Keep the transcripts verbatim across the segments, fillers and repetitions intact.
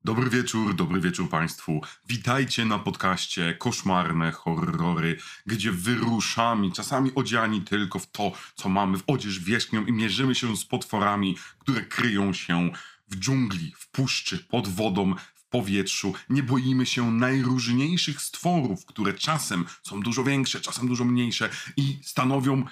Dobry wieczór, dobry wieczór Państwu. Witajcie na podcaście Koszmarne Horrory, gdzie wyruszamy, czasami odziani tylko w to, co mamy w odzież wierzchnią i mierzymy się z potworami, które kryją się w dżungli, w puszczy, pod wodą, w powietrzu. Nie boimy się najróżniejszych stworów, które czasem są dużo większe, czasem dużo mniejsze i stanowią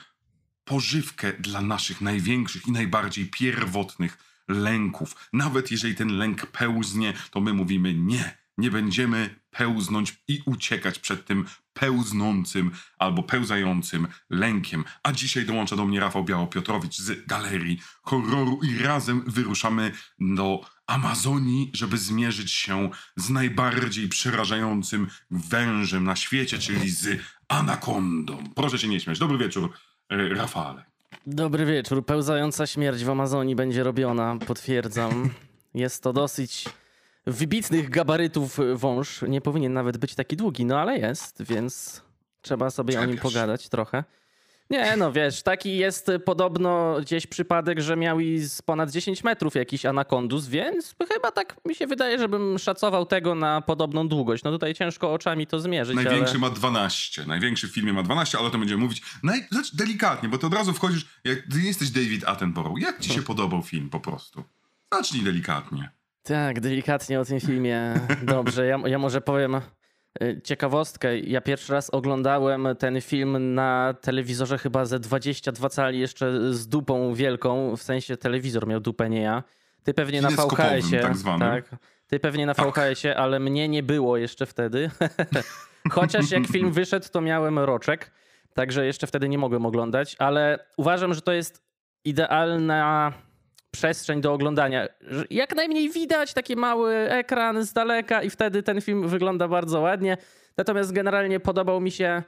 pożywkę dla naszych największych i najbardziej pierwotnych lęków. Nawet jeżeli ten lęk pełznie, to my mówimy nie, nie będziemy pełznąć i uciekać przed tym pełznącym albo pełzającym lękiem. A dzisiaj dołącza do mnie Rafał Biało-Piotrowicz z Galerii Horroru i razem wyruszamy do Amazonii, żeby zmierzyć się z najbardziej przerażającym wężem na świecie, czyli z anakondą. Proszę się nie śmiać. Dobry wieczór, Rafale. Dobry wieczór. Pełzająca śmierć w Amazonii będzie robiona, potwierdzam. Jest to dosyć wybitnych gabarytów wąż. Nie powinien nawet być taki długi, no ale jest, więc trzeba sobie Czepiasz. o nim pogadać trochę. Nie, no wiesz, taki jest podobno gdzieś przypadek, że miał i z ponad dziesięć metrów jakiś anakondus, więc chyba tak mi się wydaje, żebym szacował tego na podobną długość. No tutaj ciężko oczami to zmierzyć. Największy ale... ma dwanaście. Największy w filmie ma dwanaście, ale o tym będziemy mówić. Naj... Znaczy, delikatnie, bo ty od razu wchodzisz, jak ty jesteś David Attenborough. Jak ci się podobał film po prostu? Zacznij delikatnie. Tak, delikatnie o tym filmie. Dobrze, ja, ja może powiem ciekawostkę. Ja pierwszy raz oglądałem ten film na telewizorze chyba ze dwadzieścia dwa cali, jeszcze z dupą wielką, w sensie telewizor miał dupę, nie ja. Ty pewnie na V H S-ie. Tak zwanym. Tak, ty pewnie na tak. V H S-ie, ale mnie nie było jeszcze wtedy. Chociaż jak film wyszedł, to miałem roczek, także jeszcze wtedy nie mogłem oglądać, ale uważam, że to jest idealna przestrzeń do oglądania. Jak najmniej widać, taki mały ekran z daleka i wtedy ten film wygląda bardzo ładnie. Natomiast generalnie podobał mi się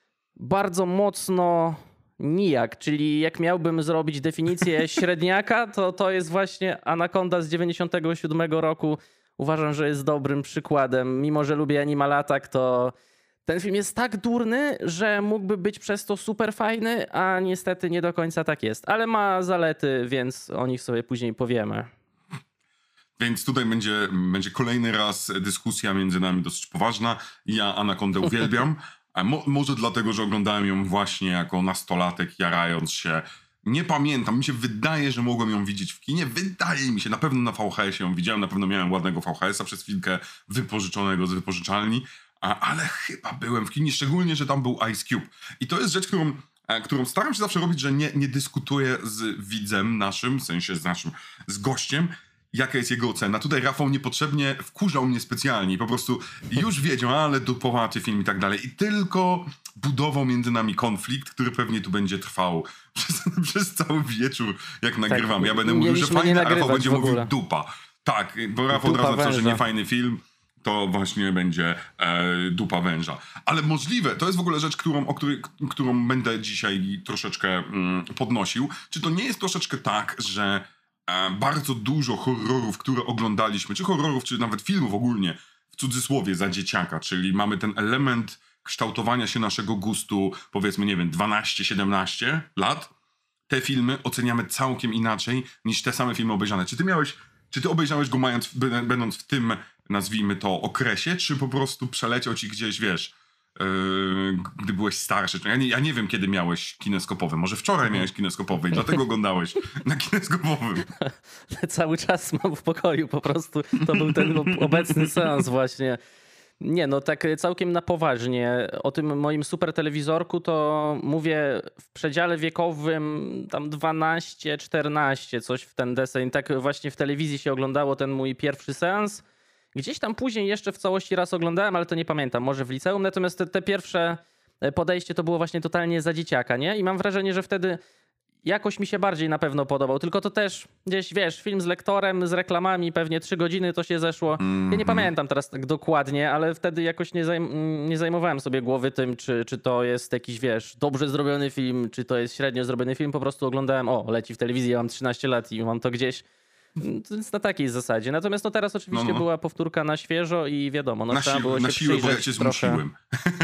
bardzo mocno nijak, czyli jak miałbym zrobić definicję średniaka, to to jest właśnie Anakonda z dziewięćdziesiątego siódmego roku. Uważam, że jest dobrym przykładem. Mimo że lubię Animal Attack, to ten film jest tak durny, że mógłby być przez to super fajny, a niestety nie do końca tak jest. Ale ma zalety, więc o nich sobie później powiemy. Więc tutaj będzie, będzie kolejny raz dyskusja między nami dosyć poważna. Ja Anakondę uwielbiam. A mo- może dlatego, że oglądałem ją właśnie jako nastolatek, jarając się. Nie pamiętam, mi się wydaje, że mogłem ją widzieć w kinie. Wydaje mi się, na pewno na V H S-ie ją widziałem, na pewno miałem ładnego V H S-a przez chwilkę wypożyczonego z wypożyczalni. A, ale chyba byłem w kinie, szczególnie, że tam był Ice Cube. I to jest rzecz, którą, e, którą staram się zawsze robić, że nie, nie dyskutuję z widzem naszym, w sensie z naszym, z gościem, jaka jest jego ocena. Tutaj Rafał niepotrzebnie wkurzał mnie specjalnie i po prostu już wiedział, ale dupowaty film i tak dalej. I tylko budował między nami konflikt, który pewnie tu będzie trwał przez, przez cały wieczór, jak nagrywamy. Ja będę mówił, że fajny, a Rafał będzie mówił dupa. Tak, bo Rafał od razu napisał, że nie fajny film. To właśnie będzie e, dupa węża. Ale możliwe, to jest w ogóle rzecz, którą, o której, którą będę dzisiaj troszeczkę mm, podnosił. Czy to nie jest troszeczkę tak, że e, bardzo dużo horrorów, które oglądaliśmy, czy horrorów, czy nawet filmów ogólnie, w cudzysłowie za dzieciaka, czyli mamy ten element kształtowania się naszego gustu, powiedzmy, nie wiem, dwanaście siedemnaście lat, te filmy oceniamy całkiem inaczej niż te same filmy obejrzane. Czy ty miałeś, czy ty obejrzałeś go mając, będąc w tym, nazwijmy to, okresie, czy po prostu przeleciał ci gdzieś, wiesz, yy, gdy byłeś starszy? Ja nie, ja nie wiem, kiedy miałeś kineskopowy. Może wczoraj miałeś kineskopowy i dlatego oglądałeś na kineskopowym. Cały czas mam w pokoju po prostu. To był ten obecny seans właśnie. Nie, no tak całkiem na poważnie. O tym moim super telewizorku to mówię w przedziale wiekowym tam dwanaście czternaście, coś w ten deseń. Tak właśnie w telewizji się oglądało ten mój pierwszy seans. Gdzieś tam później jeszcze w całości raz oglądałem, ale to nie pamiętam, może w liceum. Natomiast te, te pierwsze podejście to było właśnie totalnie za dzieciaka, nie? I mam wrażenie, że wtedy jakoś mi się bardziej na pewno podobał. Tylko to też gdzieś, wiesz, film z lektorem, z reklamami, pewnie trzy godziny to się zeszło. Ja nie pamiętam teraz tak dokładnie, ale wtedy jakoś nie, zajm- nie zajmowałem sobie głowy tym, czy, czy to jest jakiś, wiesz, dobrze zrobiony film, czy to jest średnio zrobiony film. Po prostu oglądałem, o, leci w telewizji, ja mam trzynaście lat i mam to gdzieś. Więc na takiej zasadzie. Natomiast no teraz oczywiście no, no. była powtórka na świeżo i wiadomo, no na trzeba siłę, było się na siłę, bo ja cię trochę. zmusiłem.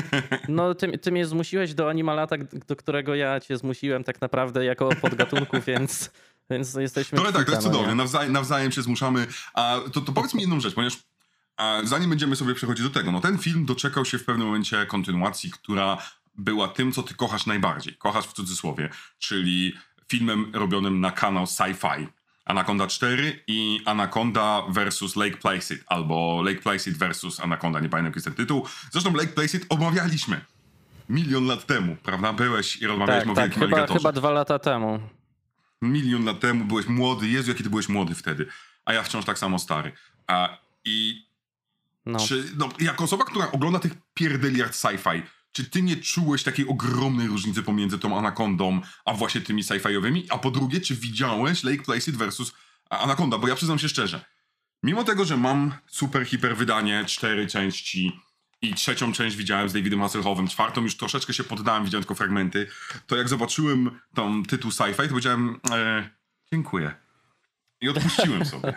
No ty, ty mnie zmusiłeś do Animal Attack, do którego ja cię zmusiłem tak naprawdę jako podgatunku, więc Więc jesteśmy Trochę tak, to jest kwita, no cudowne. nie? Nawzajem, nawzajem się zmuszamy. A to, to powiedz mi jedną rzecz, ponieważ a, zanim będziemy sobie przechodzić do tego, no ten film doczekał się w pewnym momencie kontynuacji, która była tym, co ty kochasz najbardziej. Kochasz w cudzysłowie, czyli filmem robionym na kanał Sci-Fi. Anaconda cztery i Anaconda versus Lake Placid, albo Lake Placid versus Anaconda, nie pamiętam jaki jest ten tytuł. Zresztą Lake Placid omawialiśmy milion lat temu, prawda? Byłeś i rozmawialiśmy Tak, o tak, Wielkim chyba, Aligatorze. chyba dwa lata temu. Milion lat temu byłeś młody. Jezu, jaki ty byłeś młody wtedy. A ja wciąż tak samo stary. A, I No. czy, no, jako osoba, która ogląda tych pierdeliard sci-fi, czy ty nie czułeś takiej ogromnej różnicy pomiędzy tą Anacondą, a właśnie tymi sci-fiowymi? A po drugie, czy widziałeś Lake Placid versus Anaconda? Bo ja przyznam się szczerze, mimo tego, że mam super, hiper wydanie, cztery części i trzecią część widziałem z Davidem Hasselhoffem, czwartą już troszeczkę się poddałem, widziałem tylko fragmenty, to jak zobaczyłem tam tytuł sci-fi, to powiedziałem e, dziękuję. I odpuściłem sobie.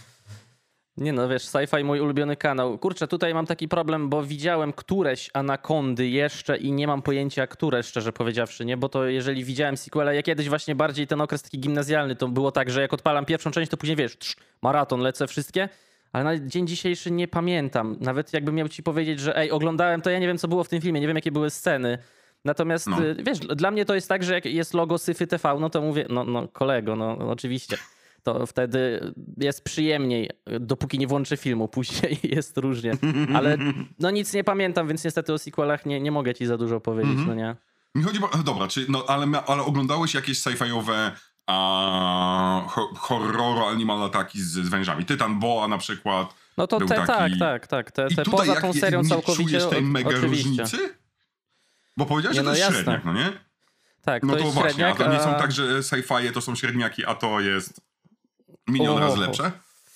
Nie no, wiesz, Sci-Fi mój ulubiony kanał. Kurczę, tutaj mam taki problem, bo widziałem któreś Anakondy jeszcze i nie mam pojęcia, które, szczerze powiedziawszy, nie? Bo to jeżeli widziałem sequela, ja kiedyś właśnie bardziej ten okres taki gimnazjalny, to było tak, że jak odpalam pierwszą część, to później wiesz, trz, maraton, lecę wszystkie, ale na dzień dzisiejszy nie pamiętam. Nawet jakbym miał ci powiedzieć, że ej, oglądałem, to ja nie wiem, co było w tym filmie, nie wiem, jakie były sceny. Natomiast No. y, wiesz, dla mnie to jest tak, że jak jest logo Syfy T V, no to mówię, no, no kolego, no, no oczywiście. To wtedy jest przyjemniej, dopóki nie włączę filmu. Później jest różnie. Ale no nic nie pamiętam, więc niestety o sequelach nie, nie mogę ci za dużo powiedzieć, Mhm. no nie? Mi chodzi, o- dobra, czy, no, ale, mia- ale oglądałeś jakieś sci-fiowe a, ho, horror animal ataki z, z wężami? Tytan Boa na przykład. No to Był te, taki- tak, tak, tak. Te, I te tutaj poza jak, tą serią nie całkowicie. czujesz tej o- mega oczywiście. różnicy? Bo powiedziałeś, Nie, że to no jest jasne. średniak, no nie? Tak, No to to, jest właśnie, średniak, a to nie są a- tak, że sci-fi to są średniaki, a to jest milion O, razy o, o. lepsze?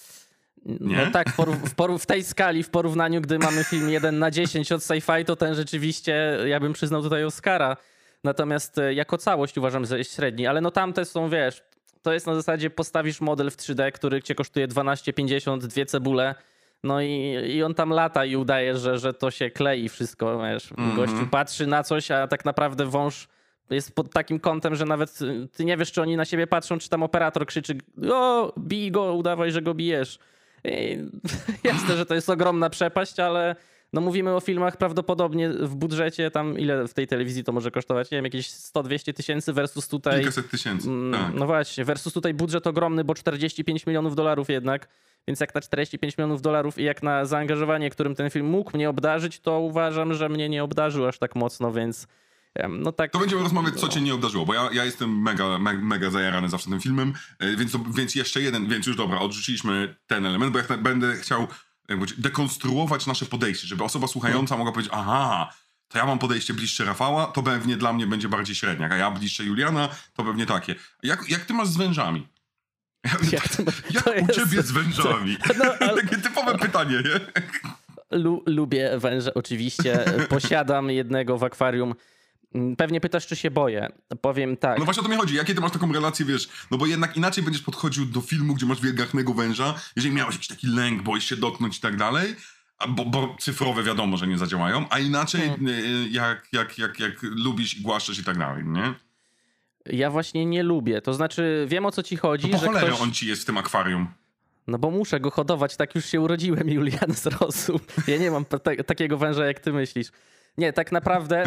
No Nie? tak, w, porów- w, porów- w tej skali, w porównaniu, gdy mamy film jeden na dziesięć od sci-fi, to ten rzeczywiście, ja bym przyznał tutaj Oscara. Natomiast e, jako całość uważam, że jest średni. Ale no tamte są, wiesz, to jest na zasadzie postawisz model w trzy D, który cię kosztuje dwanaście pięćdziesiąt, dwie cebule. No i, i on tam lata i udaje, że, że to się klei wszystko, wiesz. Mhm. Gościu patrzy na coś, a tak naprawdę wąż jest pod takim kątem, że nawet y, ty nie wiesz, czy oni na siebie patrzą, czy tam operator krzyczy: o, bij go, udawaj, że go bijesz. I, jasne, że to jest ogromna przepaść, ale no mówimy o filmach prawdopodobnie w budżecie tam, ile w tej telewizji to może kosztować? Nie wiem, jakieś sto dwieście tysięcy versus tutaj... Kilkaset tysięcy, Mm, tak. No właśnie, versus tutaj budżet ogromny, bo czterdzieści pięć milionów dolarów jednak, więc jak na czterdzieści pięć milionów dolarów i jak na zaangażowanie, którym ten film mógł mnie obdarzyć, to uważam, że mnie nie obdarzył aż tak mocno, więc em, no tak... To będziemy rozmawiać, co no. cię nie obdarzyło, bo ja, ja jestem mega, me, mega zajarany zawsze tym filmem, e, więc, to, więc jeszcze jeden, więc już dobra, odrzuciliśmy ten element, bo ja te- będę chciał jak powiedzieć, dekonstruować nasze podejście, żeby osoba słuchająca mogła powiedzieć: aha, to ja mam podejście bliższe Rafała, to pewnie dla mnie będzie bardziej średniak, a ja bliższe Juliana, to pewnie takie. Jak, jak ty masz z wężami? Jak to- Jak to u jest- ciebie z wężami? No, ale- Takie typowe pytanie, nie? Lu, lubię węże, oczywiście. Posiadam jednego w akwarium. Pewnie pytasz, czy się boję. Powiem tak. No właśnie o to mi chodzi. Jakie ty masz taką relację, wiesz, no bo jednak inaczej będziesz podchodził do filmu, gdzie masz wielgachnego węża, jeżeli miałeś jakiś taki lęk, boisz się dotknąć i tak dalej, a bo, bo cyfrowe wiadomo, że nie zadziałają, a inaczej Hmm. y, jak, jak, jak, jak lubisz i głaszczesz i tak dalej, nie? Ja właśnie nie lubię. To znaczy, wiem o co ci chodzi, To po że cholerę ktoś... on ci jest w tym akwarium. No bo muszę go hodować, tak już się urodziłem, Julian, zrozum. Ja nie mam ta- takiego węża, jak ty myślisz. Nie, tak naprawdę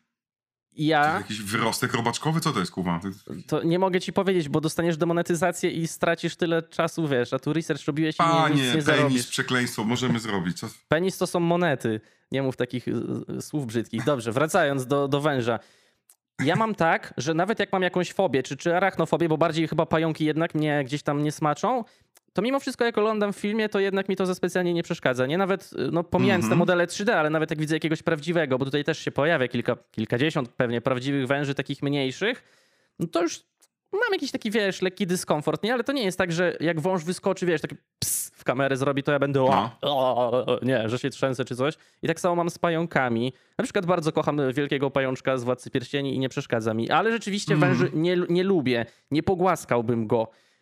ja Jakiś wyrostek robaczkowy? Co to jest, kurwa? to nie mogę ci powiedzieć, bo dostaniesz demonetyzację i stracisz tyle czasu, wiesz, a tu research robiłeś i nie, Panie, nic nie penis, zarobisz. przekleństwo, możemy zrobić. Co? Penis to są monety. Nie mów takich y, y, słów brzydkich. Dobrze, wracając do, do węża. Ja mam tak, że nawet jak mam jakąś fobię, czy, czy arachnofobię, bo bardziej chyba pająki jednak mnie gdzieś tam nie smaczą, to mimo wszystko jak oglądam w filmie, to jednak mi to za specjalnie nie przeszkadza. Nie nawet, y, no pomijając Mhm. te modele trzy D, ale nawet jak widzę jakiegoś prawdziwego, bo tutaj też się pojawia kilka, kilkadziesiąt pewnie prawdziwych węży, takich mniejszych, no to już mam jakiś taki, wiesz, lekki dyskomfort, nie? Ale to nie jest tak, że jak wąż wyskoczy, wiesz, taki ps w kamerę zrobi, to ja będę o, No. o, o, nie, że się trzęsę czy coś. I tak samo mam z pająkami. Na przykład bardzo kocham wielkiego pajączka z Władcy Pierścieni i nie przeszkadza mi. Ale rzeczywiście Mhm. węży nie, nie lubię. Nie pogłaskałbym go.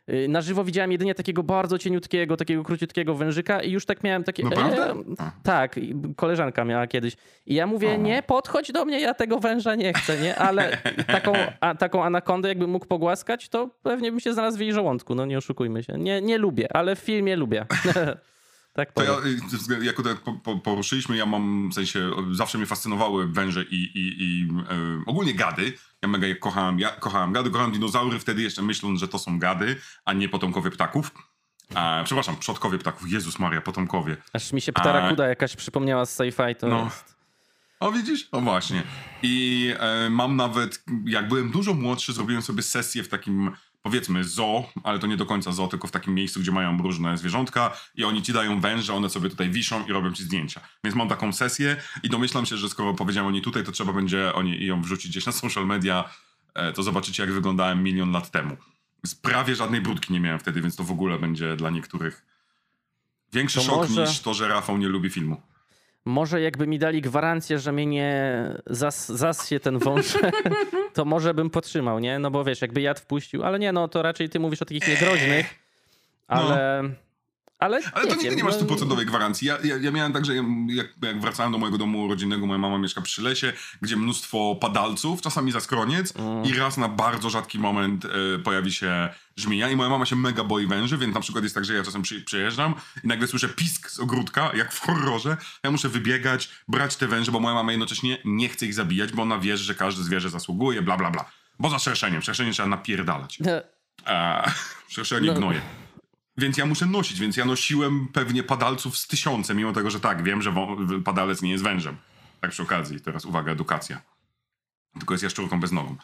Y, Na żywo widziałem jedynie takiego bardzo cieniutkiego, takiego króciutkiego wężyka i już tak miałem takie... Naprawdę? E, tak, i koleżanka miała kiedyś. I ja mówię, O. nie, podchodź do mnie, ja tego węża nie chcę, nie? Ale taką, a, taką anakondę jakbym mógł pogłaskać, to pewnie bym się znalazł w jej żołądku, no nie oszukujmy się. Nie, nie lubię, ale w filmie lubię. Tak To powiem. ja, y, jako tak po- po- poruszyliśmy, ja mam, w sensie, zawsze mnie fascynowały węże i, i, i e, ogólnie gady. Ja mega je kochałem, ja kochałem gady, kochałem dinozaury, wtedy jeszcze myśląc, że to są gady, a nie potomkowie ptaków. E, przepraszam, przodkowie ptaków, Jezus Maria, potomkowie. Aż mi się ptarakuda jakaś przypomniała z sci-fi, to No. jest... O, widzisz? O, właśnie. I e, mam nawet, jak byłem dużo młodszy, zrobiłem sobie sesję w takim, powiedzmy, zoo, ale to nie do końca zoo, tylko w takim miejscu, gdzie mają różne zwierzątka i oni ci dają węże, one sobie tutaj wiszą i robią ci zdjęcia. Więc mam taką sesję i domyślam się, że skoro powiedziałem o niej tutaj, to trzeba będzie oni ją wrzucić gdzieś na social media, e, to zobaczycie, jak wyglądałem milion lat temu. Z prawie żadnej brudki nie miałem wtedy, więc to w ogóle będzie dla niektórych większy To szok może- niż to, że Rafał nie lubi filmu. Może jakby mi dali gwarancję, że mnie nie zas, zassie ten wąż, to może bym potrzymał, nie? No bo wiesz, jakby jad wpuścił, ale nie, no to raczej ty mówisz o takich niegroźnych, ale... Ale, Ale to nigdy wiem, nie masz no- stuprocentowej gwarancji. Ja, ja, ja miałem tak, że ja- jak, jak wracałem do mojego domu rodzinnego, moja mama mieszka przy lesie, gdzie mnóstwo padalców, czasami za skroniec Mm. i raz na bardzo rzadki moment e, pojawi się żmija i moja mama się mega boi węży, więc na przykład jest tak, że ja czasem przy, przyjeżdżam i nagle słyszę pisk z ogródka, jak w horrorze. Ja muszę wybiegać, brać te węże, bo moja mama jednocześnie nie chce ich zabijać, bo ona wie, że każde zwierzę zasługuje, bla bla bla. Bo za szerszeniem, szerszenie trzeba napierdalać. A, szerszenie No. gnoje. Więc ja muszę nosić, więc ja nosiłem pewnie padalców z tysiące, mimo tego, że tak, wiem, że wą- padalec nie jest wężem. Tak przy okazji, teraz uwaga, edukacja. Tylko jest jaszczurką bez nogą.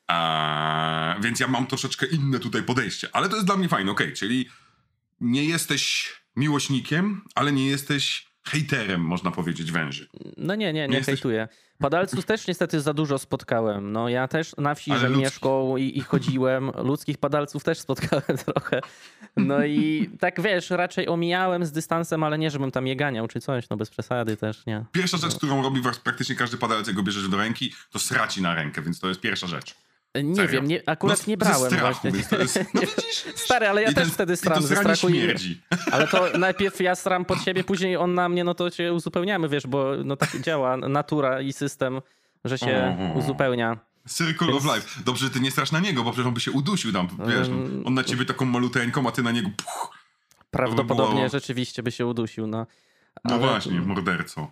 A, więc ja mam troszeczkę inne tutaj podejście, ale to jest dla mnie fajne, okej, czyli nie jesteś miłośnikiem, ale nie jesteś hejterem, można powiedzieć, węży. No nie, nie, Nie nie jesteś- hejtuję. Padalców też niestety za dużo spotkałem. No ja też na wsi, Ale że ludzkich. mieszkał i, i chodziłem. Ludzkich padalców też spotkałem trochę. No i tak wiesz, raczej omijałem z dystansem, ale nie, żebym tam je ganiał czy coś, no bez przesady też, nie. Pierwsza rzecz, którą robi was- praktycznie każdy padalec, jak go bierzesz do ręki, to sraci na rękę, więc to jest pierwsza rzecz. Nie Serio? wiem, nie, akurat No, nie ze brałem strachu, właśnie. Więc to jest, no widzisz? Stary, ale ja I też ten- wtedy i stram to ze sranie strachu. I, śmierdzi. ale to najpierw ja stram pod siebie, później on na mnie, no to się uzupełniamy, wiesz, bo no tak działa natura i system, że się O. uzupełnia. Circle Więc- of Life. Dobrze, że ty nie strasz na niego, bo przecież on by się udusił tam, wiesz. Um, On na ciebie taką maluteńką, a ty na niego puch. Prawdopodobnie było- rzeczywiście by się udusił, no. No Ale- właśnie, morderco.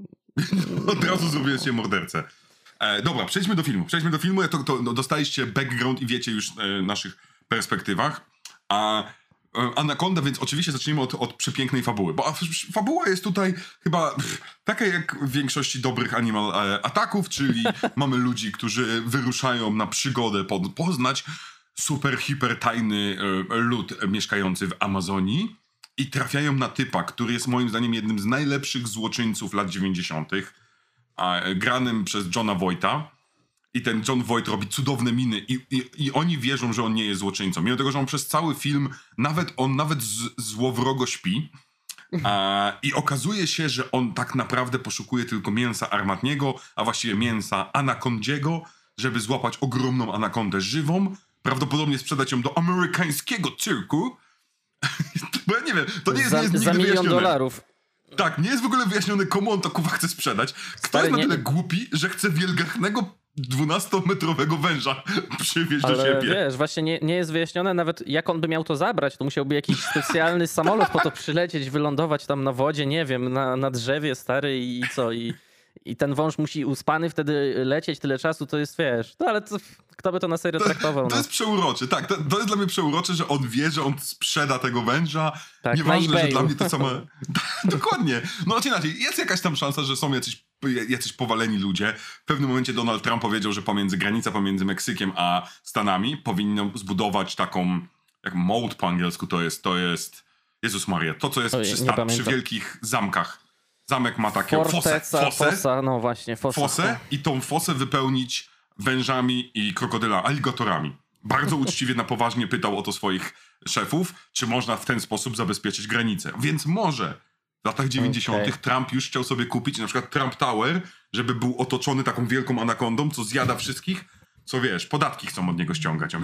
Od razu zrobiłem się mordercę. E, dobra, przejdźmy do filmu. Przejdźmy do filmu. To, to, no, dostaliście background i wiecie już e, naszych perspektywach. A e, Anaconda, więc oczywiście zacznijmy od, od przepięknej fabuły. Bo a, f- fabuła jest tutaj chyba pff, taka jak w większości dobrych animal e, ataków, czyli mamy ludzi, którzy wyruszają na przygodę pod, poznać super, hiper tajny e, lud mieszkający w Amazonii i trafiają na typa, który jest moim zdaniem jednym z najlepszych złoczyńców lat dziewięćdziesiątych, a, e, granym przez Johna Voighta. I ten John Voight robi cudowne miny i, i, i oni wierzą, że on nie jest złoczyńcą. Mimo tego, że on przez cały film, nawet on nawet z, złowrogo śpi. A, I okazuje się, że on tak naprawdę poszukuje tylko mięsa armatniego, a właściwie mięsa anakondziego, żeby złapać ogromną anakondę żywą, prawdopodobnie sprzedać ją do amerykańskiego cyrku. Bo ja nie wiem, to nie jest, za, nie jest za nigdy milion wyjaśnione. dolarów. Tak, nie jest w ogóle wyjaśnione, komu on to kuwa chce sprzedać. Kto Stary, jest na nie- tyle głupi, że chce wielgachnego dwunastometrowego węża przywieźć do Ale siebie. wiesz, właśnie nie, nie jest wyjaśnione nawet jak on by miał to zabrać. To musiałby jakiś specjalny samolot po to przylecieć, wylądować tam na wodzie, nie wiem, na, na drzewie stary i co. I, I ten wąż musi uspany wtedy lecieć tyle czasu, to jest, wiesz, no ale to, kto by to na serio traktował? To No. jest przeurocze, tak. To, to jest dla mnie przeurocze, że on wie, że on sprzeda tego węża. Tak, Nieważne, na że dla eBayu. mnie to samo... Dokładnie. No inaczej, jest jakaś tam szansa, że są jacyś, jacyś powaleni ludzie. W pewnym momencie Donald Trump powiedział, że pomiędzy granica pomiędzy Meksykiem a Stanami powinno zbudować taką, jak moat po angielsku to jest, to jest, Jezus Maria, to co jest Oj, przy, nie sta- przy pamiętam. wielkich zamkach. Zamek ma takie fosę, Forteca, fosę, fosa, no właśnie, fosa. fosę i tą fosę wypełnić wężami i krokodyla, aligatorami. Bardzo uczciwie na poważnie pytał o to swoich szefów, czy można w ten sposób zabezpieczyć granicę. Więc może w latach dziewięćdziesiątych Okej. Trump już chciał sobie kupić na przykład Trump Tower, żeby był otoczony taką wielką anakondą, co zjada wszystkich co wiesz, podatki chcą od niego ściągać. On,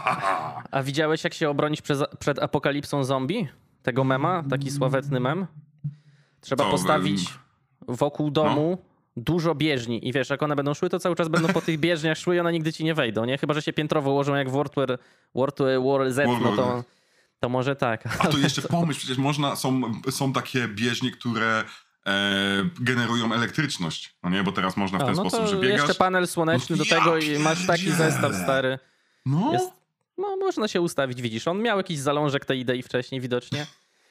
A widziałeś, jak się obronić przed, przed apokalipsą zombie? Tego mema? Taki sławetny mem? Trzeba Co, postawić em, wokół domu dużo bieżni i wiesz, jak one będą szły, to cały czas będą po tych bieżniach szły i one nigdy ci nie wejdą, nie? Chyba że się piętrowo ułożą jak w World War, World War Z, no to, to może tak. A to jeszcze pomyśl, przecież można, są, są takie bieżnie, które e, generują elektryczność, no nie? Bo teraz można w ten no, no sposób, to że biegasz. jeszcze panel słoneczny No do ja tego i masz taki pierdzielę. zestaw stary. No, Jest, no można się ustawić, widzisz. On miał jakiś zalążek tej idei wcześniej widocznie.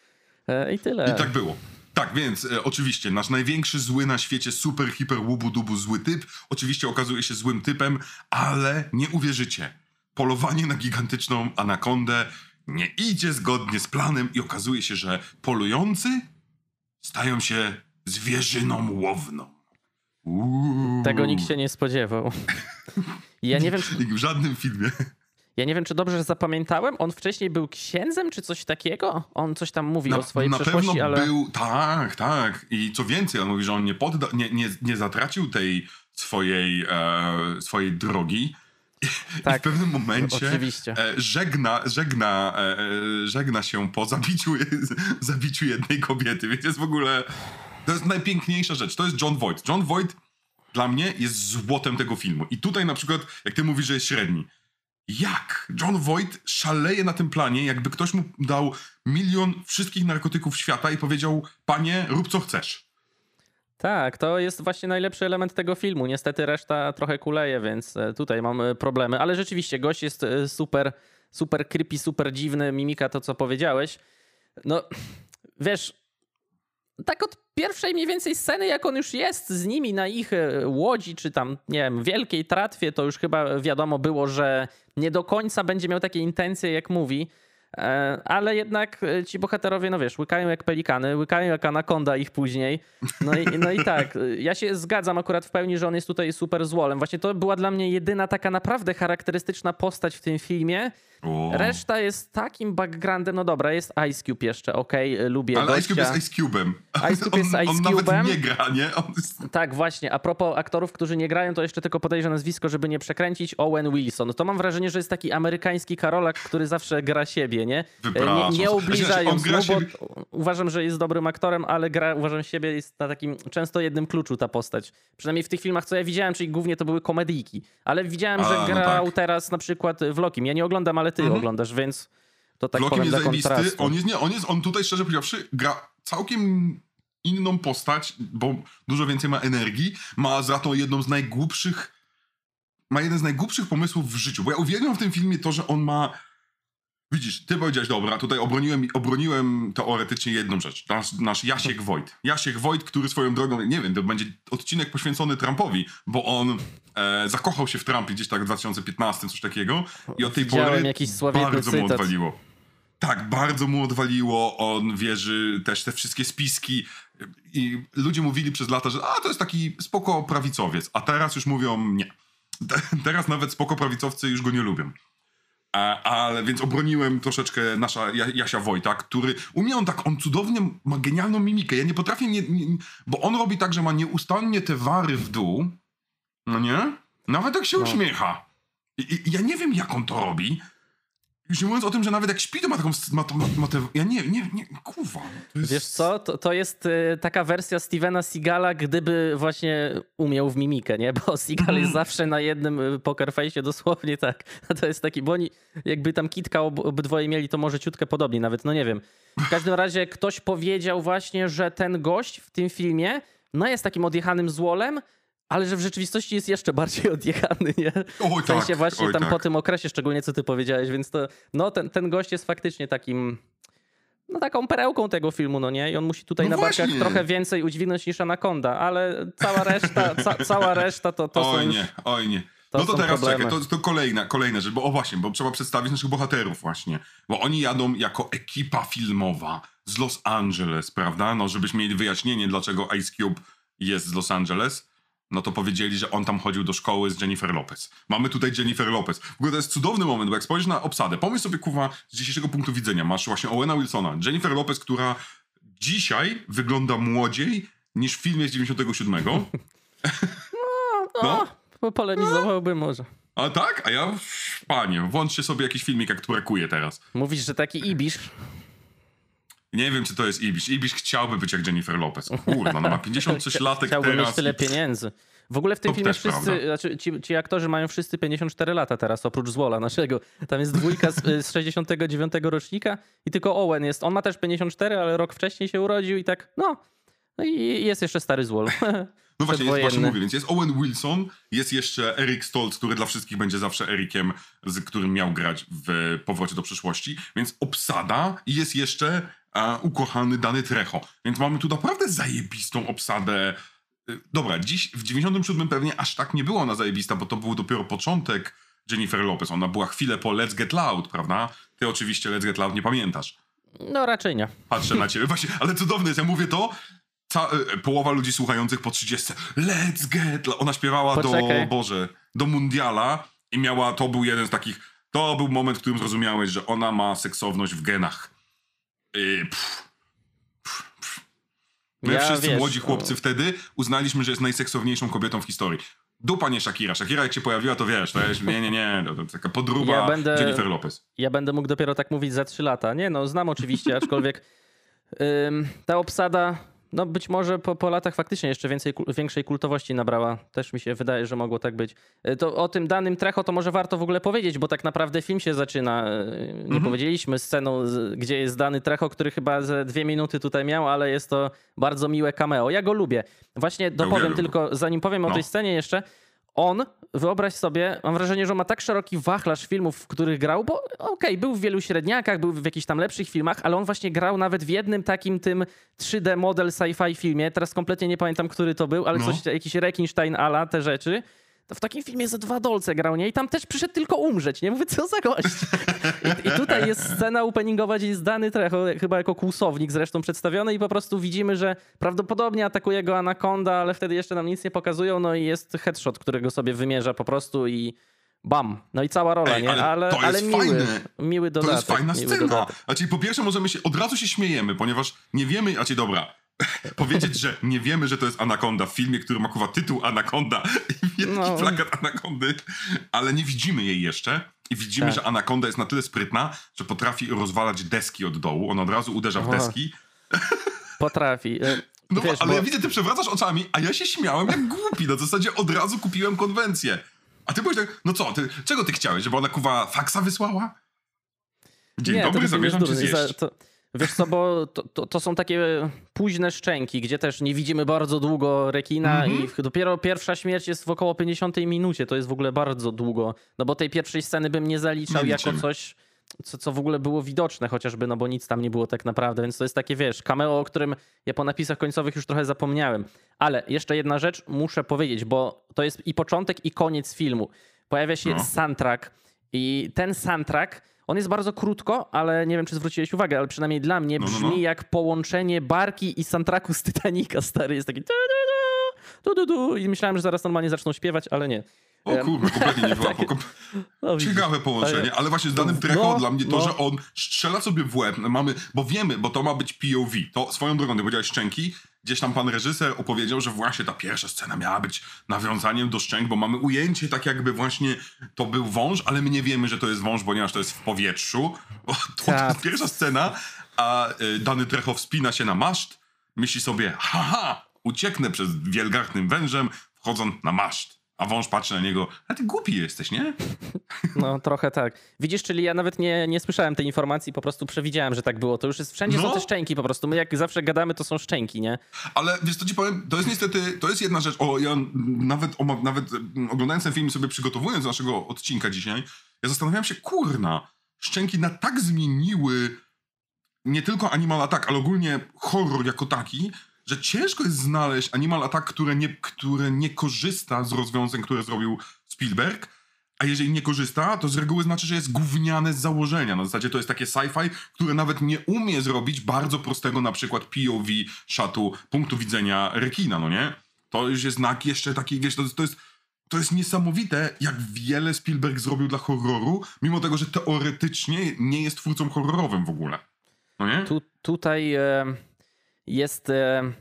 E, I tyle. i tak było. Tak, więc e, oczywiście nasz największy zły na świecie, super, hiper, łubu, dubu, zły typ, oczywiście okazuje się złym typem, ale nie uwierzycie. Polowanie na gigantyczną anakondę nie idzie zgodnie z planem i okazuje się, że polujący stają się zwierzyną łowną. Uuu. Tego nikt się nie spodziewał. Ja nie wiem, czy, W żadnym filmie. ja nie wiem, czy dobrze zapamiętałem. On wcześniej był księdzem, czy coś takiego? On coś tam mówi Na, o swojej na przeszłości, pewno ale... był, tak, tak. I co więcej, on mówi, że on nie, podda, nie, nie, nie zatracił tej swojej, e, swojej drogi. Tak, I w pewnym momencie oczywiście. e, żegna, żegna, e, e, żegna się po zabiciu, zabiciu jednej kobiety. Więc jest w ogóle... To jest najpiękniejsza rzecz. To jest Jon Voight. Jon Voight dla mnie jest złotem tego filmu. I tutaj na przykład, jak ty mówisz, że jest średni. Jak Jon Voight szaleje na tym planie, jakby ktoś mu dał milion wszystkich narkotyków świata i powiedział, panie, rób co chcesz. Tak, to jest właśnie najlepszy element tego filmu. Niestety reszta trochę kuleje, więc e, tutaj mam e, problemy. Ale rzeczywiście gość jest e, super, super creepy, super dziwny. Mimika to, co powiedziałeś. No, wiesz, tak od pierwszej mniej więcej sceny, jak on już jest z nimi na ich e, łodzi, czy tam, nie wiem, wielkiej tratwie, to już chyba wiadomo było, że nie do końca będzie miał takie intencje, jak mówi. E, Ale jednak e, ci bohaterowie, no wiesz, łykają jak pelikany, łykają jak anakonda ich później. No i, no i tak, e, ja się zgadzam akurat w pełni, że on jest tutaj super złolem. Właśnie to była dla mnie jedyna taka naprawdę charakterystyczna postać w tym filmie. O. Reszta jest takim backgroundem, no dobra, jest Ice Cube jeszcze, okej, okay, lubię Ale gościa. Ice Cube jest Ice Cube'em. Ice Cube jest on, Ice on Cube'em. nawet nie gra, nie? On jest... Tak, właśnie. A propos aktorów, którzy nie grają, to jeszcze tylko podejrzę nazwisko, żeby nie przekręcić. Owen Wilson. To mam wrażenie, że jest taki amerykański Karolak, który zawsze gra siebie, nie? Wypraszam. Nie, nie ubliżając Znaczy, on gra mu, siebie- bo uważam, że jest dobrym aktorem, ale gra, uważam siebie, jest na takim często jednym kluczu ta postać. Przynajmniej w tych filmach, co ja widziałem, czyli głównie to były komedyjki. Ale widziałem, A, że no grał tak. teraz na przykład w Lokim. Ja nie oglądam, ale ty Mhm. oglądasz, więc to tak Loki powiem jest dla zajebisty. kontrastu. On jest, nie, on jest, on tutaj szczerze powiedziawszy gra całkiem inną postać, bo dużo więcej ma energii, ma za to jedną z najgłupszych, ma jeden z najgłupszych pomysłów w życiu, bo ja uwielbiam w tym filmie to, że on ma, widzisz, ty powiedziałeś, dobra, tutaj obroniłem, obroniłem teoretycznie jedną rzecz, nasz, nasz Jasiek Wojt. Jasiek Wojt, który swoją drogą, nie wiem, to będzie odcinek poświęcony Trumpowi, bo on e, zakochał się w Trumpie gdzieś tak w dwa tysiące piętnastym, coś takiego i od tej Widziałem pory jakiś sławietny bardzo mu cytat. odwaliło. Tak, bardzo mu odwaliło, on wierzy też te wszystkie spiski i ludzie mówili przez lata, że a to jest taki spoko prawicowiec, a teraz już mówią nie. Te- Teraz nawet spoko prawicowcy już go nie lubią. A, ale więc obroniłem troszeczkę nasza Ja- Jasia Wojta, który umie on tak, on cudownie ma genialną mimikę. Ja nie potrafię, nie, nie, bo on robi tak, że ma nieustannie te wary w dół, no nie? Nawet jak się No. uśmiecha. I, i, ja nie wiem, jak on to robi. Już nie mówiąc o tym, że nawet jak śpi, to ma taką... Ma, ma, ma te, ja nie, nie, nie, kurwa. To jest... Wiesz co, to, to jest y, taka wersja Stevena Seagala, gdyby właśnie umiał w mimikę, nie? Bo Seagal jest zawsze na jednym y, poker face'ie, dosłownie tak. To jest taki, bo oni jakby tam kitka ob, obydwoje mieli, to może ciutkę podobnie nawet, no nie wiem. W każdym razie ktoś powiedział właśnie, że ten gość w tym filmie, no jest takim odjechanym złolem, ale że w rzeczywistości jest jeszcze bardziej odjechany, nie? Oj, W sensie tak, właśnie oj, tam tak. po tym okresie, szczególnie co ty powiedziałeś, więc to, no ten, ten gość jest faktycznie takim, no taką perełką tego filmu, no nie? I on musi tutaj No na barkach właśnie. trochę więcej udźwignąć niż Anaconda, ale cała reszta, ca, cała reszta to, to są Oj już... nie, oj nie. to No to są teraz problemy. czekaj, to, to kolejna, kolejna rzecz, bo o właśnie, bo trzeba przedstawić naszych bohaterów właśnie, bo oni jadą jako ekipa filmowa z Los Angeles, prawda? No żebyśmy mieli wyjaśnienie, dlaczego Ice Cube jest z Los Angeles, no to powiedzieli, że on tam chodził do szkoły z Jennifer Lopez. Mamy tutaj Jennifer Lopez. W ogóle to jest cudowny moment, bo jak spojrzysz na obsadę, pomyśl sobie, kurwa, z dzisiejszego punktu widzenia, masz właśnie Owena Wilsona, Jennifer Lopez, która dzisiaj wygląda młodziej niż w filmie z dziewięćdziesiątego siódmego. No, No. no. Polemizowałbym może. A tak? A ja, panie, włączcie sobie jakiś filmik, jak turekuje teraz. Mówisz, że taki Ibisz? Nie wiem, czy to jest Ibisz. Ibisz chciałby być jak Jennifer Lopez. Kurwa, no ma pięćdziesiąt sześć latek Chciałby teraz. mieć tyle i- pieniędzy. W ogóle w tym To filmie też wszyscy, prawda. znaczy ci, ci aktorzy mają wszyscy pięćdziesiąt cztery lata teraz, oprócz Zwola naszego. Tam jest dwójka z, z sześćdziesiątego dziewiątego rocznika i tylko Owen jest. On ma też pięćdziesiąt cztery, ale rok wcześniej się urodził i tak, no. No i jest jeszcze stary Zwol. No właśnie, jest, właśnie Przedwojenny. mówię, więc jest Owen Wilson, jest jeszcze Eric Stoltz, który dla wszystkich będzie zawsze Ericiem, z którym miał grać w Powrocie do przyszłości, więc obsada i jest jeszcze a, ukochany Danny Trejo. Więc mamy tu naprawdę zajebistą obsadę. Y, Dobra, dziś w dziewięćdziesiątym siódmym pewnie aż tak nie była ona zajebista, bo to był dopiero początek Jennifer Lopez. Ona była chwilę po Let's Get Loud, prawda? Ty oczywiście Let's Get Loud nie pamiętasz. No raczej nie. Patrzę na ciebie. Właśnie, ale cudowne jest, ja mówię to, ca- e, połowa ludzi słuchających po trzydziestce. Let's get... Ona śpiewała Poczekaj. do, Boże, do Mundiala i miała, to był jeden z takich, to był moment, w którym zrozumiałeś, że ona ma seksowność w genach. I, pff, pff, pff. My Ja, wszyscy wiesz, młodzi chłopcy wtedy uznaliśmy, że jest najseksowniejszą kobietą w historii. Dupa nie Shakira. Shakira jak się pojawiła, to wiesz, to jest, nie, nie, nie, to, to taka podruba Ja będę- Jennifer Lopez. Ja będę mógł dopiero tak mówić za trzy lata. Nie no, znam oczywiście, aczkolwiek ym, ta obsada, no być może po, po latach faktycznie jeszcze więcej, ku- większej kultowości nabrała. Też mi się wydaje, że mogło tak być. Y, To o tym danym Trejo to może warto w ogóle powiedzieć, bo tak naprawdę film się zaczyna, y, nie powiedzieliśmy, sceną, z- gdzie jest dany Trejo, który chyba ze dwie minuty tutaj miał, ale jest to bardzo miłe cameo. Ja go lubię. Właśnie dopowiem uwielbiam go. tylko, zanim powiem o No. tej scenie jeszcze, on, wyobraź sobie, mam wrażenie, że on ma tak szeroki wachlarz filmów, w których grał, bo okej, był w wielu średniakach, był w jakichś tam lepszych filmach, ale on właśnie grał nawet w jednym takim tym trzy D model sci-fi filmie, teraz kompletnie nie pamiętam, który to był, ale No. coś, jakiś Rekinstein ala te rzeczy. To w takim filmie za dwa dolce grał, nie? I tam też przyszedł tylko umrzeć, nie? Mówię, co za gość. I, i tutaj jest scena openingowa, gdzie jest dany Trejo, chyba jako kłusownik zresztą przedstawiony i po prostu widzimy, że prawdopodobnie atakuje go Anaconda, ale wtedy jeszcze nam nic nie pokazują, no i jest headshot, którego sobie wymierza po prostu i bam. No i cała rola, Ej, nie? ale Ale, to jest ale miły, fajne. miły To dodatek. jest fajna miły scena. dodatek. Znaczy, po pierwsze możemy się, od razu się śmiejemy, ponieważ nie wiemy, znaczy dobra, powiedzieć, że nie wiemy, że to jest Anaconda w filmie, który ma kuwa tytuł Anaconda i wielki No. plakat Anakondy, ale nie widzimy jej jeszcze i widzimy, Tak. że Anaconda jest na tyle sprytna, że potrafi rozwalać deski od dołu, ona od razu uderza w O. deski. Potrafi. E, No Wiesz, ale bo- ja widzę, ty przewracasz oczami, a ja się śmiałem jak głupi, na zasadzie od razu kupiłem konwencję. A ty byłeś tak, no co, ty, czego ty chciałeś, żeby ona kuwa faksa wysłała? Dzień Nie, to dobry, był film zamierzam cię durny. Za- zjeść. to, wiesz co, bo to, to, to są takie późne szczęki, gdzie też nie widzimy bardzo długo rekina Mhm. i w- dopiero pierwsza śmierć jest w około pięćdziesiątej minucie. To jest w ogóle bardzo długo. No bo tej pierwszej sceny bym nie zaliczał Nie jako liczymy. coś, co, co w ogóle było widoczne chociażby, no bo nic tam nie było tak naprawdę, więc to jest takie, wiesz, cameo, o którym ja po napisach końcowych już trochę zapomniałem. Ale jeszcze jedna rzecz muszę powiedzieć, bo to jest i początek, i koniec filmu. Pojawia się No. soundtrack i ten soundtrack, on jest bardzo krótko, ale nie wiem, czy zwróciłeś uwagę, ale przynajmniej dla mnie No, no, brzmi no. jak połączenie barki i soundtracku z Titanica, stary. Jest taki tu, tu, tu, tu, tu. I myślałem, że zaraz normalnie zaczną śpiewać, ale nie. O kurwa, kompletnie nie wyłapał. Kom- No, widzisz. Ciekawe połączenie, ale właśnie z danym No, Trejo dla mnie to, no. że on strzela sobie w łeb, mamy, bo wiemy, bo to ma być P O V. To swoją drogą, ty powiedziałeś szczęki, gdzieś tam pan reżyser opowiedział, że właśnie ta pierwsza scena miała być nawiązaniem do szczęk, bo mamy ujęcie tak jakby właśnie to był wąż, ale my nie wiemy, że to jest wąż, ponieważ to jest w powietrzu. O, to, to Tak. jest pierwsza scena, a y, dany Trejo wspina się na maszt, myśli sobie, haha, ucieknę przed wielgachnym wężem, wchodząc na maszt. A wąż patrzy na niego, a ty głupi jesteś, nie? No, trochę tak. Widzisz, czyli ja nawet nie, nie słyszałem tej informacji, po prostu przewidziałem, że tak było. To już jest, wszędzie No. są te szczęki po prostu. My jak zawsze gadamy, to są szczęki, nie? Ale wiesz co ci powiem, to jest niestety, to jest jedna rzecz, o ja nawet, o, nawet mm, oglądając ten film i sobie przygotowując do naszego odcinka dzisiaj, ja zastanawiałem się, kurna, szczęki na tak zmieniły nie tylko Animal Attack, ale ogólnie horror jako taki, że ciężko jest znaleźć Animal Attack, które nie, które nie korzysta z rozwiązań, które zrobił Spielberg, a jeżeli nie korzysta, to z reguły znaczy, że jest gówniane z założenia. Na zasadzie to jest takie sci-fi, które nawet nie umie zrobić bardzo prostego na przykład P O V shatu punktu widzenia rekina, no nie? To już jest znak jeszcze taki, wiesz, to, jest- to jest to jest niesamowite, jak wiele Spielberg zrobił dla horroru, mimo tego, że teoretycznie nie jest twórcą horrorowym w ogóle. No nie? Tu, tutaj e, jest e,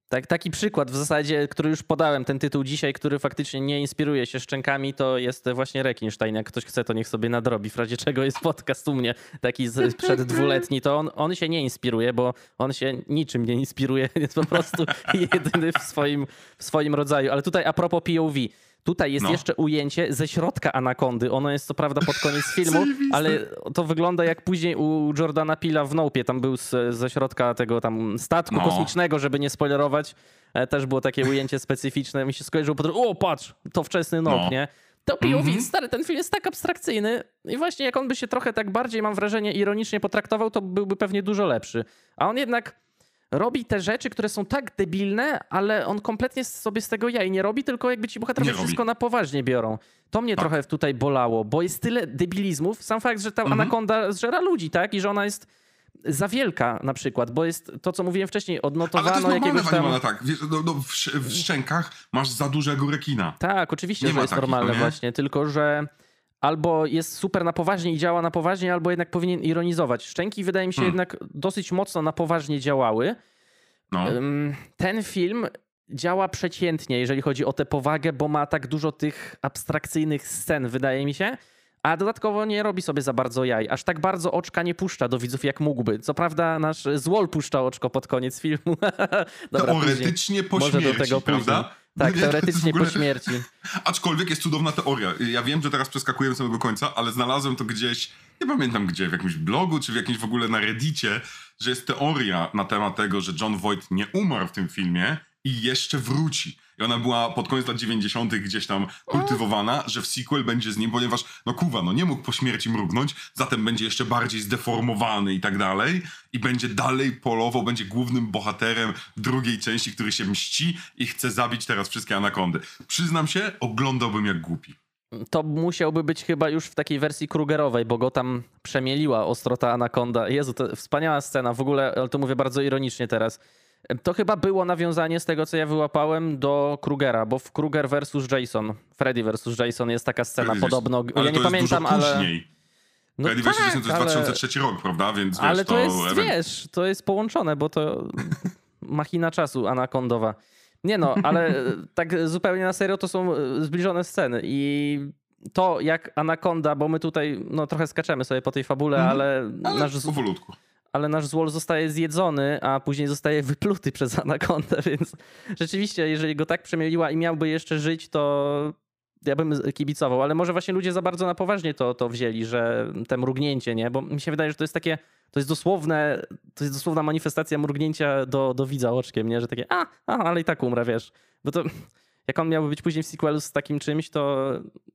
Tak, taki przykład w zasadzie, który już podałem, ten tytuł dzisiaj, który faktycznie nie inspiruje się szczękami, to jest właśnie Rekinstein. Jak ktoś chce, to niech sobie nadrobi. W razie czego jest podcast u mnie taki z, przed dwuletni, to on, on się nie inspiruje, bo on się niczym nie inspiruje. Jest po prostu jedyny w swoim, w swoim rodzaju. Ale tutaj a propos P O V. Tutaj jest no. jeszcze ujęcie ze środka Anakondy. Ono jest co prawda pod koniec filmu, ale to wygląda jak później u Jordana Peele'a w Nope'ie. Tam był z, ze środka tego tam statku no. kosmicznego, żeby nie spoilerować. Też było takie ujęcie specyficzne. Mi się skojarzyło po o patrz, to wczesny Nope, no. nie? To P O V, mm-hmm. stary, ten film jest tak abstrakcyjny i właśnie jak on by się trochę tak bardziej, mam wrażenie, ironicznie potraktował, to byłby pewnie dużo lepszy. A on jednak robi te rzeczy, które są tak debilne, ale on kompletnie sobie z tego jaj nie robi, tylko jakby ci bohaterowie wszystko na poważnie biorą. To mnie tak. trochę tutaj bolało, bo jest tyle debilizmów. Sam fakt, że ta mm-hmm. Anakonda zżera ludzi, tak? I że ona jest za wielka na przykład, bo jest to, co mówiłem wcześniej, odnotowano ale to jest jakiegoś tam... animala, tak. Wiesz, no, no, w, w szczękach masz za dużego rekina. Tak, oczywiście, nie że jest takich, normalne no właśnie, tylko że albo jest super na poważnie i działa na poważnie, albo jednak powinien ironizować. Szczęki wydaje mi się hmm. jednak dosyć mocno na poważnie działały. No. Ten film działa przeciętnie, jeżeli chodzi o tę powagę, bo ma tak dużo tych abstrakcyjnych scen, wydaje mi się, a dodatkowo nie robi sobie za bardzo jaj. Aż tak bardzo oczka nie puszcza do widzów, jak mógłby. Co prawda nasz Złol puszcza oczko pod koniec filmu. Dobra, teoretycznie po śmierci, do tego prawda? Tak, teoretycznie ogóle... po śmierci. Aczkolwiek jest cudowna teoria. Ja wiem, że teraz przeskakuję do samego końca, ale znalazłem to gdzieś, nie pamiętam gdzie, w jakimś blogu, czy w jakimś w ogóle na Reddicie, że jest teoria na temat tego, że Jon Voight nie umarł w tym filmie i jeszcze wróci. I ona była pod koniec lat dziewięćdziesiątych gdzieś tam kultywowana, że w sequel będzie z nim, ponieważ no kuwa, no nie mógł po śmierci mrugnąć, zatem będzie jeszcze bardziej zdeformowany i tak dalej i będzie dalej polował, będzie głównym bohaterem drugiej części, który się mści i chce zabić teraz wszystkie anakondy. Przyznam się, oglądałbym jak głupi. To musiałby być chyba już w takiej wersji Krugerowej, bo go tam przemieliła ostro ta anakonda. Jezu, to wspaniała scena, w ogóle, ale to mówię bardzo ironicznie teraz. To chyba było nawiązanie z tego, co ja wyłapałem, do Krugera, bo w Kruger versus Jason, Freddy versus Jason jest taka scena Freddy podobno. Ale ja nie to pamiętam, jest dużo ale... później. No Freddy tak, versus Jason to jest ale... dwa tysiące trzeci rok, prawda? Więc wiesz, ale to, to jest, event... wiesz, to jest połączone, bo to machina czasu anakondowa. Nie no, ale tak zupełnie na serio to są zbliżone sceny i to jak anakonda, bo my tutaj no trochę skaczemy sobie po tej fabule, mm, ale... ale nasz... powolutku. Ale nasz Złol zostaje zjedzony, a później zostaje wypluty przez anakondę, więc rzeczywiście, jeżeli go tak przemieliła i miałby jeszcze żyć, to ja bym kibicował. Ale może właśnie ludzie za bardzo na poważnie to, to wzięli, że te mrugnięcie, nie? Bo mi się wydaje, że to jest takie, to jest dosłowne, to jest dosłowna manifestacja mrugnięcia do, do widza oczkiem, nie? Że takie, a, a, ale i tak umrę, wiesz. Bo to, jak on miałby być później w sequelu z takim czymś, to...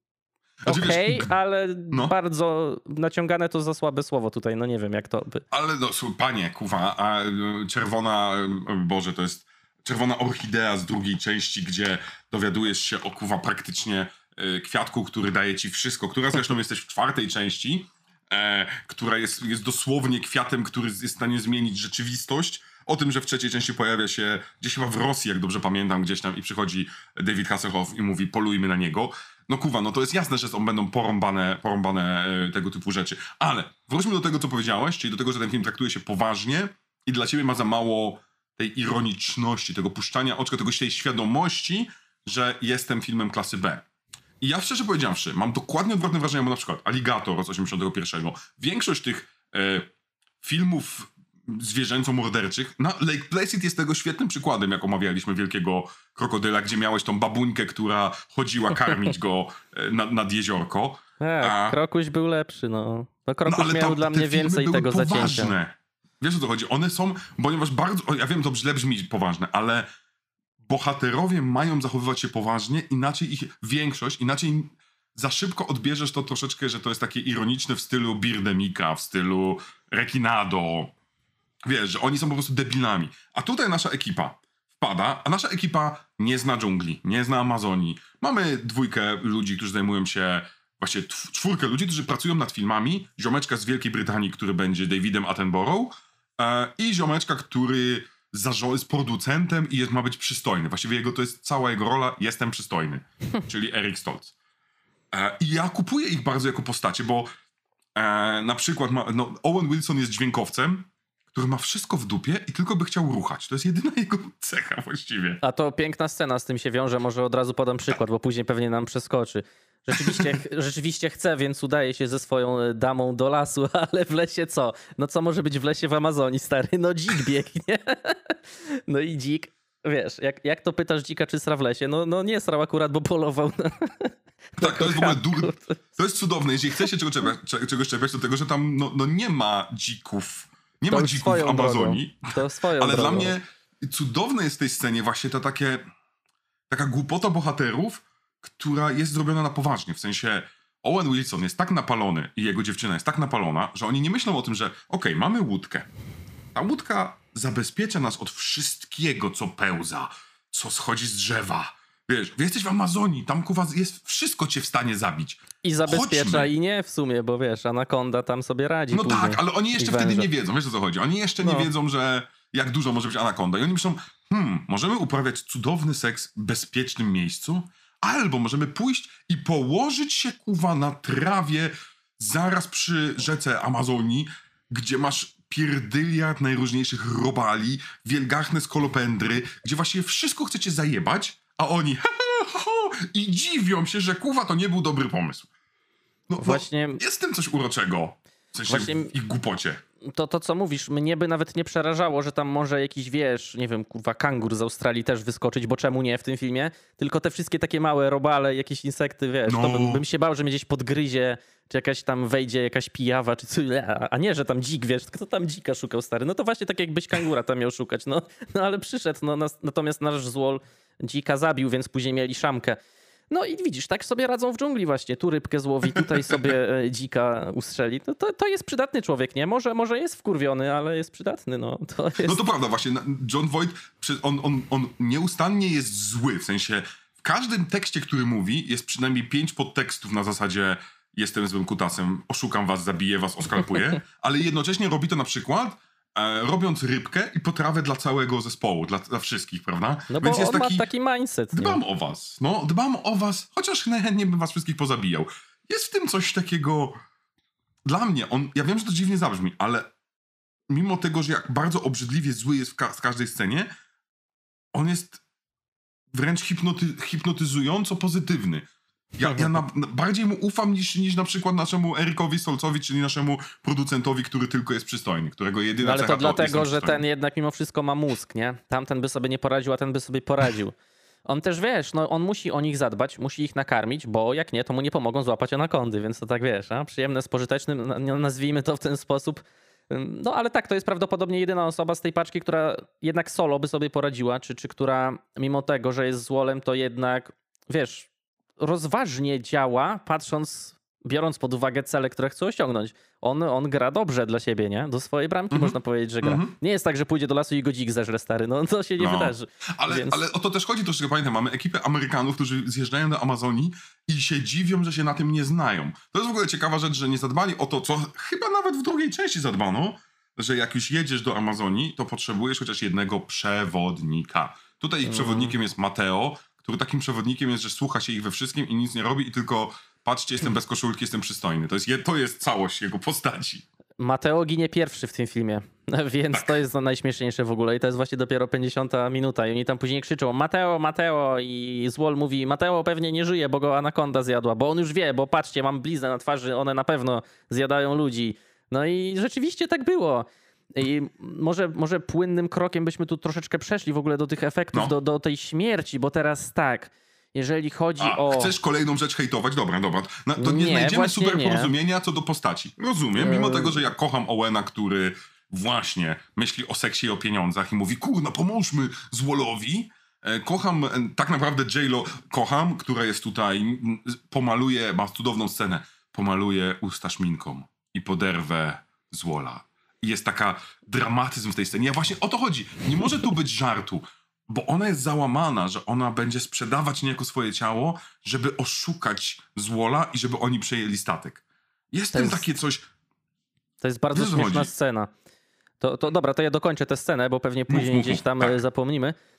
Okej, okay, ale no. bardzo naciągane to za słabe słowo tutaj, no nie wiem jak to by. Ale no, panie, kuwa, a czerwona, Boże, to jest czerwona orchidea z drugiej części, gdzie dowiadujesz się o kuwa praktycznie y, kwiatku, który daje ci wszystko, która zresztą jesteś w czwartej części, e, która jest, jest dosłownie kwiatem, który jest w stanie zmienić rzeczywistość. O tym, że w trzeciej części pojawia się gdzieś chyba w Rosji, jak dobrze pamiętam, gdzieś tam i przychodzi David Hasselhoff i mówi polujmy na niego. No kuwa, no to jest jasne, że są, będą porąbane, porąbane e, tego typu rzeczy. Ale wróćmy do tego, co powiedziałeś, czyli do tego, że ten film traktuje się poważnie i dla ciebie ma za mało tej ironiczności, tego puszczania oczka, tego tej świadomości, że jestem filmem klasy B. I ja szczerze powiedziawszy, mam dokładnie odwrotne wrażenie, bo na przykład Alligator z osiemdziesiątego pierwszego. Większość tych e, filmów zwierzęco-morderczych. No, Lake Placid jest tego świetnym przykładem, jak omawialiśmy Wielkiego Krokodyla, gdzie miałeś tą babuńkę, która chodziła karmić go nad, nad jeziorko. Tak, A... Krokuś był lepszy, no. No Krokuś no, miał tam, dla mnie więcej tego poważne. Zacięcia. Wiesz o co chodzi? One są, ponieważ bardzo, ja wiem, to źle brzmi poważne, ale bohaterowie mają zachowywać się poważnie, inaczej ich większość, inaczej za szybko odbierzesz to troszeczkę, że to jest takie ironiczne w stylu Birdemika, w stylu Rekinado. Wiesz, że oni są po prostu debilami. A tutaj nasza ekipa wpada, a nasza ekipa nie zna dżungli, nie zna Amazonii. Mamy dwójkę ludzi, którzy zajmują się, właśnie czwórkę ludzi, którzy pracują nad filmami. Ziomeczka z Wielkiej Brytanii, który będzie Davidem Attenborough e, i ziomeczka, który jest producentem i jest, ma być przystojny. Właściwie jego, to jest cała jego rola, jestem przystojny, czyli Eric Stoltz. E, I ja kupuję ich bardzo jako postacie, bo e, na przykład ma, no, Owen Wilson jest dźwiękowcem, który ma wszystko w dupie i tylko by chciał ruchać. To jest jedyna jego cecha właściwie. A to piękna scena z tym się wiąże, może od razu podam przykład, bo później pewnie nam przeskoczy. Rzeczywiście, rzeczywiście chce, więc udaje się ze swoją damą do lasu, ale w lesie co? No co może być w lesie w Amazonii, stary? No dzik biegnie. No i dzik, wiesz, jak, jak to pytasz dzika, czy sra w lesie? No, no nie srał akurat, bo polował na, Tak, to jest w ogóle dur... To jest cudowne. Jeśli chce się czego czepiać, czegoś czepiać, to tego, że tam no, no nie ma dzików. Nie to ma dzików w Amazonii. Drogą. To swoją ale drogą. dla mnie cudowne jest w tej scenie właśnie ta takie, taka głupota bohaterów, która jest zrobiona na poważnie. W sensie Owen Wilson jest tak napalony i jego dziewczyna jest tak napalona, że oni nie myślą o tym, że okej, okay, mamy łódkę. Ta łódka zabezpiecza nas od wszystkiego, co pełza, co schodzi z drzewa. Wiesz, wy jesteś w Amazonii, tam kuwa jest wszystko cię w stanie zabić. I zabezpiecza Chodźmy. i nie w sumie, bo wiesz, anakonda tam sobie radzi. No później. tak, ale oni jeszcze wtedy nie wiedzą, wiesz o co chodzi. Oni jeszcze no. nie wiedzą, że jak dużo może być anakonda. I oni myślą, hmm, możemy uprawiać cudowny seks w bezpiecznym miejscu, albo możemy pójść i położyć się kuwa na trawie zaraz przy rzece Amazonii, gdzie masz pierdyliard najróżniejszych robali, wielgachne skolopendry, gdzie właściwie wszystko chcecie zajebać, a oni i dziwią się, że kuwa to nie był dobry pomysł. No, właśnie no, jest w tym coś uroczego. W sensie właśnie w ich głupocie. To, to, co mówisz, mnie by nawet nie przerażało, że tam może jakiś, wiesz, nie wiem, kurwa, kangur z Australii też wyskoczyć, bo czemu nie w tym filmie? Tylko te wszystkie takie małe robale, jakieś insekty, wiesz, No. to bym, bym się bał, że mnie gdzieś podgryzie, czy jakaś tam wejdzie jakaś pijawa, czy coś, a nie, że tam dzik, wiesz, kto tam dzika szukał, stary? No to właśnie tak jakbyś kangura tam miał szukać, no, no ale przyszedł, no, nas, natomiast nasz złol dzika zabił, więc później mieli szamkę. No i widzisz, tak sobie radzą w dżungli właśnie. Tu rybkę złowi, tutaj sobie e, dzika ustrzeli. No to, to jest przydatny człowiek, nie? Może, może jest wkurwiony, ale jest przydatny, no. To jest... No to prawda, właśnie. John Voight, on, on, on nieustannie jest zły. W sensie w każdym tekście, który mówi, jest przynajmniej pięć podtekstów na zasadzie jestem złym kutasem, oszukam was, zabiję was, oskalpuję, ale jednocześnie robi to na przykład e, robiąc rybkę i potrawę dla całego zespołu, dla, dla wszystkich, prawda? No bo Więc jest on taki, ma taki mindset, nie? Dbam o was, no, dbam o was, chociaż najchętniej bym was wszystkich pozabijał. Jest w tym coś takiego... Dla mnie, on, ja wiem, że to dziwnie zabrzmi, ale mimo tego, że jak bardzo obrzydliwie zły jest w, ka- w każdej scenie, on jest wręcz hipnoty- hipnotyzująco pozytywny. Ja, ja na, na, bardziej mu ufam niż, niż na przykład naszemu Erikowi Stolcowi, czyli naszemu producentowi, który tylko jest przystojny, którego jedyna No ale cecha to dlatego, jest że przystojny. ten jednak mimo wszystko ma mózg, nie? Tamten by sobie nie poradził, a ten by sobie poradził. On też, wiesz, no on musi o nich zadbać, musi ich nakarmić, bo jak nie, to mu nie pomogą złapać anakondy, więc to tak, wiesz, a? Przyjemne z pożytecznym, na- nazwijmy to w ten sposób. No ale tak, to jest prawdopodobnie jedyna osoba z tej paczki, która jednak solo by sobie poradziła, czy, czy która mimo tego, że jest złolem, to jednak, wiesz, rozważnie działa, patrząc, biorąc pod uwagę cele, które chce osiągnąć. On, on gra dobrze dla siebie, nie? Do swojej bramki Mhm. można powiedzieć, że gra. Mhm. Nie jest tak, że pójdzie do lasu i go dzik zeżre, stary. No to się nie No. wydarzy. Ale, Więc- ale o to też chodzi troszeczkę, pamiętam, mamy ekipę Amerykanów, którzy zjeżdżają do Amazonii i się dziwią, że się na tym nie znają. To jest w ogóle ciekawa rzecz, że nie zadbali o to, co chyba nawet w drugiej części zadbano, że jak już jedziesz do Amazonii, to potrzebujesz chociaż jednego przewodnika. Tutaj ich Mhm. przewodnikiem jest Mateo, który takim przewodnikiem jest, że słucha się ich we wszystkim i nic nie robi i tylko patrzcie, jestem bez koszulki, jestem przystojny. To jest, je, to jest całość jego postaci. Mateo ginie pierwszy w tym filmie, więc Tak. to jest najśmieszniejsze w ogóle i to jest właśnie dopiero pięćdziesiąta minuta i oni tam później krzyczą Mateo, Mateo i Złol mówi Mateo pewnie nie żyje, bo go anakonda zjadła, bo on już wie, bo patrzcie, mam bliznę na twarzy, one na pewno zjadają ludzi. No i rzeczywiście tak było. I może, może płynnym krokiem byśmy tu troszeczkę przeszli w ogóle do tych efektów, No. do, do tej śmierci, bo teraz tak, jeżeli chodzi A, o... chcesz kolejną rzecz hejtować? Dobra, dobra. Na, to nie, Nie, znajdziemy właśnie super nie. porozumienia co do postaci. Rozumiem, mimo Eee. tego, że ja kocham Owena, który właśnie myśli o seksie i o pieniądzach i mówi, kurna, pomóżmy Złolowi. E, Kocham, e, tak naprawdę J-Lo kocham, która jest tutaj, m, pomaluje, ma cudowną scenę, pomaluje usta szminką i poderwę Złola. I jest taka dramatyzm w tej scenie. Ja właśnie o to chodzi. Nie może tu być żartu. Bo ona jest załamana, że ona będzie sprzedawać niejako swoje ciało, żeby oszukać Złola i żeby oni przejęli statek. Jest w To tym jest- takie coś... To jest bardzo Wiesz, o co śmieszna chodzi? scena. To, to dobra, to ja dokończę tę scenę, bo pewnie później mów, gdzieś mów, tam tak. e, zapomnimy.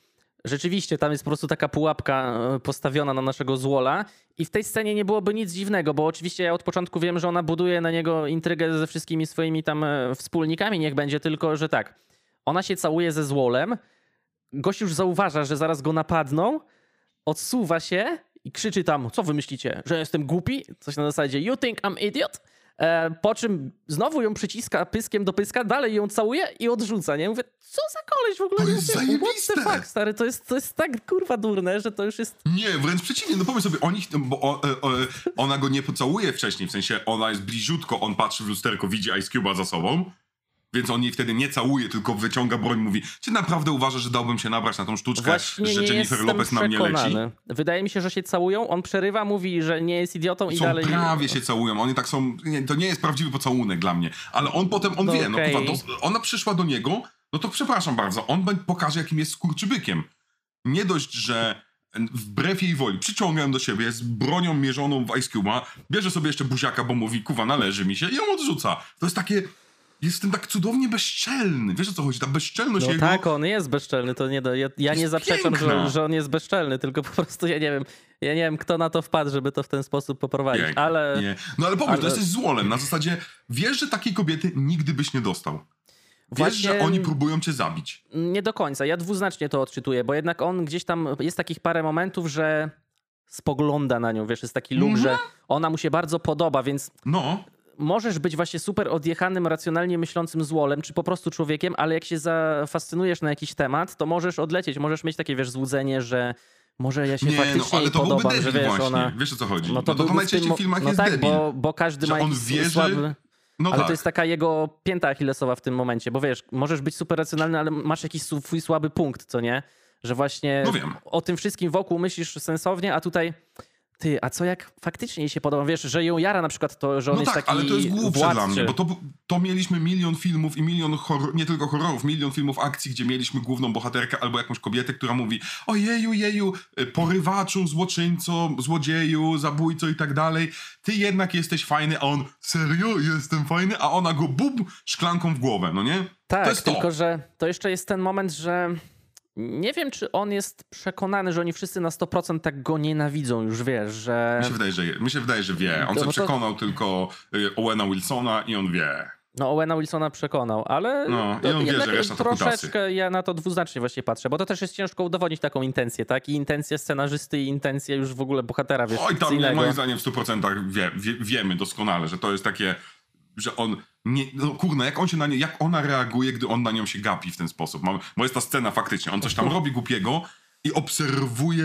rzeczywiście tam jest po prostu taka pułapka postawiona na naszego złola i w tej scenie nie byłoby nic dziwnego, bo oczywiście ja od początku wiem, że ona buduje na niego intrygę ze wszystkimi swoimi tam wspólnikami, niech będzie tylko, że tak, ona się całuje ze złolem, gość już zauważa, że zaraz go napadną, odsuwa się i krzyczy tam, co wy myślicie, że jestem głupi? Coś na zasadzie, you think I'm idiot? E, po czym znowu ją przyciska pyskiem do pyska, dalej ją całuje i odrzuca, nie? Mówię, co za koleś w ogóle? To jest Mówię, zajebiste. What the fuck, stary? To jest, to jest tak kurwa durne, że to już jest... Nie, wręcz przeciwnie, no pomyśl sobie, oni, bo o, o, ona go nie pocałuje wcześniej, w sensie ona jest bliziutko, on patrzy w lusterko, widzi Ice Cube'a za sobą, więc on jej wtedy nie całuje, tylko wyciąga broń, mówi, czy naprawdę uważasz, że dałbym się nabrać na tą sztuczkę, Właśnie że nie Jennifer jestem Lopez na mnie leci? przekonany. Wydaje mi się, że się całują, on przerywa, mówi, że nie jest idiotą i Są dalej... prawie się całują, oni tak są, nie, to nie jest prawdziwy pocałunek dla mnie, ale on potem, on No wie, okej. no kurwa, do, ona przyszła do niego, no to przepraszam bardzo, on pokaże, jakim jest skurczybykiem. Nie dość, że wbrew jej woli przyciąga ją do siebie z bronią mierzoną w Ice Cube'a, bierze sobie jeszcze buziaka, bo mówi, kuwa, należy mi się i ją odrzuca. To jest takie... Jestem tak cudownie bezczelny. Wiesz, o co chodzi? Ta bezczelność No jego... tak, on jest bezczelny, to nie do... Ja, ja nie jest zaprzeczam, piękna. że, że on jest bezczelny, tylko po prostu ja nie wiem, ja nie wiem, kto na to wpadł, żeby to w ten sposób poprowadzić, Piękna, ale... Nie. No ale pomyśl, ale- to jesteś złolem. Na zasadzie, wiesz, że takiej kobiety nigdy byś nie dostał. Wiesz, Właśnie- że oni próbują cię zabić. Nie do końca. Ja dwuznacznie to odczytuję, bo jednak on gdzieś tam, jest takich parę momentów, że spogląda na nią, wiesz, jest taki luk, Mhm. że ona mu się bardzo podoba, więc No. możesz być właśnie super odjechanym, racjonalnie myślącym złolem, czy po prostu człowiekiem, ale jak się zafascynujesz na jakiś temat, to możesz odlecieć, możesz mieć takie, wiesz, złudzenie, że może ja się Nie, no, faktycznie ale jej to byłby podobam, że debil wiesz, właśnie. ona... Wiesz, o co chodzi? No to, to, to byłby w najczęściej tym mo- w filmach no jest tak, debil. bo, bo każdy Że ma on jakiś wierzy- słaby... No ale tak. to jest taka jego pięta achillesowa w tym momencie, bo wiesz, możesz być super racjonalny, ale masz jakiś swój słaby punkt, co nie? Że właśnie No wiem. o tym wszystkim wokół myślisz sensownie, a tutaj ty, a co jak faktycznie jej się podoba? Wiesz, że ją jara na przykład to, że on No jest tak, taki ale to jest głupsze władczy. dla mnie, bo to, to mieliśmy milion filmów i milion, horror, nie tylko horrorów, milion filmów akcji, gdzie mieliśmy główną bohaterkę albo jakąś kobietę, która mówi ojeju, jeju, porywaczu, złoczyńco, złodzieju, zabójco i tak dalej. Ty jednak jesteś fajny, a on serio jestem fajny, a ona go bum szklanką w głowę, no nie? Tak, to jest tylko to. że to jeszcze jest ten moment, że nie wiem, czy on jest przekonany, że oni wszyscy na sto procent tak go nienawidzą już, wiesz, że... Mi się wydaje, że, mi się wydaje, że wie. On To- się bo to- przekonał tylko y, Owena Wilsona i on wie. No Owena Wilsona przekonał, ale No, to i on wie, jednak że reszta to troszeczkę kutasy. ja na to dwuznacznie właśnie patrzę, bo to też jest ciężko udowodnić taką intencję, tak? I intencję scenarzysty i intencję już w ogóle bohatera, wiesz, Oj, tam nie, fikcyjnego. moim zdaniem w stu procentach wie, wie, wiemy doskonale, że to jest takie, że on nie, no kurna, jak on się na nie, jak ona reaguje, gdy on na nią się gapi w ten sposób. Mam, bo jest ta scena faktycznie, on coś tam robi głupiego i obserwuje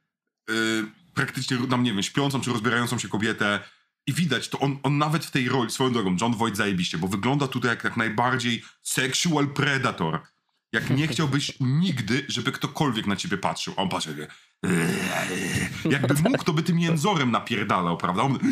y, praktycznie tam, nie wiem, śpiącą czy rozbierającą się kobietę i widać, to on, on nawet w tej roli, swoją drogą, Jon Voight zajebiście, bo wygląda tutaj jak, jak najbardziej sexual predator. Jak nie chciałbyś nigdy, żeby ktokolwiek na ciebie patrzył. A on patrzy, jak, jakby mógł, to by tym jęzorem napierdalał, prawda? On,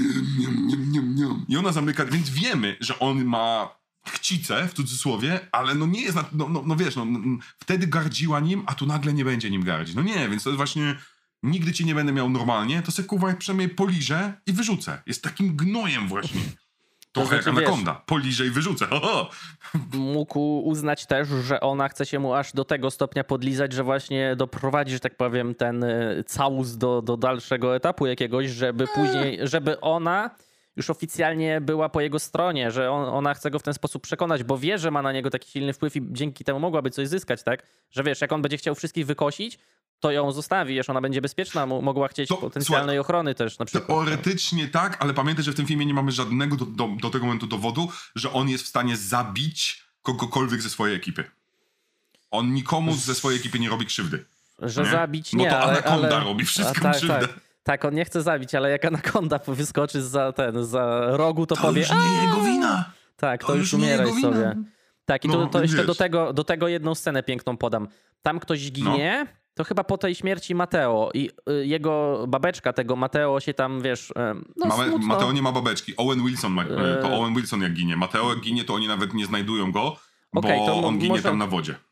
I ona zamyka, więc wiemy, że on ma chcicę, w cudzysłowie, ale no nie jest, na, no, no, no wiesz, no, no, wtedy gardziła nim, a tu nagle nie będzie nim gardzić. No nie, więc to jest właśnie, nigdy cię nie będę miał normalnie, to se kurwa przynajmniej poliżę i wyrzucę. Jest takim gnojem właśnie. Trochę znaczy, jak wiesz- anakonda. Poliżę i wyrzucę. Ho, ho. Mógł uznać też, że ona chce się mu aż do tego stopnia podlizać, że właśnie doprowadzi, że tak powiem, ten y, całus do, do dalszego etapu jakiegoś, żeby później, żeby ona już oficjalnie była po jego stronie, że on, ona chce go w ten sposób przekonać, bo wie, że ma na niego taki silny wpływ i dzięki temu mogłaby coś zyskać, tak? Że wiesz, jak on będzie chciał wszystkich wykosić, to ją zostawi, wiesz, ona będzie bezpieczna, mo- mogła chcieć To- potencjalnej słuchaj, ochrony też na przykład. Teoretycznie tak, ale pamiętaj, że w tym filmie nie mamy żadnego do, do, do tego momentu dowodu, że on jest w stanie zabić kogokolwiek ze swojej ekipy. On nikomu ze swojej ekipy nie robi krzywdy. Że nie? zabić No nie, to ale, Anaconda ale... robi wszystkim tak, krzywdę. Tak. Tak, on nie chce zabić, ale jak Anaconda wyskoczy za ten, za rogu, to, To powie... już nie jego wina. Tak, to, To już już nie umieraj jego wina. sobie. Tak, i No, to, to jeszcze wiesz. do tego, do tego jedną scenę piękną podam. Tam ktoś ginie, to chyba po tej śmierci Mateo i y, jego babeczka tego Mateo się tam, wiesz, y, no Mame, smutno. Mateo nie ma babeczki. Owen Wilson ma, Eee. to Owen Wilson jak ginie. Mateo jak ginie, to oni nawet nie znajdują go, bo Okej, to mo- on ginie może- tam na wodzie. W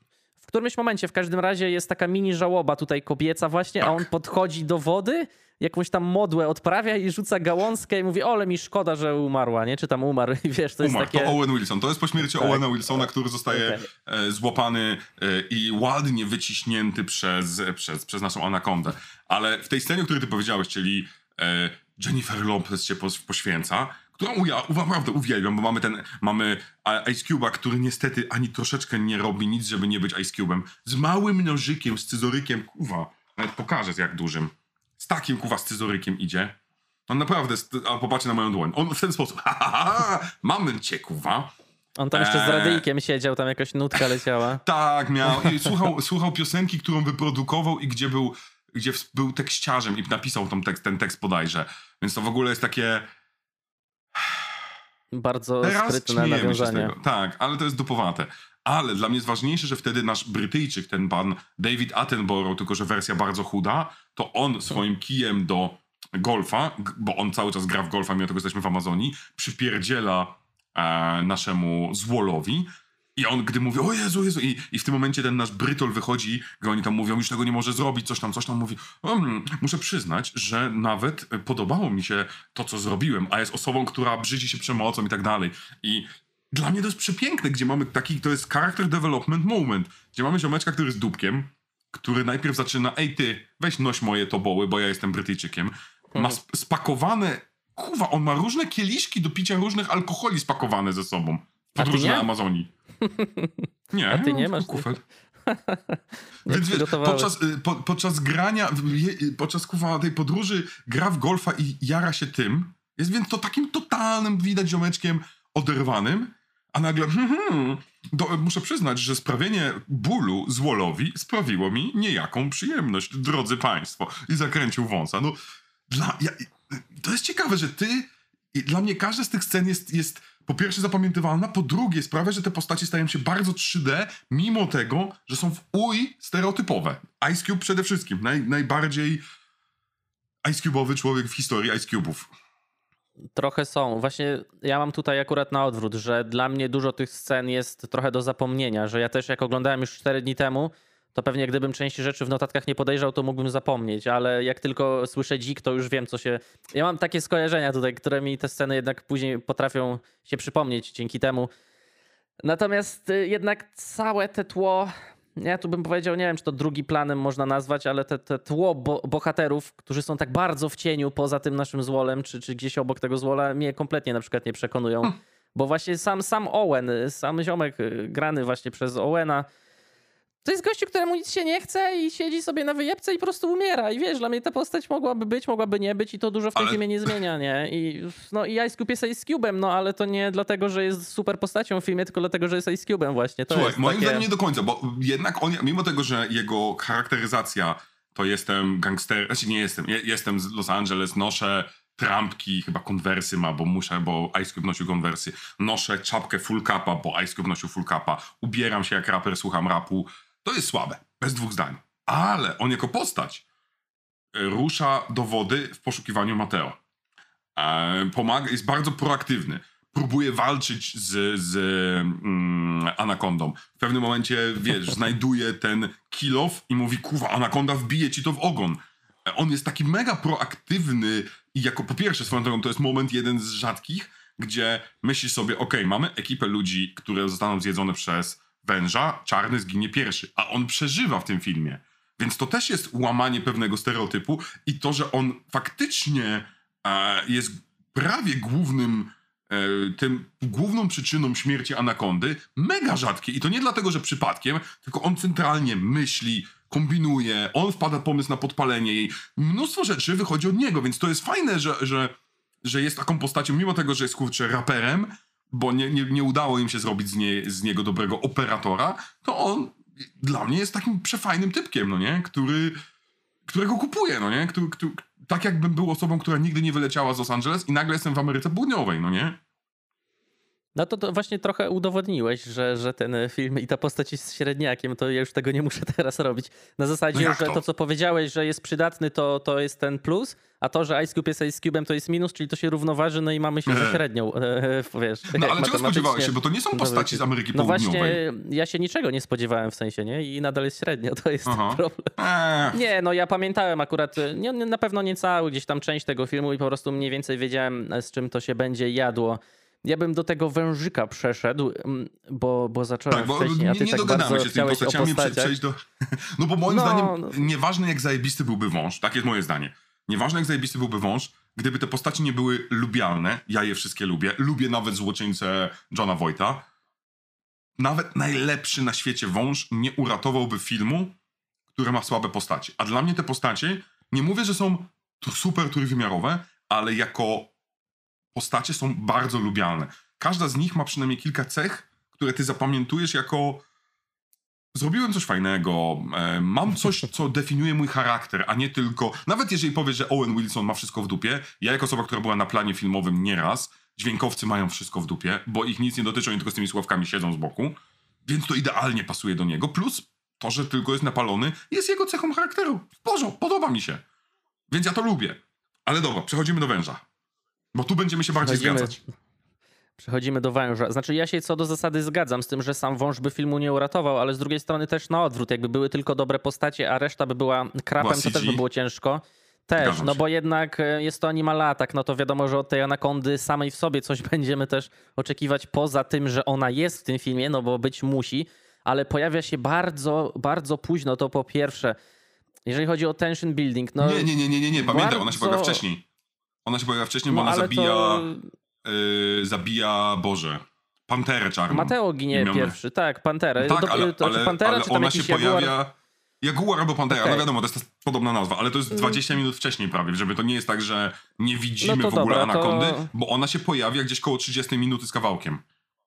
w którymś momencie w każdym razie jest taka mini żałoba tutaj kobieca właśnie, tak. A on podchodzi do wody, jakąś tam modłę odprawia i rzuca gałązkę i mówi, ole mi szkoda, że umarła, nie? Czy tam umarł i wiesz, to Umarł, jest takie... to Owen Wilson. To jest po śmierci tak. Owena Wilsona, który zostaje okay. złapany i ładnie wyciśnięty przez, przez, przez naszą anakondę. Ale w tej scenie, o której ty powiedziałeś, czyli Jennifer Lopez się poświęca, którą ja naprawdę uwielbiam, bo mamy ten, mamy Ice Cube'a, który niestety ani troszeczkę nie robi nic, żeby nie być Ice Cube'em. Z małym nożykiem, z scyzorykiem, kuwa, nawet pokażę jak dużym. Z takim, kuwa, scyzorykiem idzie. On naprawdę, a popatrzcie na moją dłoń. On w ten sposób, ha, ha, ha, mamy cię, kuwa. On tam jeszcze z radyjkiem siedział, tam jakaś nutka leciała. Tak, miał. I słuchał, słuchał piosenki, którą wyprodukował i gdzie był, gdzie był tekściarzem i napisał ten tekst, ten tekst bodajże. Więc to w ogóle jest takie... Bardzo Teraz sprytne nawiązanie. Tak, ale to jest dupowate. Ale dla mnie jest ważniejsze, że wtedy nasz Brytyjczyk, ten pan David Attenborough, tylko że wersja bardzo chuda, to on swoim kijem do golfa, bo on cały czas gra w golfa, mimo tego jesteśmy w Amazonii, przypierdziela e, naszemu złolowi. I on, gdy mówi, o Jezu, Jezu, i, i w tym momencie ten nasz Brytol wychodzi, gdy oni tam mówią, już tego nie może zrobić, coś tam, coś tam, mówi, um, muszę przyznać, że nawet podobało mi się to, co zrobiłem, a jest osobą, która brzydzi się przemocą i tak dalej. I dla mnie to jest przepiękne, gdzie mamy taki, to jest character development moment, gdzie mamy ziomeczka, który jest dupkiem, który najpierw zaczyna, ej ty, weź noś moje toboły, bo ja jestem Brytyjczykiem, ma sp- spakowane, kuwa, on ma różne kieliszki do picia różnych alkoholi spakowane ze sobą. Podróż na Amazonii. Nie, a ty nie masz kufel. Więc wiesz, podczas, po, podczas grania, podczas kuwa tej podróży gra w golfa i jara się tym, jest więc to takim totalnym, widać ziomeczkiem oderwanym, a nagle hmm, hmm, do, muszę przyznać, że sprawienie bólu złolowi sprawiło mi niejaką przyjemność, drodzy państwo. I zakręcił wąsa. No, dla, ja, to jest ciekawe, że ty, i dla mnie każda z tych scen jest, jest po pierwsze zapamiętywalna, po drugie sprawia, że te postacie stają się bardzo trzy D, mimo tego, że są w uj stereotypowe. Ice Cube przede wszystkim, naj, najbardziej Ice Cube'owy człowiek w historii Ice Cube'ów. Trochę są. Właśnie ja mam tutaj akurat na odwrót, że dla mnie dużo tych scen jest trochę do zapomnienia, że ja też jak oglądałem już cztery dni temu, to pewnie gdybym części rzeczy w notatkach nie podejrzał, to mógłbym zapomnieć, ale jak tylko słyszę dzik, to już wiem, co się... Ja mam takie skojarzenia tutaj, które mi te sceny jednak później potrafią się przypomnieć dzięki temu. Natomiast jednak całe te tło... Ja tu bym powiedział, nie wiem, czy to drugi planem można nazwać, ale te, te tło bo bohaterów, którzy są tak bardzo w cieniu poza tym naszym złolem, czy, czy gdzieś obok tego złola, mnie kompletnie na przykład nie przekonują. Hmm. Bo właśnie sam, sam Owen, sam ziomek grany właśnie przez Owena, to jest gościu, któremu nic się nie chce i siedzi sobie na wyjebce i po prostu umiera. I wiesz, dla mnie ta postać mogłaby być, mogłaby nie być i to dużo w tej ale... filmie nie zmienia, nie? I, no, i Ice Cube jest Ice Cube'em, no ale to nie dlatego, że jest super postacią w filmie, tylko dlatego, że jest Ice Cube'em właśnie. To Słuchaj, jest moim takie... zdaniem nie do końca, bo jednak on, mimo tego, że jego charakteryzacja to jestem gangster, znaczy nie jestem, ja, jestem z Los Angeles, noszę trampki, chyba konwersy ma, bo muszę, bo Ice Cube nosił konwersy, noszę czapkę full capa, bo Ice Cube nosił full capa, ubieram się jak raper, słucham rapu, to jest słabe, bez dwóch zdań. Ale on jako postać rusza do wody w poszukiwaniu Mateo. E, pomaga, jest bardzo proaktywny. Próbuje walczyć z, z mm, anakondą. W pewnym momencie, wiesz, znajduje ten kill off i mówi, kurwa, anakonda wbije ci to w ogon. E, on jest taki mega proaktywny i jako po pierwsze, swoją drogą, to jest moment jeden z rzadkich, gdzie myślisz sobie, okej, okay, mamy ekipę ludzi, które zostaną zjedzone przez węża, czarny zginie pierwszy, a on przeżywa w tym filmie. Więc to też jest łamanie pewnego stereotypu i to, że on faktycznie e, jest prawie głównym, e, tym, główną przyczyną śmierci anakondy, mega rzadkie. I to nie dlatego, że przypadkiem, tylko on centralnie myśli, kombinuje, on wpada pomysł na podpalenie jej. Mnóstwo rzeczy wychodzi od niego, więc to jest fajne, że, że, że jest taką postacią, mimo tego, że jest kurczę raperem, bo nie, nie, nie udało im się zrobić z, nie, z niego dobrego operatora, to on dla mnie jest takim przefajnym typkiem, no nie? Który, którego kupuję, no nie? Który, który, tak jakbym był osobą, która nigdy nie wyleciała z Los Angeles i nagle jestem w Ameryce Południowej, no nie? No to, to właśnie trochę udowodniłeś, że, że ten film i ta postać jest średniakiem, to ja już tego nie muszę teraz robić. Na zasadzie, No że to? to, co powiedziałeś, że jest przydatny, to, to jest ten plus, a to, że Ice Cube jest Ice Cube'em, to jest minus, czyli to się równoważy, no i mamy się ze średnią, e, wiesz. No ale czego spodziewałeś się, bo to nie są postaci z Ameryki No Południowej. właśnie, ja się niczego nie spodziewałem w sensie, nie? I nadal jest średnio, to jest Aha. problem. Eee. Nie, no ja pamiętałem akurat, nie, na pewno nie cały, gdzieś tam część tego filmu i po prostu mniej więcej wiedziałem, z czym to się będzie jadło. Ja bym do tego wężyka przeszedł, bo, bo zacząłem tak, bo wcześniej, a ty nie, nie tak dogadamy bardzo się z tymi chciałeś postaciami, o postaciach. przejść do... No bo moim No, zdaniem, no. nieważne jak zajebisty byłby wąż, tak jest moje zdanie, nieważne jak zajebisty byłby wąż, gdyby te postaci nie były lubialne, ja je wszystkie lubię, lubię nawet złoczyńcę Johna Voighta, nawet najlepszy na świecie wąż nie uratowałby filmu, który ma słabe postacie. A dla mnie te postacie, nie mówię, że są super trójwymiarowe, ale jako postacie są bardzo lubialne. Każda z nich ma przynajmniej kilka cech, które ty zapamiętujesz jako zrobiłem coś fajnego, e, mam coś, co definiuje mój charakter, a nie tylko... Nawet jeżeli powiesz, że Owen Wilson ma wszystko w dupie, ja jako osoba, która była na planie filmowym nieraz, dźwiękowcy mają wszystko w dupie, bo ich nic nie dotyczy, oni tylko z tymi sławkami siedzą z boku, więc to idealnie pasuje do niego, plus to, że tylko jest napalony, jest jego cechą charakteru. W porządku, podoba mi się. Więc ja to lubię. Ale dobra, przechodzimy do węża. Bo tu będziemy się bardziej Przechodzimy, zgadzać. przechodzimy do węża. Znaczy ja się co do zasady zgadzam z tym, że sam wąż by filmu nie uratował, ale z drugiej strony też na odwrót. Jakby były tylko dobre postacie, a reszta by była krapem, Była to też C G. by było ciężko. Też, Zgadzam no się. bo jednak jest to Animal Attack, no to wiadomo, że od tej anakondy samej w sobie coś będziemy też oczekiwać poza tym, że ona jest w tym filmie, no bo być musi, ale pojawia się bardzo, bardzo późno, to po pierwsze. Jeżeli chodzi o tension building, no... Nie, nie, nie, nie, nie, nie. pamiętaj, bardzo... ona się pojawia wcześniej. Ona się pojawia wcześniej, bo No, ona ale zabija, to... yy, zabija, Boże, Panterę Czarną. Mateo ginie Imiony. pierwszy, tak, Panterę. Tak, to, ale, to, ale, Pantera, ale czy tam ona się jakiś jaguar? pojawia... Jaguar albo Pantera, Okej. no wiadomo, to jest ta podobna nazwa, ale to jest dwadzieścia minut wcześniej prawie, żeby to nie jest tak, że nie widzimy No to w ogóle dobra, to- anakondy, bo ona się pojawia gdzieś koło trzydziestej minuty z kawałkiem.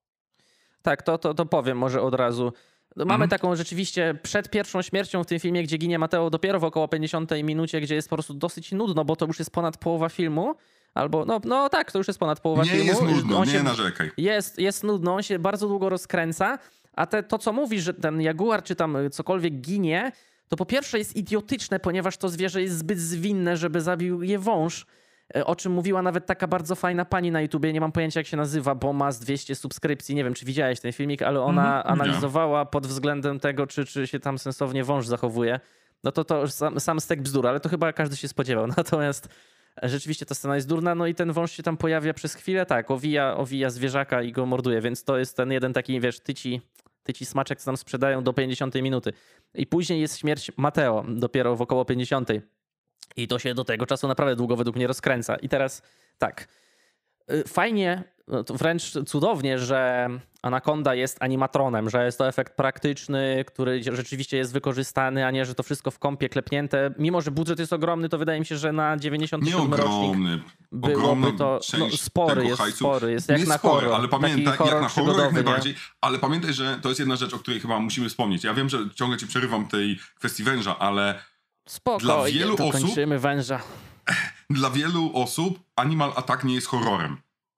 Tak, to, to, to powiem może od razu. No, mamy Mhm. taką rzeczywiście przed pierwszą śmiercią w tym filmie, gdzie ginie Mateo dopiero w około pięćdziesiątej minucie, gdzie jest po prostu dosyć nudno, bo to już jest ponad połowa filmu. Albo, no, no tak, to już jest ponad połowa Nie filmu. jest nudno, On nie się- narzekaj. Jest, jest nudno, on się bardzo długo rozkręca, a te, to co mówisz, że ten jaguar czy tam cokolwiek ginie, to po pierwsze jest idiotyczne, ponieważ to zwierzę jest zbyt zwinne, żeby zabił je wąż. E, O czym mówiła nawet taka bardzo fajna pani na YouTubie, nie mam pojęcia jak się nazywa, bo ma z dwieście subskrypcji, nie wiem czy widziałeś ten filmik, ale ona Mhm, widziałem. analizowała pod względem tego, czy, czy się tam sensownie wąż zachowuje. No to to sam, sam stek bzdur, ale to chyba każdy się spodziewał. Natomiast rzeczywiście ta scena jest durna, no i ten wąż się tam pojawia przez chwilę, tak, owija, owija zwierzaka i go morduje, więc to jest ten jeden taki, wiesz, tyci, tyci smaczek, co nam sprzedają do pięćdziesiątej minuty. I później jest śmierć Mateo, dopiero w około pięćdziesiątej. I to się do tego czasu naprawdę długo według mnie rozkręca. I teraz tak, y, fajnie, no to wręcz cudownie, że Anaconda jest animatronem, że jest to efekt praktyczny, który rzeczywiście jest wykorzystany, a nie, że to wszystko w kompie klepnięte. Mimo, że budżet jest ogromny, to wydaje mi się, że na dziewięćdziesiąty Nie siódmy rocznik ogromny. byłoby Ogromna to no, część spory, tego jest hajsu. spory, jest Nie jak na spory, horror. ale pamiętaj, Taki horror jak na horror jak przygodowy, nie? najbardziej, ale pamiętaj, że to jest jedna rzecz, o której chyba musimy wspomnieć. Ja wiem, że ciągle ci przerywam tej kwestii węża, ale Spoko, Dla wielu to osób- kończymy węża. dla wielu osób Animal Attack nie jest horrorem.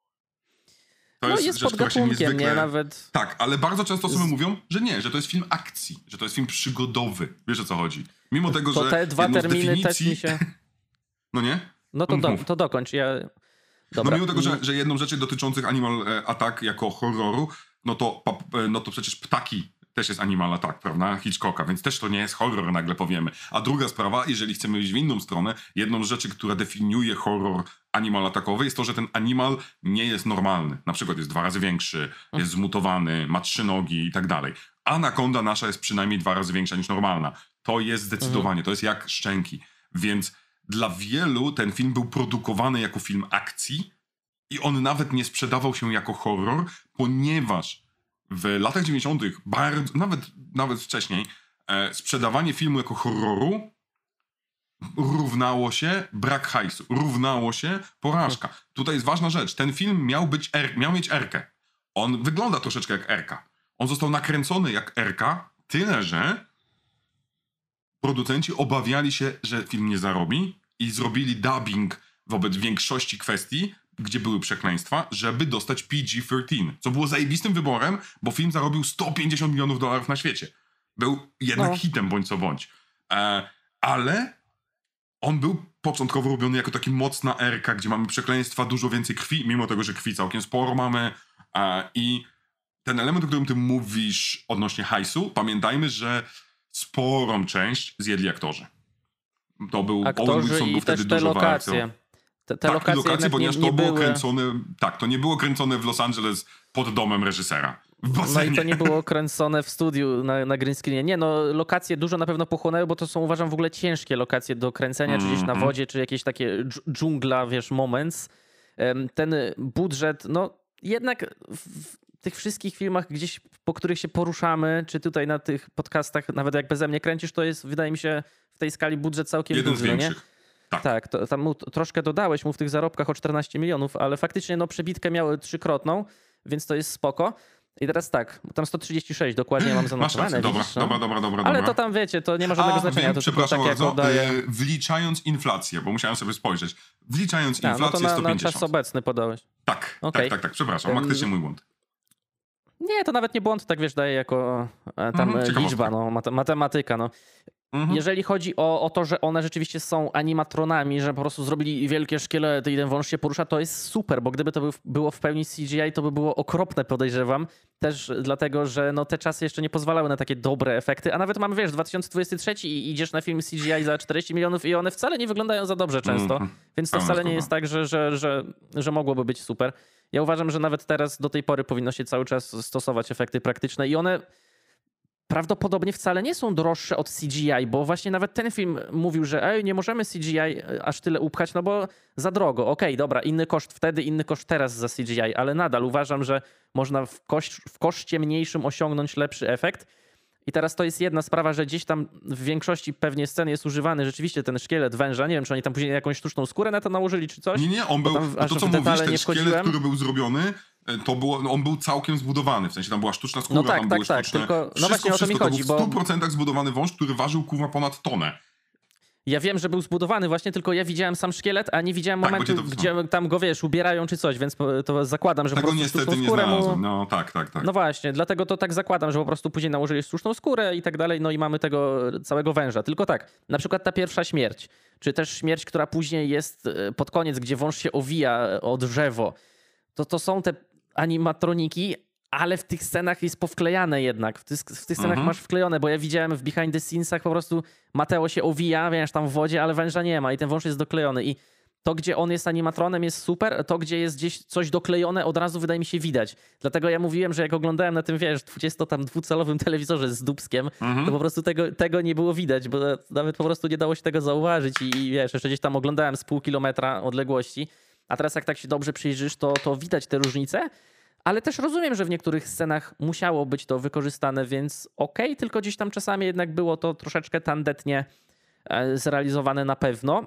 To No jest, pod gatunkiem, nie? Nawet... Tak, ale bardzo często osoby Z- mówią, że nie, że to jest film akcji, że to jest film przygodowy. Wiesz o co chodzi? Mimo tego, To że te dwa jedną z terminy definicji... też mi się... No nie? No to, do, Mów. to dokończ, ja... No Dobra. mimo tego, że, że jedną z rzeczy dotyczących Animal e, Attack jako horroru, no to, pap- e, no to przecież Ptaki też jest Animal Attack, prawda? Hitchcocka, więc też to nie jest horror, nagle powiemy. A druga sprawa, jeżeli chcemy iść w inną stronę, jedną z rzeczy, która definiuje horror Animal Attackowy jest to, że ten animal nie jest normalny. Na przykład jest dwa razy większy, jest zmutowany, ma trzy nogi i tak dalej. Anakonda nasza jest przynajmniej dwa razy większa niż normalna. To jest zdecydowanie, to jest jak szczęki. Więc dla wielu ten film był produkowany jako film akcji i on nawet nie sprzedawał się jako horror, ponieważ w latach dziewięćdziesiątych, bardzo, nawet, nawet wcześniej, e, sprzedawanie filmu jako horroru równało się brak hajsu, równało się porażka. Tutaj jest ważna rzecz. Ten film miał, być R, miał mieć R-kę. On wygląda troszeczkę jak R-ka. On został nakręcony jak R-ka, tyle że producenci obawiali się, że film nie zarobi i zrobili dubbing wobec większości kwestii gdzie były przekleństwa, żeby dostać P G trzynaście, co było zajebistym wyborem, bo film zarobił sto pięćdziesiąt milionów dolarów na świecie. Był jednak No. hitem, bądź co bądź. E, ale on był początkowo robiony jako taki mocna erka, gdzie mamy przekleństwa, dużo więcej krwi, mimo tego, że krwi całkiem sporo mamy. E, I ten element, o którym ty mówisz odnośnie hajsu, pamiętajmy, że sporą część zjedli aktorzy. To był Owen Aktorzy Wilson, był i wtedy też te dużo lokacje. walczył. Te, te Tak, lokacje, lokacje, ponieważ nie, to nie było były... kręcone, tak, to nie było kręcone w Los Angeles pod domem reżysera. W basenie. No i to nie było kręcone w studiu na, na green screenie. Nie, no lokacje dużo na pewno pochłonęły, bo to są, uważam, w ogóle ciężkie lokacje do kręcenia, mm-hmm. czy gdzieś na wodzie, czy jakieś takie dż- dżungla, wiesz, moments. Ten budżet, no jednak w tych wszystkich filmach gdzieś, po których się poruszamy, czy tutaj na tych podcastach, nawet jak beze mnie kręcisz, to jest, wydaje mi się, w tej skali budżet całkiem jeden duży, z no nie? większych. Tak, tak to, tam mu troszkę dodałeś mu w tych zarobkach o czternaście milionów, ale faktycznie no przebitkę miały trzykrotną, więc to jest spoko. I teraz tak, tam sto trzydzieści sześć dokładnie mam Masz zanotowane. rację, dobra, widzisz, no? dobra, dobra, dobra. Ale dobra. to tam wiecie, to nie ma żadnego A, znaczenia. wiem, To tylko przepraszam tak jak bardzo, oddaję. e, wliczając inflację, bo musiałem sobie spojrzeć. Wliczając A, no to inflację na, sto na pięćdziesiąt. czas obecny podałeś. Tak, Okay. tak, tak, tak, przepraszam, faktycznie mój błąd. Nie, to nawet nie błąd, tak wiesz, daje jako e, tam Mhm, e, liczba, no, mat- matematyka. No. Mhm. Jeżeli chodzi o, o to, że one rzeczywiście są animatronami, że po prostu zrobili wielkie szkielety i ten wąż się porusza, to jest super, bo gdyby to był, było w pełni C G I, to by było okropne, podejrzewam. Też dlatego, że no, te czasy jeszcze nie pozwalały na takie dobre efekty, a nawet mamy, wiesz, dwa tysiące dwudziesty trzeci i idziesz na film C G I za czterdzieści milionów i one wcale nie wyglądają za dobrze często, Mhm. więc to Pełna wcale nie zgoda. jest tak, że, że, że, że mogłoby być super. Ja uważam, że nawet teraz do tej pory powinno się cały czas stosować efekty praktyczne i one prawdopodobnie wcale nie są droższe od C G I, bo właśnie nawet ten film mówił, że ej, nie możemy C G I aż tyle upchać, no bo za drogo. Okej, okay, dobra, inny koszt wtedy, inny koszt teraz za C G I, ale nadal uważam, że można w, kosz, w koszcie mniejszym osiągnąć lepszy efekt. I teraz to jest jedna sprawa, że gdzieś tam w większości pewnie scen jest używany rzeczywiście ten szkielet węża. Nie wiem, czy oni tam później jakąś sztuczną skórę na to nałożyli, czy coś. Nie, nie, on był, tam no aż to w co detale mówisz, nie ten szkielet, wchodziłem. który był zrobiony, to było, no on był całkiem zbudowany, w sensie tam była sztuczna skóra, No tak, tam tak, były tak, sztuczne... tylko- no wszystko, właśnie o to mi wszystko, chodzi, to bo- był w stu procentach zbudowany wąż, który ważył kurwa ponad tonę. Ja wiem, że był zbudowany właśnie, tylko ja widziałem sam szkielet, a nie widziałem Tak, bo momentu, cię to- gdzie tam go, wiesz, ubierają czy coś, więc po- to zakładam, że Tego po prostu niestety sztuczną nie skórę mu... znalazłem, no tak, tak, tak. No właśnie, dlatego to tak zakładam, że po prostu później nałożyli sztuczną skórę i tak dalej, no i mamy tego całego węża. Tylko tak, na przykład ta pierwsza śmierć, czy też śmierć, która później jest e, pod koniec, gdzie wąż się owija o drzewo, to to są te animatroniki, ale w tych scenach jest powklejane jednak. W tych, w tych scenach Mhm. masz wklejone, bo ja widziałem w behind the scenesach po prostu Mateo się owija, wiesz, tam w wodzie, ale węża nie ma i ten wąż jest doklejony. I to, gdzie on jest animatronem, jest super. To, gdzie jest gdzieś coś doklejone, od razu wydaje mi się widać. Dlatego ja mówiłem, że jak oglądałem na tym, wiesz, dwudziestodwucalowym telewizorze z dubskiem, Mhm. to po prostu tego, tego nie było widać, bo nawet po prostu nie dało się tego zauważyć i, i wiesz, jeszcze gdzieś tam oglądałem z pół kilometra odległości. A teraz jak tak się dobrze przyjrzysz, to, to widać te różnice. Ale też rozumiem, że w niektórych scenach musiało być to wykorzystane, więc okej, okay, tylko gdzieś tam czasami jednak było to troszeczkę tandetnie e, zrealizowane na pewno.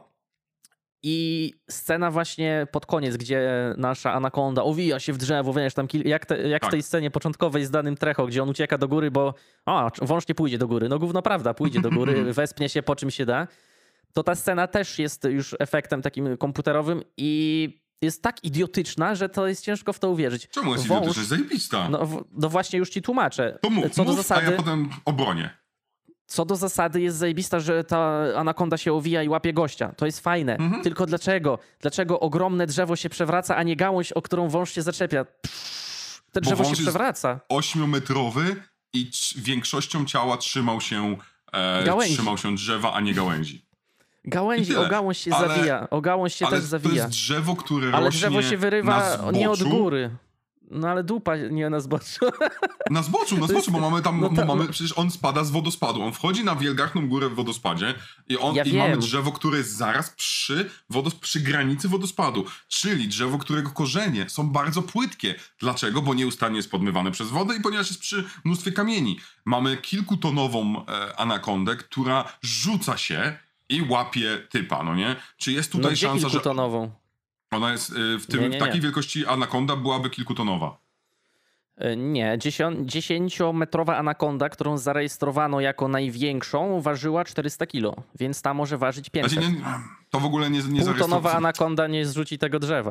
I scena właśnie pod koniec, gdzie nasza anakonda owija się w drzewo, wiesz, tam kil- jak, te, jak Tak. w tej scenie początkowej z danym Trejo, gdzie on ucieka do góry, bo a, wąż nie pójdzie do góry. No gówno prawda, pójdzie do góry, wespnie się po czym się da. To ta scena też jest już efektem takim komputerowym i jest tak idiotyczna, że to jest ciężko w to uwierzyć. Czemu jest Wąż- idiotyczny? Zajebista. No, w- no właśnie już ci tłumaczę. To mów, Co do mów, zasady, a ja potem obronię. co do zasady jest zajebista, że ta anakonda się owija i łapie gościa. To jest fajne. Mhm. Tylko dlaczego? Dlaczego ogromne drzewo się przewraca, a nie gałąź, o którą wąż się zaczepia? Pff, te drzewo wąż się jest- przewraca. Ośmiometrowy i trz- większością ciała trzymał się, e, Gałęzi. trzymał się drzewa, a nie gałęzi. I Gałęzi, tyle. o gałąź się Ale- zawija. O gałąź się Ale też to zawija. jest drzewo, które Ale rośnie drzewo się wyrywa na nie od zboczu. góry. No ale dupa nie na zboczu. Na zboczu, na zboczu, bo mamy tam, no bo tak, mamy, no. przecież on spada z wodospadu. On wchodzi na wielgachną górę w wodospadzie i, on, Ja i mamy wiem. drzewo, które jest zaraz przy, wodos, przy granicy wodospadu. Czyli drzewo, którego korzenie są bardzo płytkie. Dlaczego? Bo nieustannie jest podmywane przez wodę i ponieważ jest przy mnóstwie kamieni. Mamy kilkutonową e, anakondę, która rzuca się i łapie typa, no nie? Czy jest No tutaj gdzie szansa, że kilkutonową? ona jest y, w tym, Nie, nie, nie. takiej wielkości anakonda byłaby kilkutonowa? E, Nie, dziesią- dziesięciometrowa anakonda, którą zarejestrowano jako największą, ważyła czterysta kilo, więc ta może ważyć pięćset. Znaczy, nie, to w ogóle nie, nie Półtonowa zarejestrowano. anakonda nie zrzuci tego drzewa.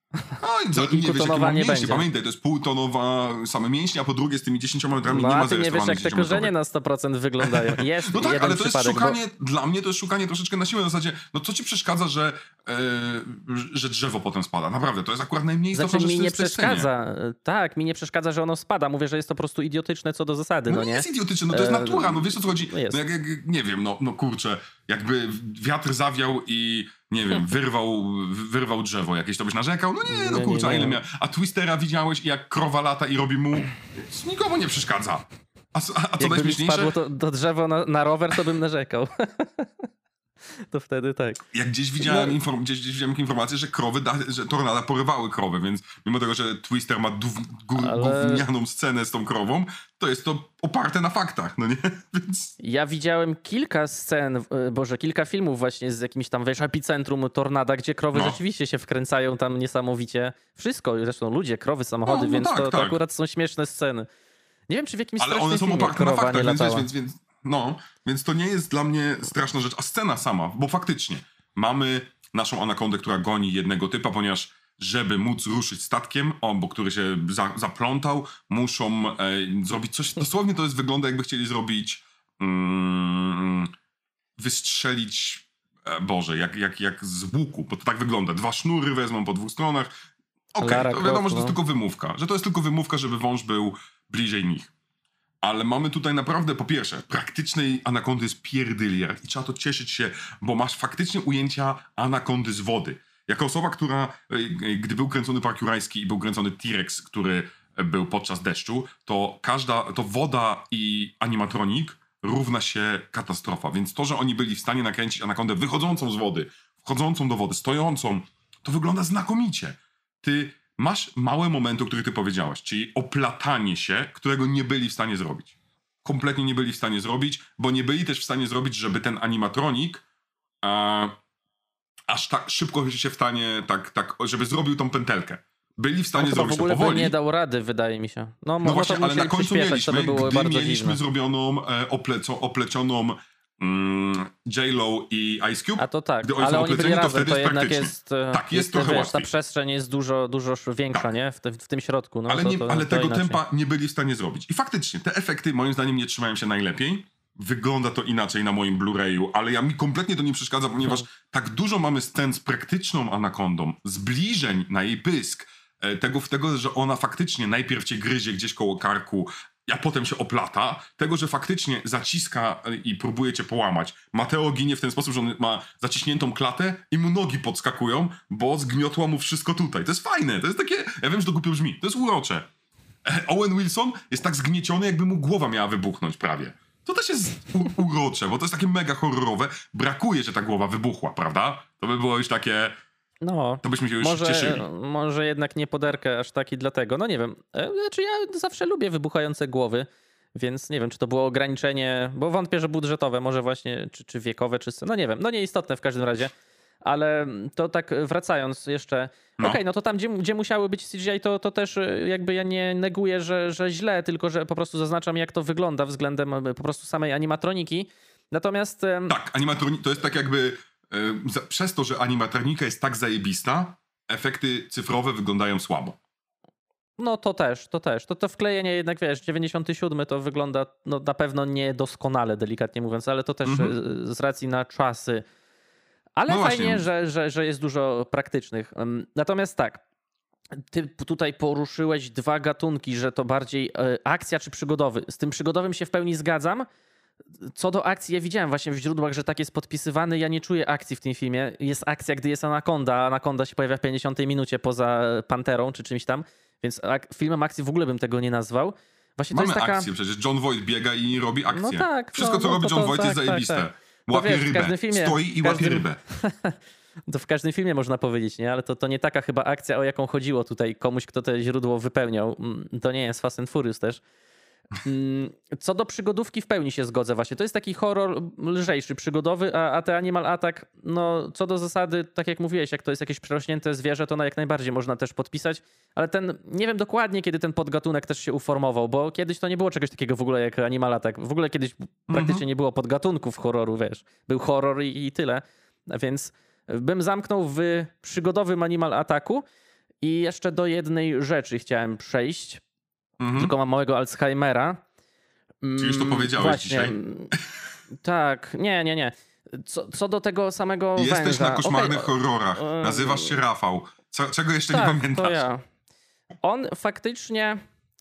No i za, Nie nie wiesz, jakie kilkutonowa mam nie mięśnie. będzie. Pamiętaj, to jest półtonowa same mięśnie, a po drugie z tymi dziesięcioma metrami No nie ma a ty nie wiesz, zarejestrowanych jak te korzenie dziesięciometrowych. na sto procent wyglądają. Jest No tak, jeden ale to jest przypadek, szukanie, dla mnie to jest szukanie troszeczkę na siłę, na zasadzie, no co ci przeszkadza, że, e, że drzewo potem spada? Naprawdę, to jest akurat najmniej bo... istotna Znaczy rzecz mi w nie tej scenie. przeszkadza. Tak, mi nie przeszkadza, że ono spada. Mówię, że jest to po prostu idiotyczne co do zasady, No, no nie nie? jest idiotyczne, no to jest E, natura, no wiesz o co chodzi? no jest. No jak, jak, nie wiem, no, no kurczę, jakby wiatr zawiał i nie wiem, wyrwał, wyrwał drzewo jakieś, to byś narzekał? No nie, no Nie, kurczę, nie, a ile nie. miał? A Twistera widziałeś, jak krowa lata i robi mu? Nikomu nie przeszkadza. A, a, a co Jakby mi najśmieszniejsze? spadło to, to drzewo na, na rower, to bym narzekał. To wtedy tak. Jak gdzieś widziałem, No. inform- gdzieś, gdzieś widziałem informację, że krowy, da- że tornada porywały krowy, więc mimo tego, że Twister ma dów- gó- Ale- gównianą scenę z tą krową, to jest to oparte na faktach, no nie? Więc... Ja widziałem kilka scen, e, boże, kilka filmów właśnie z jakimś tam, wiesz, epicentrum tornada, gdzie krowy No. rzeczywiście się wkręcają tam niesamowicie. Wszystko, zresztą ludzie, krowy, samochody, No, no więc tak, to, to tak. akurat są śmieszne sceny. Nie wiem, czy w jakimś Ale strasznym one są filmie oparte na krowa faktach, nie więc, wiesz, latała. więc, więc, no, więc to nie jest dla mnie straszna rzecz. A scena sama, bo faktycznie mamy naszą anakondę, która goni jednego typa, ponieważ żeby móc ruszyć statkiem, o, bo który się za, zaplątał, muszą e, zrobić coś, dosłownie to jest, wygląda jakby chcieli zrobić, mm, wystrzelić, e, Boże, jak, jak, jak z łuku, bo to tak wygląda. Dwa sznury wezmą po dwóch stronach. Okej, Lara to wiadomo, Croft, że to jest no. tylko wymówka, że to jest tylko wymówka, żeby wąż był bliżej nich. Ale mamy tutaj naprawdę, po pierwsze, praktycznej anakondy jest pierdyliard i trzeba to cieszyć się, bo masz faktycznie ujęcia anakondy z wody. Jako osoba, która, e, e, gdy był kręcony Park Jurajski i był kręcony T-Rex, który e, był podczas deszczu, to każda, to woda i animatronik równa się katastrofa. Więc to, że oni byli w stanie nakręcić anakondę wychodzącą z wody, wchodzącą do wody, stojącą, to wygląda znakomicie. Ty masz małe momenty, o których ty powiedziałaś, czyli oplatanie się, którego nie byli w stanie zrobić. Kompletnie nie byli w stanie zrobić, bo nie byli też w stanie zrobić, żeby ten animatronik e, aż tak szybko się w stanie, tak, tak, żeby zrobił tą pętelkę. Byli w stanie On chyba w zrobić to ogóle by powoli. nie dał rady, wydaje mi się. No, No no właśnie, to ale na musieli końcu przyspieszać, to mieliśmy, by było gdy bardzo mieliśmy dziwne. zrobioną e, opleco, oplecioną mm, J-Lo i Ice Cube. A to tak, Gdy oni ale są oni byli opleceni, to razem, wtedy to jest jednak praktycznie. jest, e, Tak, jest trochę wiesz, łatwiej. ta przestrzeń jest dużo, dużo większa, Tak. nie? W, te, w tym środku. No, ale to, nie, to, ale to tego inaczej. tempa nie byli w stanie zrobić. I faktycznie, te efekty moim zdaniem nie trzymają się najlepiej. Wygląda to inaczej na moim Blu-rayu, ale ja mi kompletnie to nie przeszkadza, ponieważ tak dużo mamy scen z praktyczną anakondą, zbliżeń na jej pysk, e, tego, tego, że ona faktycznie najpierw cię gryzie gdzieś koło karku, a potem się oplata, tego, że faktycznie zaciska e, i próbuje cię połamać. Mateo ginie w ten sposób, że on ma zaciśniętą klatę i mu nogi podskakują, bo zgniotła mu wszystko tutaj. To jest fajne, to jest takie, ja wiem, że to głupio brzmi, to jest urocze. E, Owen Wilson jest tak zgnieciony, jakby mu głowa miała wybuchnąć prawie. To też jest u- urocze, bo to jest takie mega horrorowe. Brakuje, że ta głowa wybuchła, prawda? To by było już takie... No, To byśmy się już może, cieszyli. może jednak nie poderkę aż taki dlatego. No nie wiem. E, Znaczy ja zawsze lubię wybuchające głowy, więc nie wiem, czy to było ograniczenie, bo wątpię, że budżetowe, może właśnie, czy, czy wiekowe, czy... No nie wiem, no nieistotne w każdym razie. Ale to tak wracając jeszcze, No. okej, no to tam, gdzie, gdzie musiały być C G I, to, to też y, jakby ja nie neguję, że, że źle, tylko że po prostu zaznaczam, jak to wygląda względem y, po prostu samej animatroniki. Natomiast em, Tak, animatronika to jest tak jakby... e, za, przez to, że animatronika jest tak zajebista, efekty cyfrowe wyglądają słabo. no to też, to też. To, to wklejenie jednak, wiesz, dziewięćdziesiąty siódmy to wygląda no, na pewno niedoskonale, delikatnie mówiąc, ale to też Mhm. y, z racji na czasy. Ale No fajnie, właśnie. że, że, że jest dużo praktycznych. Em, Natomiast tak, ty tutaj poruszyłeś dwa gatunki, że to bardziej e, akcja czy przygodowy. Z tym przygodowym się w pełni zgadzam. Co do akcji, ja widziałem właśnie w źródłach, że tak jest podpisywany. Ja nie czuję akcji w tym filmie. Jest akcja, gdy jest anakonda, a anakonda się pojawia w pięćdziesiątej minucie poza Panterą czy czymś tam. Więc ak- filmem akcji w ogóle bym tego nie nazwał. Właśnie to Mamy jest taka... akcję przecież. John Voight biega i robi akcję. No tak, Wszystko, no, co no robi to- John to Voight jest tak, tak, zajebiste. tak. Łapie wiesz, w rybę. każdym filmie- Stoi i w łapie każdym- rybę. To w każdym filmie można powiedzieć, nie? Ale to, to nie taka chyba akcja, o jaką chodziło tutaj komuś, kto to źródło wypełniał. Mm, To nie jest Fast and Furious też. Mm, Co do przygodówki w pełni się zgodzę właśnie. To jest taki horror lżejszy, przygodowy, a, a te Animal Attack, no co do zasady, tak jak mówiłeś, jak to jest jakieś przerośnięte zwierzę, to na jak najbardziej można też podpisać, ale ten, nie wiem dokładnie, kiedy ten podgatunek też się uformował, bo kiedyś to nie było czegoś takiego w ogóle jak Animal Attack. W ogóle kiedyś praktycznie nie było podgatunków horroru, wiesz. Był horror i, i tyle. Więc bym zamknął w przygodowym Animal Attacku I jeszcze do jednej rzeczy chciałem przejść, Mhm. tylko mam małego Alzheimera. Czy już to powiedziałeś Właśnie. dzisiaj? Tak, nie, nie, nie. Co, co do tego samego Jesteś węża. na koszmarnych Okej, horrorach. o- Nazywasz się Rafał. Co, czego jeszcze tak, nie pamiętasz? to ja. On faktycznie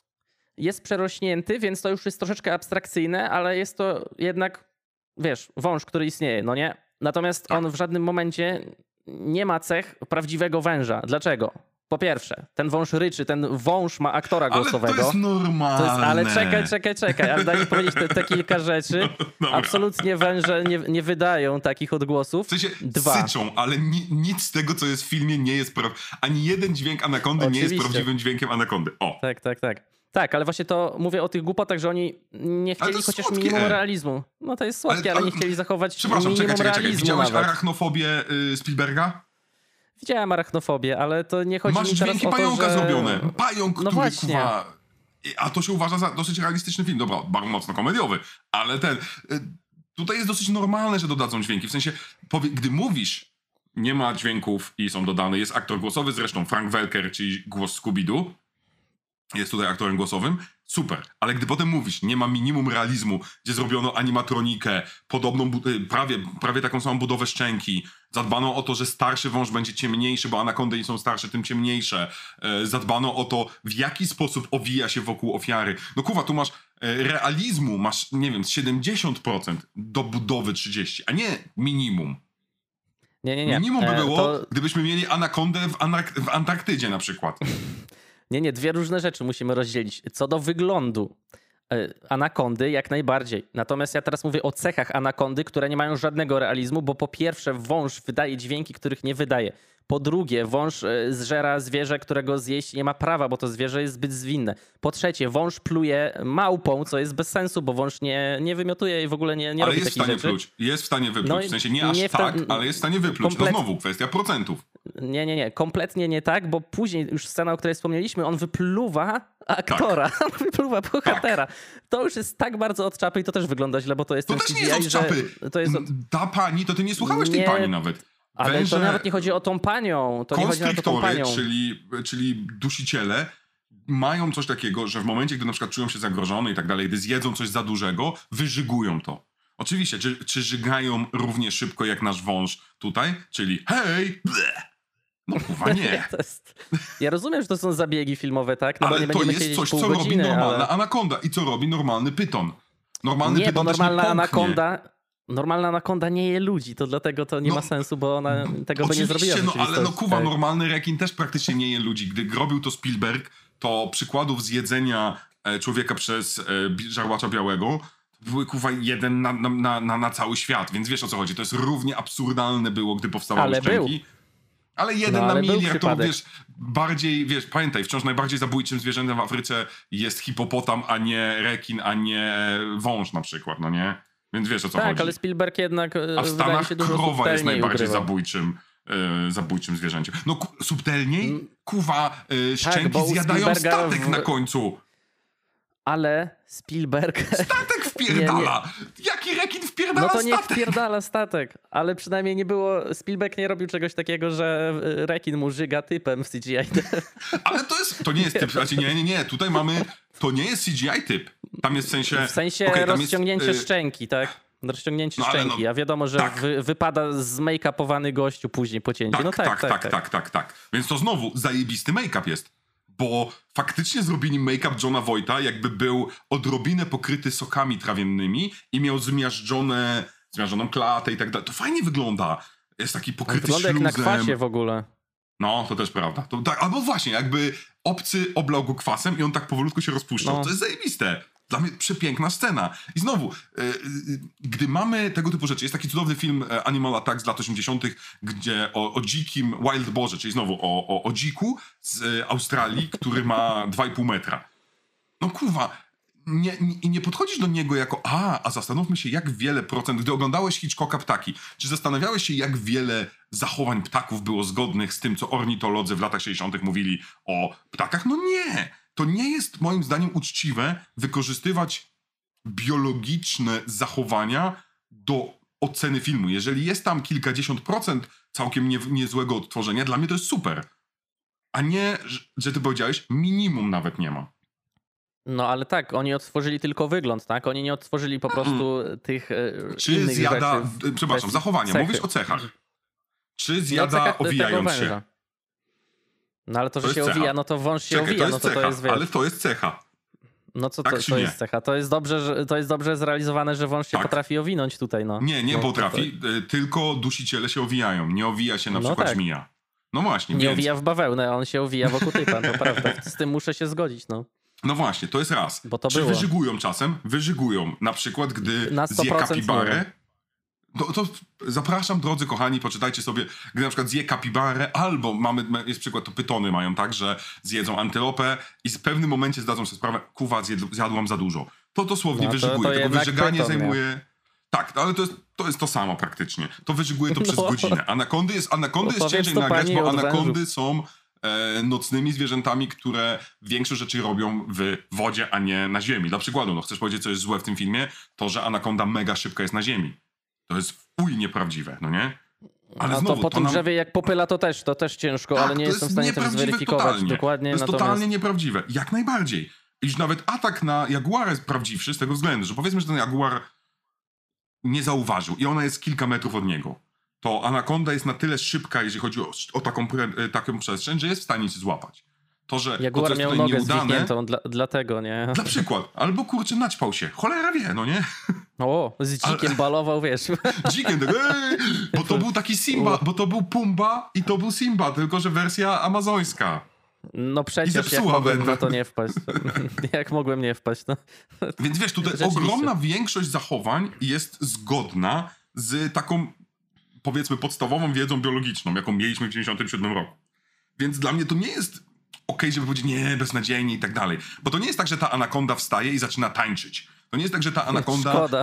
jest przerośnięty, więc to już jest troszeczkę abstrakcyjne, ale jest to jednak, wiesz, wąż, który istnieje, no nie? Natomiast Tak. on w żadnym momencie nie ma cech prawdziwego węża. Dlaczego? Po pierwsze, ten wąż ryczy, ten wąż ma aktora Ale głosowego. to jest normalne. To jest, ale czekaj, czekaj, czekaj, ale daj mi powiedzieć te, te kilka rzeczy. Dobra. Absolutnie węże nie, nie wydają takich odgłosów. W sensie Dwa. syczą, ale ni nic z tego, co jest w filmie, nie jest prawdziwy. Ani jeden dźwięk anakondy nie jest Oczywiście. prawdziwym dźwiękiem anakondy. O. Tak, tak, tak. Tak, ale właśnie to mówię o tych głupotach, że oni nie Ale to chcieli jest chociaż słodkie. minimum realizmu. No to jest słodkie, ale, Ale- nie chcieli zachować Przepraszam, minimum czekaj, czekaj, czekaj. realizmu Widziałeś nawet. arachnofobię y, Spielberga? Widziałem arachnofobię, ale to nie chodzi Masz mi teraz dźwięki o to, pająka że... zrobione. Pająk, No który właśnie. kuwa... A to się uważa za dosyć realistyczny film. Dobra, bardzo mocno komediowy, ale ten... Y, tutaj jest dosyć normalne, że dodadzą dźwięki. W sensie, powie, gdy mówisz, nie ma dźwięków i są dodane, jest aktor głosowy, zresztą Frank Welker, czyli głos Scooby-Doo, jest tutaj aktorem głosowym, super. Ale gdy potem mówisz, nie ma minimum realizmu, gdzie zrobiono animatronikę, podobną, bu- y, prawie, prawie taką samą budowę szczęki, zadbano o to, że starszy wąż będzie ciemniejszy, bo anakondy są starsze, tym ciemniejsze. E, zadbano o to, w jaki sposób owija się wokół ofiary. No kurwa, tu masz e, realizmu, masz, nie wiem, siedemdziesiąt procent do budowy trzydzieści, a nie minimum. Nie, nie, nie. Minimum by E, było, to... gdybyśmy mieli anakondę w, Antark- w Antarktydzie na przykład. Nie, nie, dwie różne rzeczy musimy rozdzielić. Co do wyglądu e, anakondy, jak najbardziej. Natomiast ja teraz mówię o cechach anakondy, które nie mają żadnego realizmu, bo po pierwsze wąż wydaje dźwięki, których nie wydaje. Po drugie, wąż e, zżera zwierzę, którego zjeść nie ma prawa, bo to zwierzę jest zbyt zwinne. Po trzecie, wąż pluje małpą, co jest bez sensu, bo wąż nie, nie wymiotuje i w ogóle nie, nie Ale robi jest w takich stanie rzeczy. pluć. Jest w stanie wypluć. No i w sensie nie aż nie w te- tak, ale jest w stanie wypluć. komplet- No znowu, kwestia procentów. Nie, nie, nie. Kompletnie nie tak, bo później już scena, o której wspomnieliśmy, on wypluwa aktora, Tak. on wypluwa bohatera. To już jest tak bardzo od czapy i to też wygląda źle, bo to jest To ten też C nie G I, jest od czapy. że to jest od... Ta pani, to ty nie słuchałeś tej Nie, pani nawet. Ale Węże- to nawet nie chodzi o tą panią. To nie chodzi nawet o tą Konstryktory, panią. czyli, czyli dusiciele, mają coś takiego, że w momencie, gdy na przykład czują się zagrożone i tak dalej, gdy zjedzą coś za dużego, wyżygują to. Oczywiście, czy, czy żygają równie szybko jak nasz wąż tutaj? Czyli hej, bleh. No kurwa nie. To jest... Ja rozumiem, że to są zabiegi filmowe, tak? No bo Ale nie to będziemy jest siedzieć coś, pół co robi godziny, normalna ale... anakonda i co robi normalny pyton. Normalny Nie, pyton bo też normalna nie pąknie. anakonda... Normalna anakonda nie je ludzi, to dlatego to nie No, ma sensu, bo ona tego by nie Oczywiście, zrobiła w no ale no rzeczywistości, kuwa, tak. normalny rekin też praktycznie nie je ludzi. Gdy robił to Spielberg, to przykładów zjedzenia e, człowieka przez e, bi- żarłacza białego były kuwa jeden na, na, na, na, na cały świat, więc wiesz o co chodzi. To jest równie absurdalne było, gdy powstawały Ale szczęki. Ale jeden No, na ale był miliard, to przypadek. wiesz, bardziej, wiesz, pamiętaj, wciąż najbardziej zabójczym zwierzętem w Afryce jest hipopotam, a nie rekin, a nie wąż na przykład, no nie? Więc wiesz o co Tak, chodzi. ale Spielberg jednak e, A w wydaje mi Stanach się dużo krowa jest subtelniej najbardziej ukrywał. zabójczym, e, zabójczym zwierzęciem. No ku, subtelniej? Kuwa, e, szczęki Mm. bo u zjadają Spielberga statek w- na końcu. Ale Spielberg... Statek wpierdala! Jaki rekin wpierdala No to niech statek? wpierdala statek, ale przynajmniej nie było... Spielberg nie robił czegoś takiego, że e, rekin mu żyga typem w C G I. Ale to jest, to nie jest typ, znaczy nie, nie, nie, tutaj mamy, to nie jest C G I typ. Tam jest w sensie... W sensie okej, tam rozciągnięcie jest, e, szczęki, tak? Rozciągnięcie No, ale szczęki. no, A wiadomo, że tak. wy, wypada zmake-upowany gościu później po cięciu. Tak, No tak, tak, tak, tak, tak, tak. Więc to znowu zajebisty make-up jest. Bo faktycznie zrobili make-up Johna Voighta, jakby był odrobinę pokryty sokami trawiennymi i miał zmiażdżone, zmiażdżoną klatę i tak dalej. To fajnie wygląda. Jest taki On pokryty wygląda jak śluzem. na kwasie w ogóle. No, to też prawda. To, tak, albo właśnie, jakby obcy oblał go kwasem i on tak powolutku się rozpuszczał. No. To jest zajebiste. Dla mnie przepiękna scena. I znowu, e, e, gdy mamy tego typu rzeczy, jest taki cudowny film e, Animal Attack z lat osiemdziesiątych, gdzie o, o dzikim Wild Boarze, czyli znowu o, o, o dziku z e, Australii, który ma dwa i pół metra. No kurwa, nie, nie, nie podchodzisz do niego jako a, a zastanówmy się, jak wiele procent, gdy oglądałeś Hitchcocka Ptaki, czy zastanawiałeś się, jak wiele zachowań ptaków było zgodnych z tym, co ornitolodzy w latach sześćdziesiątych mówili o ptakach? No nie! To nie jest moim zdaniem uczciwe wykorzystywać biologiczne zachowania do oceny filmu. Jeżeli jest tam kilkadziesiąt procent całkiem nie, niezłego odtworzenia, dla mnie to jest super. A nie, że- że ty powiedziałeś, minimum nawet nie ma. No ale tak, oni odtworzyli tylko wygląd, tak? Oni nie odtworzyli po prostu tych e, Czy innych zjada, rzeczy. w w- przepraszam, kwestii zachowania, cechy. mówisz o cechach. Czy No, zjada cechach tego owijając się? węża. No ale to, To że się jest cecha. owija, no to wąż się Czekaj, owija, to no jest to to cecha, jest, wiesz, ale to jest cecha. no co tak to, czy to nie? jest cecha. To jest dobrze, że, to jest dobrze zrealizowane, że wąż się Tak. potrafi owinąć tutaj, no. Nie, nie no, potrafi, y, tylko dusiciele się owijają. Nie owija się na No przykład tak. żmija. No właśnie, Nie więc... owija w bawełnę, a on się owija wokół typa, to prawda. Z tym muszę się zgodzić, no. No właśnie, to jest raz. Bo to Czy było. wyżygują czasem? Wyżygują. Na przykład, gdy Na zje sto procent nie kapibarę. wiem. To, to zapraszam, drodzy kochani, poczytajcie sobie, gdy na przykład zje kapibarę, albo mamy, jest przykład, to pytony mają tak, że zjedzą antylopę i w pewnym momencie zdadzą sobie sprawę, kuwa, zjadł, zjadłam za dużo. To dosłownie No to- wyżyguje. to Tylko jednak wyżyganie pyton, nie? zajmuje... Tak, no ale to jest, to jest to samo praktycznie. To wyżyguje to przez No. godzinę. Anakondy jest, anakondy jest Opowiedz ciężej to nagrać, pani bo od anakondy wężów. są e, nocnymi zwierzętami, które większość rzeczy robią w wodzie, a nie na ziemi. Dla przykładu, no chcesz powiedzieć, co jest złe w tym filmie? To, że anakonda mega szybka jest na ziemi. To jest w chuj nieprawdziwe, no nie? Ale A znowu, to po to tym nam... drzewie jak popyla to też, to też ciężko, Tak, ale nie to jestem w jest stanie tego nieprawdziwe zweryfikować totalnie. dokładnie. To jest natomiast... totalnie nieprawdziwe. Jak najbardziej. Iż nawet atak na jaguara jest prawdziwszy z tego względu, że powiedzmy, że ten jaguar nie zauważył i ona jest kilka metrów od niego. To anakonda jest na tyle szybka, jeżeli chodzi o, o taką, pre- taką przestrzeń, że jest w stanie się złapać. To, że to, co Jaguar jest miał tutaj nogę nieudane, zwichniętą, dla, dlatego, nie? na przykład, albo kurczę naćpał się, cholera wie, no nie? O, z dzikiem Ale- balował, wiesz. Dzikiem, tak, ej, bo to był taki Simba, bo to był Pumba i to był Simba, tylko że wersja amazońska. No I przecież jak zepsuła mogłem będę. na to nie wpaść. jak mogłem nie wpaść, no. Więc wiesz, tutaj Rzeczywiście. ogromna większość zachowań jest zgodna z taką, powiedzmy, podstawową wiedzą biologiczną, jaką mieliśmy w dziewięćdziesiątym siódmym roku. Więc dla mnie to nie jest okej, żeby powiedzieć nie, beznadziejnie i tak dalej. Bo to nie jest tak, że ta anakonda wstaje i zaczyna tańczyć. To nie jest tak, że ta anakonda Szkoda.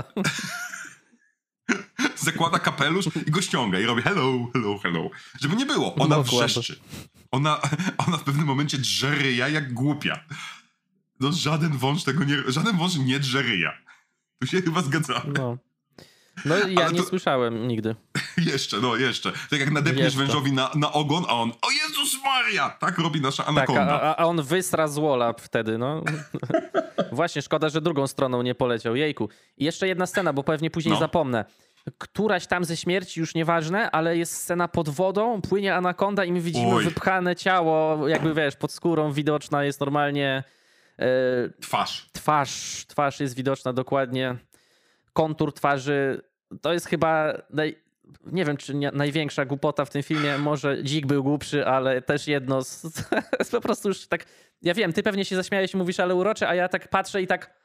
zakłada kapelusz i go ściąga i robi hello, hello, hello. Żeby nie było, ona Mogłaby. wrzeszczy. Ona, ona w pewnym momencie drze ryja jak głupia. No żaden wąż tego nie... Żaden wąż nie drze ryja. Tu się chyba zgadzamy. No. No ja Ale nie to- słyszałem nigdy. Jeszcze, no jeszcze. Tak jak nadepniesz Jeszcze. wężowi na, na ogon, a on o Jezus Maria! Tak robi nasza Tak, anakonda. a, a on wysra z wola wtedy, no. Właśnie, szkoda, że drugą stroną nie poleciał. Jejku. I jeszcze jedna scena, bo pewnie później No. zapomnę. Któraś tam ze śmierci, już nieważne, ale jest scena pod wodą, płynie anakonda i my widzimy Oj. wypchane ciało, jakby wiesz, pod skórą widoczna jest normalnie e, Twarz. twarz. Twarz jest widoczna dokładnie. Kontur twarzy. To jest chyba naj, nie wiem, czy nie, największa głupota w tym filmie. Może dzik był głupszy, ale też jedno z, po prostu już tak... Ja wiem, ty pewnie się zaśmiałeś i mówisz, ale urocze, a ja tak patrzę i tak...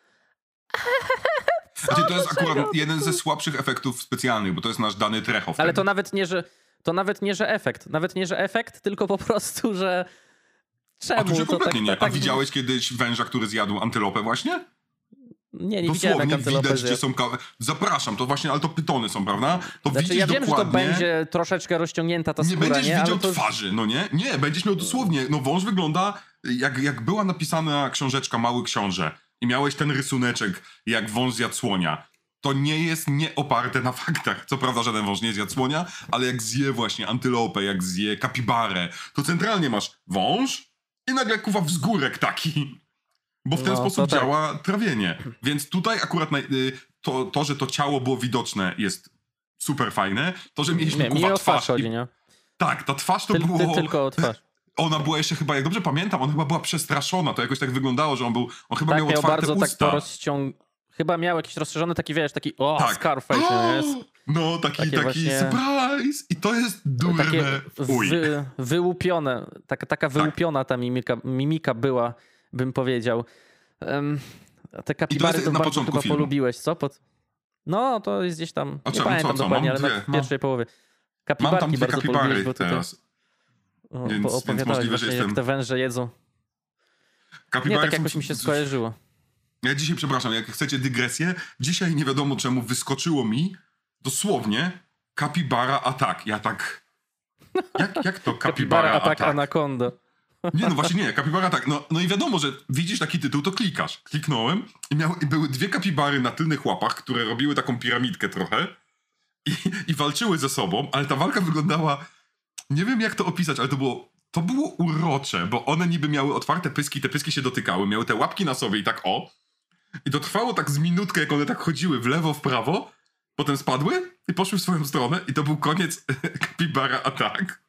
Znaczy, to jest akurat jeden ze słabszych efektów specjalnych, bo to jest nasz dany Trecho wtedy. Ale to nawet nie, że to nawet nie, że efekt. Nawet nie, że efekt, tylko po prostu, że czemu A tu się to kompletnie tak, nie. tak, A widziałeś kiedyś węża, który zjadł antylopę właśnie? Nie, nie widziałem, jak Dosłownie antylopę widać, zjadł. gdzie są... Ka- Zapraszam, to właśnie, ale to pytony są, prawda? To Znaczy, widzisz ja wiem, dokładnie... że to będzie troszeczkę rozciągnięta ta Nie skóra, będziesz nie? widział Ale to... twarzy, no nie? Nie, będziesz miał dosłownie, no wąż wygląda jak, jak była napisana książeczka Mały Książę i miałeś ten rysuneczek, jak wąż zjadł słonia. To nie jest nie oparte na faktach. Co prawda żaden wąż nie zjadł słonia, ale jak zje właśnie antylopę, jak zje kapibarę, to centralnie masz wąż i nagle kuwa wzgórek taki. Bo w ten No, sposób to tak. działa trawienie. Więc tutaj akurat naj, y, to, to, że to ciało było widoczne jest super fajne. To, że mieliśmy Nie, mi kuwa o twarz twarz i chodzi, nie? tak, ta twarz to Ty, było... ty, tylko o twarz. Ona była jeszcze chyba, jak dobrze pamiętam, ona chyba była przestraszona. To jakoś tak wyglądało, że on był... On chyba Tak, miał miał otwarte bardzo tak usta. to rozciąg... Chyba miał jakiś rozszerzony taki, wiesz, taki o, tak. Scarface, O! nie jest? No, taki, Takie taki właśnie- surprise! I to jest durne. Takie Uj. wy, wyłupione, taka, taka wyłupiona ta mimika, mimika była, bym powiedział. Um, te kapibary jest to na bardzo początku chyba filmu. polubiłeś, co? Pod... No, to jest gdzieś tam, A nie czemu? pamiętam Co, co? dokładnie, Mam ale na dwie, w no. pierwszej połowie. Mam Kapibarki tam dwie bardzo polubiłeś, kapibary bo tutaj teraz. o, więc- bo więc opowiadałeś możliwe, że właśnie, jestem- jak te węże jedzą. Kapibary Nie, tak są- jakoś mi się skojarzyło. Ja dzisiaj, przepraszam, jak chcecie dygresję, dzisiaj nie wiadomo czemu wyskoczyło mi dosłownie kapibara atak. Ja tak... Jak, jak to kapibara Kapibara atak atak? anakonda. Nie, no właśnie nie, kapibara tak. No, no i wiadomo, że widzisz taki tytuł, to klikasz. Kliknąłem i, miał, i były dwie kapibary na tylnych łapach, które robiły taką piramidkę trochę i, i walczyły ze sobą, ale ta walka wyglądała... Nie wiem jak to opisać, ale to było to było urocze, bo one niby miały otwarte pyski, te pyski się dotykały, miały te łapki na sobie i tak o. I to trwało tak z minutkę, jak one tak chodziły w lewo, w prawo, potem spadły i poszły w swoją stronę i to był koniec Capybara Attack.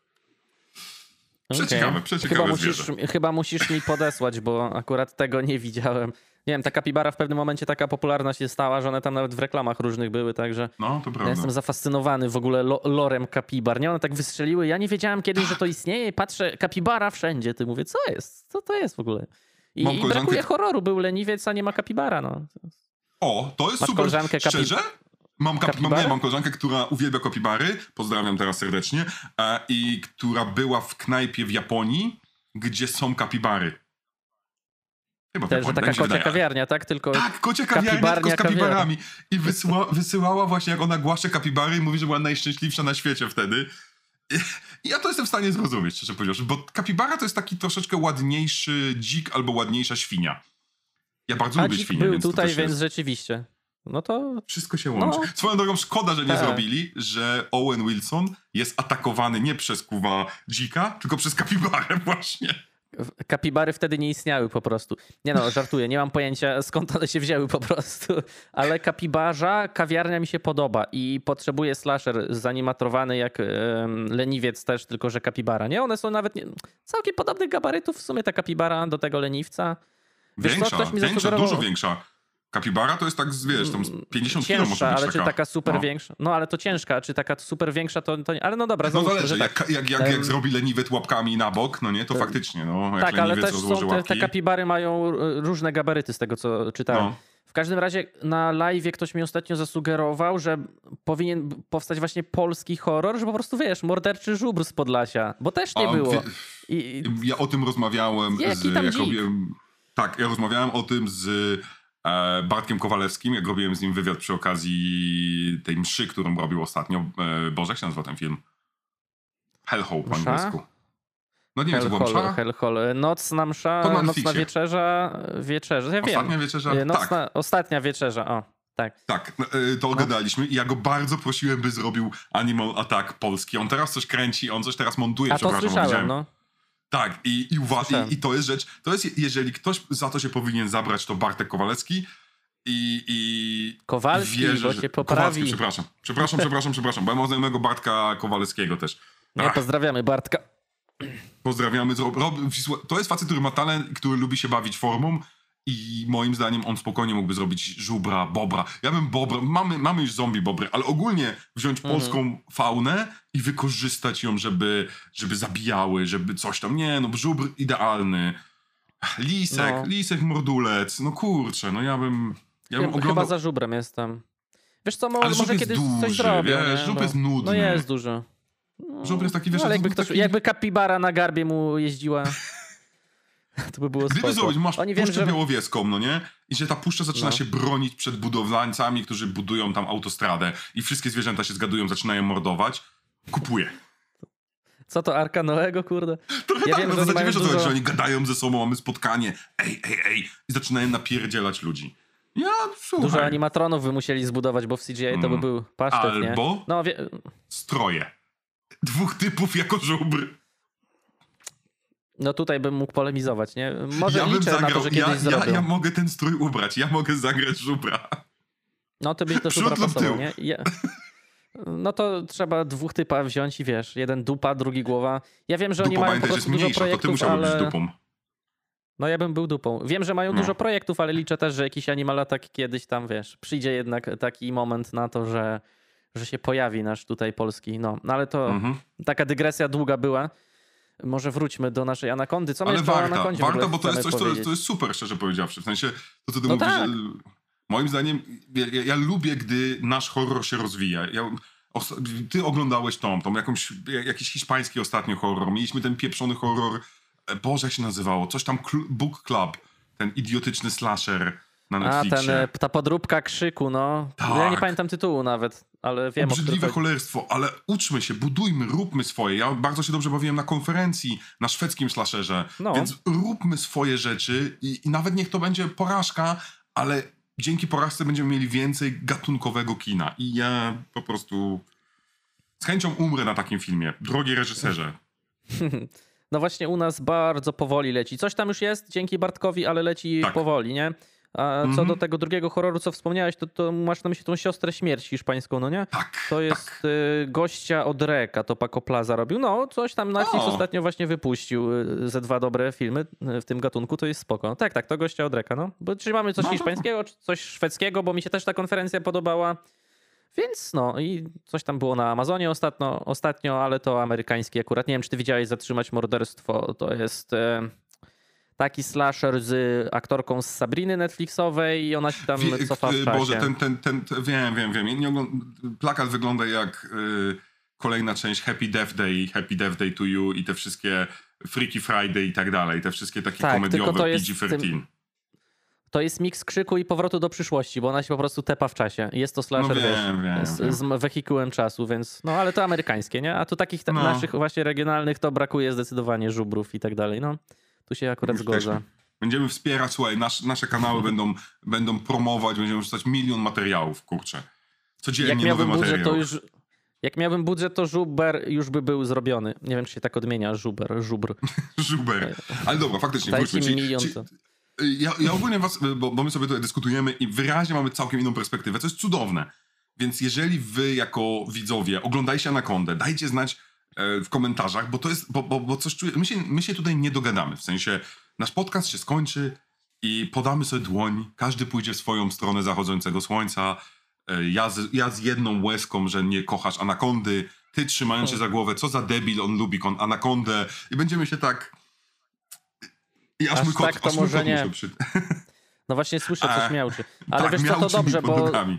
Przeciekawe, okay. przeciekawe chyba zwierzę. musisz, chyba musisz mi podesłać, bo akurat tego nie widziałem. Nie wiem, ta kapibara w pewnym momencie taka popularna się stała, że one tam nawet w reklamach różnych były, także No, to prawda. ja jestem zafascynowany w ogóle lo lorem kapibar. Nie, one tak wystrzeliły, ja nie wiedziałem kiedyś, że to istnieje i patrzę, kapibara wszędzie. Ty mówię, co jest? Co to jest w ogóle? I, Mam i koleżankę- brakuje horroru, był leniwiec, a nie ma kapibara, no. O, to jest Masz super. koleżankę kapi- Szczerze? Mam, kap- mam, Kapibarę? nie, mam koleżankę, która uwielbia kapibary, pozdrawiam teraz serdecznie, e, i która była w knajpie w Japonii, gdzie są kapibary. Chyba w Też, że Japonii, taka tak mi się kocia wydaje. kawiarnia, tak? Tylko Tak, kocia kawiarnia, tylko kapibarnia z kapibarami. I wysyła, wysyłała właśnie, jak ona głaszcze kapibary i mówi, że była najszczęśliwsza na świecie wtedy. I, i ja to jestem w stanie zrozumieć, szczerze powiedziawszy, bo kapibara to jest taki troszeczkę ładniejszy dzik albo ładniejsza świnia. Ja bardzo A lubię dzik świnie, był więc to tutaj, też więc jest. rzeczywiście. No to Wszystko się łączy. No. Swoją drogą szkoda, że nie Tak. zrobili, że Owen Wilson jest atakowany nie przez kuwa dzika, tylko przez kapibarę właśnie. kapibary wtedy nie istniały po prostu. Nie no, żartuję, nie mam pojęcia skąd one się wzięły po prostu. Ale kapibarza, kawiarnia mi się podoba i potrzebuję slasher zanimatrowany jak um, leniwiec też, tylko że kapibara. Nie, one są nawet nie, całkiem podobnych gabarytów w sumie ta kapibara do tego leniwca. Wiesz co, Większa, ktoś mi większa, zasugerował- dużo większa. Kapibara to jest tak, wiesz, tam z pięćdziesiąt kilo może Cięższa, być ale taka. czy taka super No. większa? No ale to ciężka, czy taka super większa to, to nie. Ale no dobra, No załóżmy, zależy, że tak. jak, jak, jak, Em, jak zrobi leniwet łapkami na bok, no nie, to faktycznie, no, jak Tak, ale leniwiec też rozłoży są te, łapki. te kapibary mają y, różne gabaryty z tego, co czytałem. No. W każdym razie na live'ie ktoś mi ostatnio zasugerował, że powinien powstać właśnie polski horror, że po prostu wiesz, morderczy żubr z Podlasia, bo też nie A, było. wie- I, Ja o tym rozmawiałem Jaki z... tam Jak dzik? robiłem, tak, ja rozmawiałem o tym z e, Bartkiem Kowalewskim, jak robiłem z nim wywiad przy okazji tej mszy, którą robił ostatnio. E, Boże, jak się nazywa ten film? Hellhole po Msza? angielsku. No nie wiem, czy była Hellhole, msza? Hellhole, nocna msza, To na nocna Netflixie. wieczerza, wieczerza, ja wiem. Ostatnia wieczerza? Y, Nocna, Tak. Ostatnia wieczerza, o, tak. Tak, no, y, to gadaliśmy i ja go bardzo prosiłem, by zrobił Animal Attack polski. On teraz coś kręci, on coś teraz montuje, A to przepraszam, słyszałem, widziałem. no. Tak, i, i, uwa- Słyszałem. i, i to jest rzecz, to jest, jeżeli ktoś za to się powinien zabrać, to Bartek Kowalewski i... i Kowalski, wierzę, bo że- cię Kowalski, poprawi. przepraszam, przepraszam, przepraszam, przepraszam, bo ja mam znajomego Bartka Kowalewskiego też. Nie, Ach, pozdrawiamy Bartka. pozdrawiamy. Rob, Rob, to jest facet, który ma talent, który lubi się bawić formą i moim zdaniem on spokojnie mógłby zrobić żubra, bobra. Ja bym bobra, mamy, mamy już zombie bobry, ale ogólnie wziąć Mhm. polską faunę i wykorzystać ją, żeby, żeby zabijały, żeby coś tam. Nie, no żubr idealny. Lisek, No. lisek, mordulec, no kurczę, no ja bym, ja bym Chyba, oglądał... chyba za żubrem jestem. Wiesz co, mo Ale żubr może jest kiedyś duży, coś zrobię. wiesz, nie? żubr No. jest nudny. No jest duży. No, Żubr jest taki, wiesz, no, ale to jakby, był ktoś, taki- jakby kapibara na garbie mu jeździła, to by było Gdyby spoko. zrobić, masz Oni wiem, Puszczę że... Białowieską, no nie? I że ta puszcza zaczyna No. się bronić przed budowlańcami, którzy budują tam autostradę i wszystkie zwierzęta się zgadują, zaczynają mordować. Kupuję. Co to, Arka Noego, kurde? Trochę Ja tak, wiem, no że w oni zasadzie mają wiesz o co dużo... chodzi, że oni gadają ze sobą, mamy spotkanie, ej, ej, ej, i zaczynają napierdzielać ludzi. Ja, słuchaj, Dużo animatronów by musieli zbudować, bo w C G I to by Mm. był pasztet, nie? Albo No, wie... stroje. Dwóch typów jako żubr. no tutaj bym mógł polemizować, nie? Może ja bym liczę zagrał, na to, że ja, kiedyś ja, zrobią. ja mogę ten strój ubrać, ja mogę zagrać żubra. No to byś do Przód żubra lub pasował, tył. nie? Ja... No to trzeba dwóch typa wziąć i wiesz, jeden dupa, drugi głowa. Ja wiem, że oni Dupa, mają po pamiętaj, że jest prostu dużo mniejsza, to ty projektów, musiałbyś ale... być dupą. No ja bym był dupą. Wiem, że mają No. dużo projektów, ale liczę też, że jakiś Animal Attack kiedyś tam, wiesz, przyjdzie jednak taki moment na to, że, że się pojawi nasz tutaj polski. No, no ale to Mhm. taka dygresja długa była. Może wróćmy do naszej Anakondy. Co my Ale jeszcze o warta, Anakondzie w ogóle warta, bo to jest chcemy coś, to, powiedzieć? to jest super, szczerze powiedziawszy. W sensie, to co ty No mówisz, tak. że, moim zdaniem, ja, ja, ja lubię, gdy nasz horror się rozwija. Ja, os, ty oglądałeś tą, tą jakąś, jakiś hiszpański ostatnio horror. Mieliśmy ten pieprzony horror, e, Boże, jak się nazywało? Coś tam, Cl- Book Club, ten idiotyczny slasher na A, Netflixie. ten, e, ta podróbka krzyku, no. Ja nie Tak. pamiętam tytułu nawet, ale wiem, o którym Obrzydliwe chodzi. cholerstwo, ale uczmy się, budujmy, róbmy swoje. Ja bardzo się dobrze bawiłem na konferencji, na szwedzkim slasherze, No. więc róbmy swoje rzeczy i, i nawet niech to będzie porażka, ale dzięki porażce będziemy mieli więcej gatunkowego kina. I ja po prostu z chęcią umrę na takim filmie. Drogi reżyserze. No właśnie u nas bardzo powoli leci. Coś tam już jest dzięki Bartkowi, ale leci Tak. powoli, nie? A co do tego drugiego horroru, co wspomniałeś, to, to masz na myśli tą siostrę śmierci hiszpańską, no nie? Tak, To jest tak. y, gościa od Reka, to Paco Plaza robił. No, coś tam Netflix O. ostatnio właśnie wypuścił y, ze dwa dobre filmy y, w tym gatunku, to jest spoko. Tak, tak, to gościa od Reka, no. Bo czy mamy coś No, hiszpańskiego, czy coś szwedzkiego, bo mi się też ta konferencja podobała. Więc no i coś tam było na Amazonie ostatnio, ostatnio, ale to amerykański akurat. Nie wiem, czy ty widziałeś Zatrzymać morderstwo. To jest e, taki slasher z aktorką z Sabriny Netflixowej i ona się tam Wie, cofa w e, czasie. Boże, ten, ten, ten, ten, wiem, wiem, wiem. Nie ogląd- Plakat wygląda jak y, kolejna część Happy Death Day, Happy Death Day to You i te wszystkie Freaky Friday i tak dalej. Te wszystkie takie Tak, tylko komediowe to jest P G trzynaście. To jest miks Krzyku i Powrotu do przyszłości, bo ona się po prostu tepa w czasie. Jest to slasher, No wiem, wiesz, wiem, z, wiem. z wehikułem czasu, więc no ale to amerykańskie, nie? A tu takich te, No. naszych właśnie regionalnych to brakuje zdecydowanie, żubrów i tak dalej. No, tu się akurat Już zgodzę. też. Będziemy wspierać, słuchaj, nasz, nasze kanały będą, będą promować, będziemy wrzucać milion materiałów, kurczę. Jak Codziennie nowy miałbym budżet, materiał. to już... Jak miałbym budżet, to żuber już by był zrobiony. Nie wiem, czy się tak odmienia, żuber, żubr. Żuber. Ale dobra, faktycznie, Dajcie wróćmy. mi Czyli- milion, czyli- to... Ja, ja ogólnie was, bo, bo my sobie tutaj dyskutujemy i wyraźnie mamy całkiem inną perspektywę, co jest cudowne. Więc jeżeli wy jako widzowie oglądajcie Anakondę, dajcie znać e, w komentarzach, bo to jest, bo, bo, bo coś czuję, my się, my się tutaj nie dogadamy, w sensie nasz podcast się skończy i podamy sobie dłoń, każdy pójdzie w swoją stronę zachodzącego słońca, e, ja, z, ja z jedną łezką, że nie kochasz Anakondy, ty trzymając się za głowę, co za debil, on lubi kon Anakondę i będziemy się tak... I aż, Aż mój kot, tak to aż mój może kot nie. muszę przy... No właśnie słyszę, A, coś miałczy. Ale tak, wiesz co, to miauczy mi dobrze, pod bo nogami.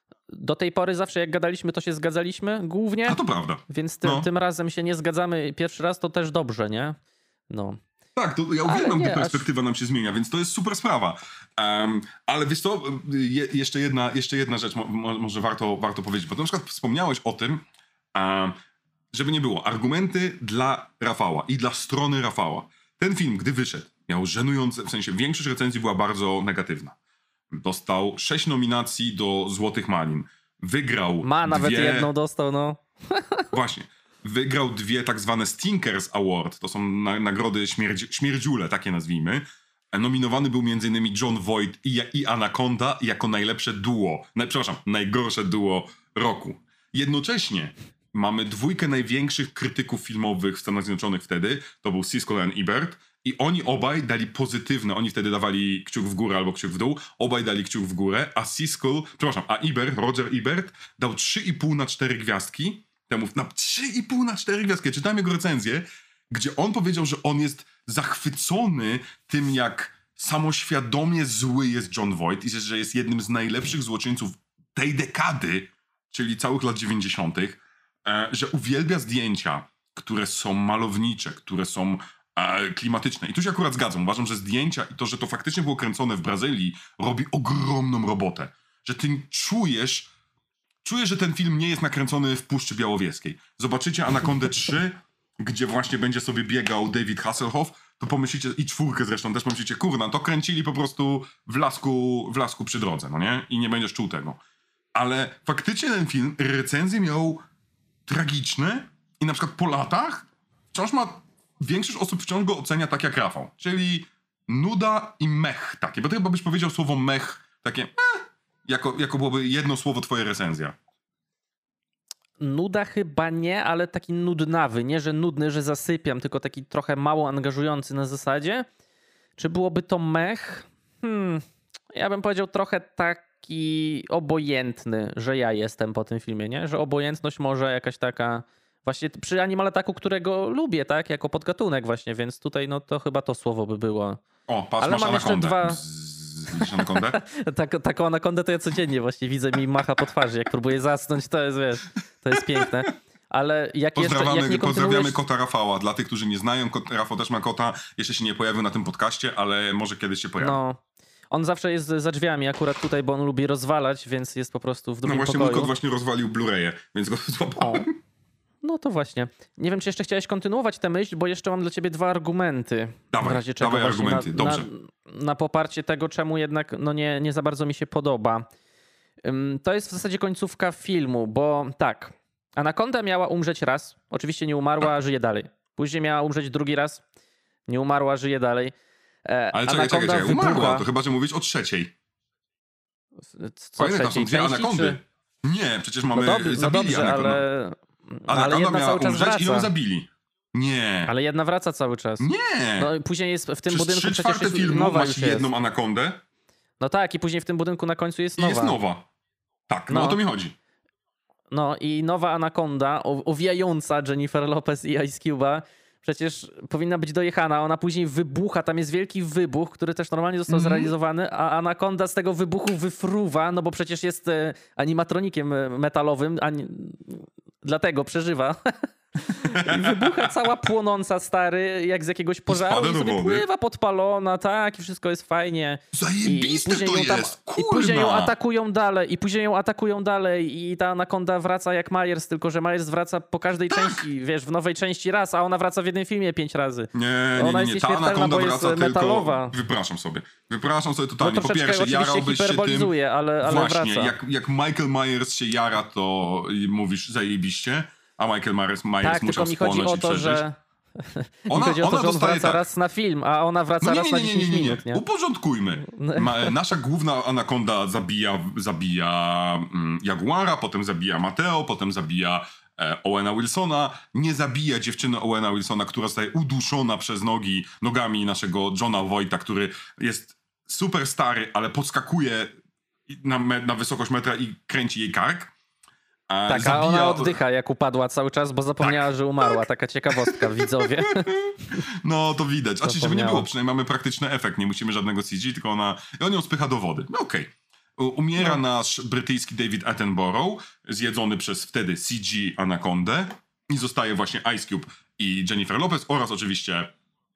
do tej pory zawsze jak gadaliśmy, to się zgadzaliśmy głównie, A to prawda. więc ty, no. tym razem się nie zgadzamy pierwszy raz, to też dobrze, nie? No. Tak, to ja Ale uwielbiam, nie, gdy aż- perspektywa nam się zmienia, więc to jest super sprawa. Um, ale wiesz co, je, jeszcze, jedna, jeszcze jedna rzecz mo, mo, może warto, warto powiedzieć, bo ty na przykład wspomniałeś o tym, um, żeby nie było, argumenty dla Rafała i dla strony Rafała. Ten film, gdy wyszedł, miał żenujące, w sensie większość recenzji była bardzo negatywna. Dostał sześć nominacji do Złotych Malin. Wygrał Ma nawet dwie... jedną dostał, no. Właśnie. Wygrał dwie tak zwane Stinkers Award. To są na, nagrody śmierdzi, śmierdziule, takie nazwijmy. Nominowany był między innymi John Voight i, i Anaconda jako najlepsze duo. Na, przepraszam, najgorsze duo roku. Jednocześnie mamy dwójkę największych krytyków filmowych w Stanach Zjednoczonych wtedy. To był Siskel i Ebert. I oni obaj dali pozytywne. Oni wtedy dawali kciuk w górę albo kciuk w dół. Obaj dali kciuk w górę. A Siskel, przepraszam, a Ebert, Roger Ebert dał trzy i pół na cztery gwiazdki. Temu na trzy i pół na cztery gwiazdki. Czytałem jego recenzję, gdzie on powiedział, że on jest zachwycony tym, jak samoświadomie zły jest John Voight i że jest jednym z najlepszych złoczyńców tej dekady, czyli całych lat dziewięćdziesiątych, e, że uwielbia zdjęcia, które są malownicze, które są e, klimatyczne. I tu się akurat zgadzam. Uważam, że zdjęcia i to, że to faktycznie było kręcone w Brazylii, robi ogromną robotę. Że ty czujesz, Czuję, że ten film nie jest nakręcony w Puszczy Białowieskiej. Zobaczycie Anakondę trzy, gdzie właśnie będzie sobie biegał David Hasselhoff, to pomyślicie, i czwórkę zresztą też pomyślicie, kurna, to kręcili po prostu w lasku, w lasku przy drodze, no nie? I nie będziesz czuł tego. Ale faktycznie ten film recenzje miał tragiczne i na przykład po latach wciąż ma, większość osób wciąż go ocenia tak jak Rafał, czyli nuda i mech takie, bo ty chyba byś powiedział słowo mech takie, eh, Jako, jako byłoby jedno słowo twoja recenzja. Nuda chyba nie, ale taki nudnawy. Nie, że nudny, że zasypiam, tylko taki trochę mało angażujący na zasadzie. Czy byłoby to mech? Hmm, ja bym powiedział trochę taki obojętny, że ja jestem po tym filmie, nie? Że obojętność może jakaś taka... Właśnie przy Animal Attacku, którego lubię, tak? Jako podgatunek właśnie, więc tutaj no to chyba to słowo by było. O, patrz, Ale masz mam jeszcze Anakondę. dwa- Bzz, widzisz Anakondę? Tak, taką anakondę to ja codziennie właśnie widzę, mi macha po twarzy. Jak próbuję zasnąć, to jest, wiesz, to jest piękne. Ale jak jeszcze, Pozdrawiamy, jak nie pozdrawiamy kontynuujesz... kota Rafała. Dla tych, którzy nie znają, kot, Rafał też ma kota. Jeszcze się nie pojawił na tym podcaście, ale może kiedyś się pojawi. No, on zawsze jest za drzwiami akurat tutaj, bo on lubi rozwalać, więc jest po prostu w No drugim właśnie pokoju. mój kot właśnie rozwalił Blu-rayę, więc go O, złapałem. no to właśnie. Nie wiem, czy jeszcze chciałeś kontynuować tę myśl, bo jeszcze mam dla ciebie dwa argumenty. Dawaj, w razie czego dawaj właśnie argumenty, na, dobrze. Na, na poparcie tego, czemu jednak no nie, nie za bardzo mi się podoba. Ym, To jest w zasadzie końcówka filmu, bo tak, Anakonda miała umrzeć raz. Oczywiście nie umarła, żyje dalej. Później miała umrzeć drugi raz. Nie umarła, żyje dalej. E, Ale czekaj, czekaj, czekaj, wybucha... umarła, to chyba, że mówić o trzeciej. Co Pamiętam, tam są dwie części, anakondy. czy... Nie, przecież mamy, No, dob- zabili no dobrze, anakondę. ale... Anakonda ale jedna miała cały czas umrzeć wraca. i ją zabili. Nie. Ale jedna wraca cały czas. Nie. No i później jest w tym Przez budynku trzy przecież czwarte jest filmu nowa masz już jest. jedną anakondę No tak, i później w tym budynku na końcu jest i nowa. jest nowa. Tak, no, No. o to mi chodzi. No i nowa anakonda, o- owijająca Jennifer Lopez i Ice Cube'a, przecież powinna być dojechana. Ona później wybucha, tam jest wielki wybuch, który też normalnie został Mhm. zrealizowany, a anakonda z tego wybuchu wyfruwa, no bo przecież jest e, animatronikiem e, metalowym, ani... dlatego przeżywa. I wybucha cała płonąca, stary, jak z jakiegoś pożaru spada i do sobie wody. pływa podpalona, tak, i wszystko jest fajnie. I, i Zajebiste później to ją tam, jest, I później ją kurna. atakują dalej, i później ją atakują dalej i ta anakonda wraca jak Myers, tylko że Myers wraca po każdej Tak. części, wiesz, w nowej części raz, a ona wraca w jednym filmie pięć razy. Nie, nie, Ona nie, jest nie. Ta nieśmiertelna, anakonda bo jest wraca metalowa. tylko... Wypraszam sobie. Wypraszam sobie No totalnie. Po troszeczkę pierwsze, oczywiście jarałbyś się tym... hiperbolizuje, ale, ale Właśnie, wraca. jak, jak Michael Myers się jara, to mówisz zajebiście, a Michael Myers, Myers Tak, musiał tylko mi chodzi spłonąć o i to, przeżyć. że... Ona, mi chodzi o to, ona że on dostaje wraca tak. raz na film, a ona wraca No nie, raz nie, na nie, nie, dziesięć nie, nie, minut, nie? Uporządkujmy. Ma, nasza główna anakonda zabija, zabija mm, Jaguara, potem zabija Mateo, potem zabija e, Owena Wilsona. Nie zabija dziewczyny Owena Wilsona, która zostaje uduszona przez nogi, nogami naszego Johna Voighta, który jest super stary, ale podskakuje na, me, na wysokość metra i kręci jej kark. E, Tak, a ona oddycha jak upadła cały czas, bo zapomniała, Tak, że umarła. Taka ciekawostka, widzowie. No to widać. A czy żeby nie Zapomniałem. było, przynajmniej mamy praktyczny efekt, nie musimy żadnego C G, tylko ona, i on ją spycha do wody. No okej. U- Umiera No. nasz brytyjski David Attenborough, zjedzony przez wtedy C G Anakondę i zostaje właśnie Ice Cube i Jennifer Lopez oraz oczywiście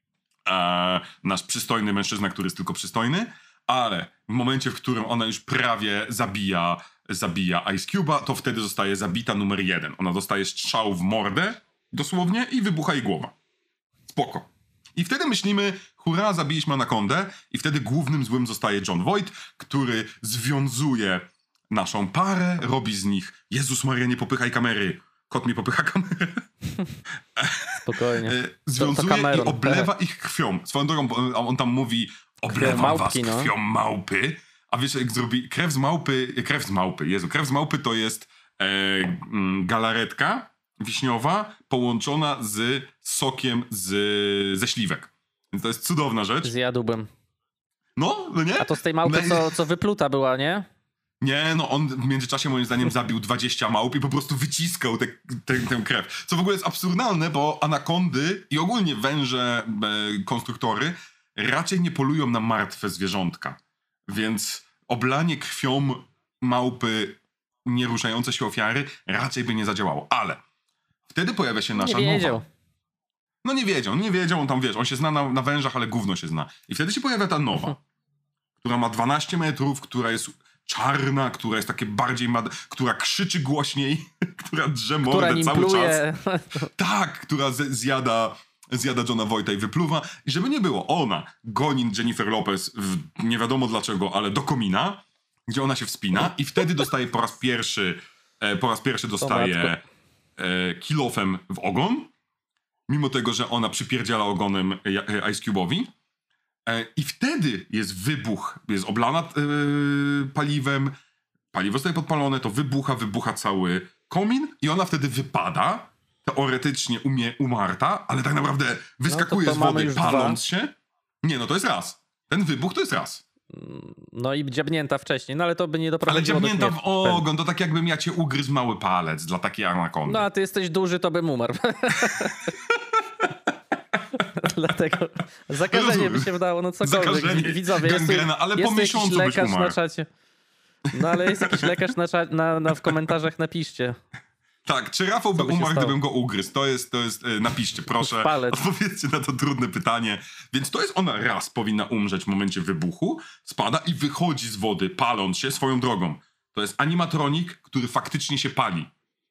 e, nasz przystojny mężczyzna, który jest tylko przystojny, ale w momencie, w którym ona już prawie zabija, zabija Ice Cube'a, to wtedy zostaje zabita numer jeden. Ona dostaje strzał w mordę, dosłownie, i wybucha jej głowa. Spoko. I wtedy myślimy, hurra, zabiliśmy anakondę, i wtedy głównym złym zostaje John Voight, który związuje naszą parę, robi z nich, Jezus Maria, nie popychaj kamery, kot mi popycha kamerę, Spokojnie. E, związuje Cameron. i oblewa ich krwią. Swoją drogą, bo on tam mówi, oblewam małpki, was no. krwią małpy, a wiesz, jak zrobi krew z małpy, krew z małpy, Jezu, krew z małpy to jest e, mm, galaretka wiśniowa połączona z sokiem z, ze śliwek. Więc to jest cudowna rzecz. Zjadłbym. No, no nie? A to z tej małpy, No i- co, co wypluta była, nie? Nie, no on w międzyczasie moim zdaniem zabił dwadzieścia małp i po prostu wyciskał tę te, te, tę krew. Co w ogóle jest absurdalne, bo anakondy i ogólnie węże, e, konstruktory raczej nie polują na martwe zwierzątka. Więc oblanie krwią małpy nieruszające się ofiary raczej by nie zadziałało. Ale wtedy pojawia się nasza Nie wiedział. nowa. No nie wiedział, nie wiedział, on tam wiesz, on się zna na, na wężach, ale gówno się zna. I wtedy się pojawia ta nowa, która ma dwanaście metrów, która jest czarna, która jest takie bardziej, mad- która krzyczy głośniej, która drze mordę Która nim cały czas. pluje. Tak, która z- zjada, zjada Johna Voighta i wypluwa. I żeby nie było, ona goni Jennifer Lopez w, nie wiadomo dlaczego, ale do komina, gdzie ona się wspina i wtedy dostaje po raz pierwszy, e, po raz pierwszy dostaje e, kilofem w ogon, mimo tego, że ona przypierdziela ogonem ja- e, Ice Cube'owi. E, I wtedy jest wybuch, jest oblana e, paliwem, paliwo zostaje podpalone, to wybucha, wybucha cały komin i ona wtedy wypada, teoretycznie umie, umarta, ale tak naprawdę wyskakuje No to to z mamy wody już paląc się. Nie, no to jest raz. Ten wybuch to jest raz. No i dziabnięta wcześniej, no ale to by nie Ale doprowadziło do dziabnięta w śmierci. Pewnie. ogon, to tak jakbym ja cię ugryzł mały palec dla takiej anakondy. No a ty jesteś duży, to bym umarł. Dlatego zakażenie by się wydało, no cokolwiek. Zakażenie, Widzowie, jest tu, gangrena, ale jest po tu jakiś miesiącu byś lekarz umarł. na czacie. No ale jest jakiś lekarz na, cza- na, na w komentarzach, napiszcie. Tak, czy Rafał by Co by się umarł, stało? gdybym go ugryzł? To jest, to jest, e, napiszcie, proszę, Palec. odpowiedzcie na to trudne pytanie. Więc to jest ona raz powinna umrzeć w momencie wybuchu, spada i wychodzi z wody, paląc się swoją drogą. To jest animatronik, który faktycznie się pali.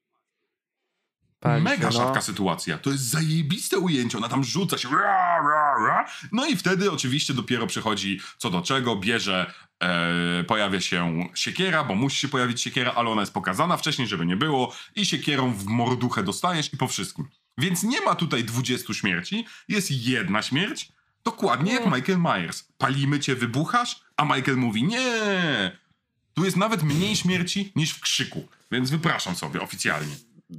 Pali Mega się, no. rzadka sytuacja. To jest zajebiste ujęcie, ona tam rzuca się. Ra, ra, ra. No i wtedy oczywiście dopiero przychodzi co do czego, bierze, e, pojawia się siekiera, bo musi się pojawić siekiera, ale ona jest pokazana wcześniej, żeby nie było i siekierą w morduchę dostajesz i po wszystkim. Więc nie ma tutaj dwudziestu śmierci, jest jedna śmierć, dokładnie jak Michael Myers. Palimy cię, wybuchasz, a Michael mówi nie. Tu jest nawet mniej śmierci niż w Krzyku, więc wypraszam sobie oficjalnie.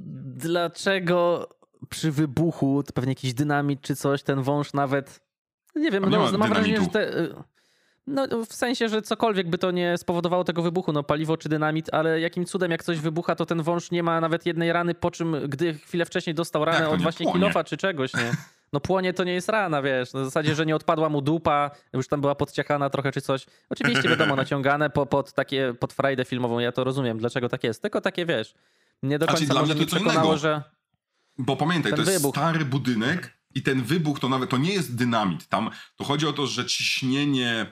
Dlaczego przy wybuchu, to pewnie jakiś dynamit czy coś, ten wąż nawet, nie wiem, nie no, ma mam wrażenie, że dynamitu. te, no w sensie, że cokolwiek by to nie spowodowało tego wybuchu, no paliwo czy dynamit, ale jakim cudem jak coś wybucha, to ten wąż nie ma nawet jednej rany, po czym gdy chwilę wcześniej dostał ranę Jak to od nie? właśnie Płonie. kilofa czy czegoś, nie? No płonie to nie jest rana, wiesz, na zasadzie, że nie odpadła mu dupa, już tam była podciakana trochę czy coś. Oczywiście wiadomo, naciągane po, pod takie, pod frajdę filmową, ja to rozumiem, dlaczego tak jest, tylko takie, wiesz, nie do Znaczy, końca dla może mnie mnie to co przekonało, innego. że... Bo pamiętaj, Ten to jest wybuch. stary budynek i ten wybuch to nawet, to nie jest dynamit. Tam to chodzi o to, że ciśnienie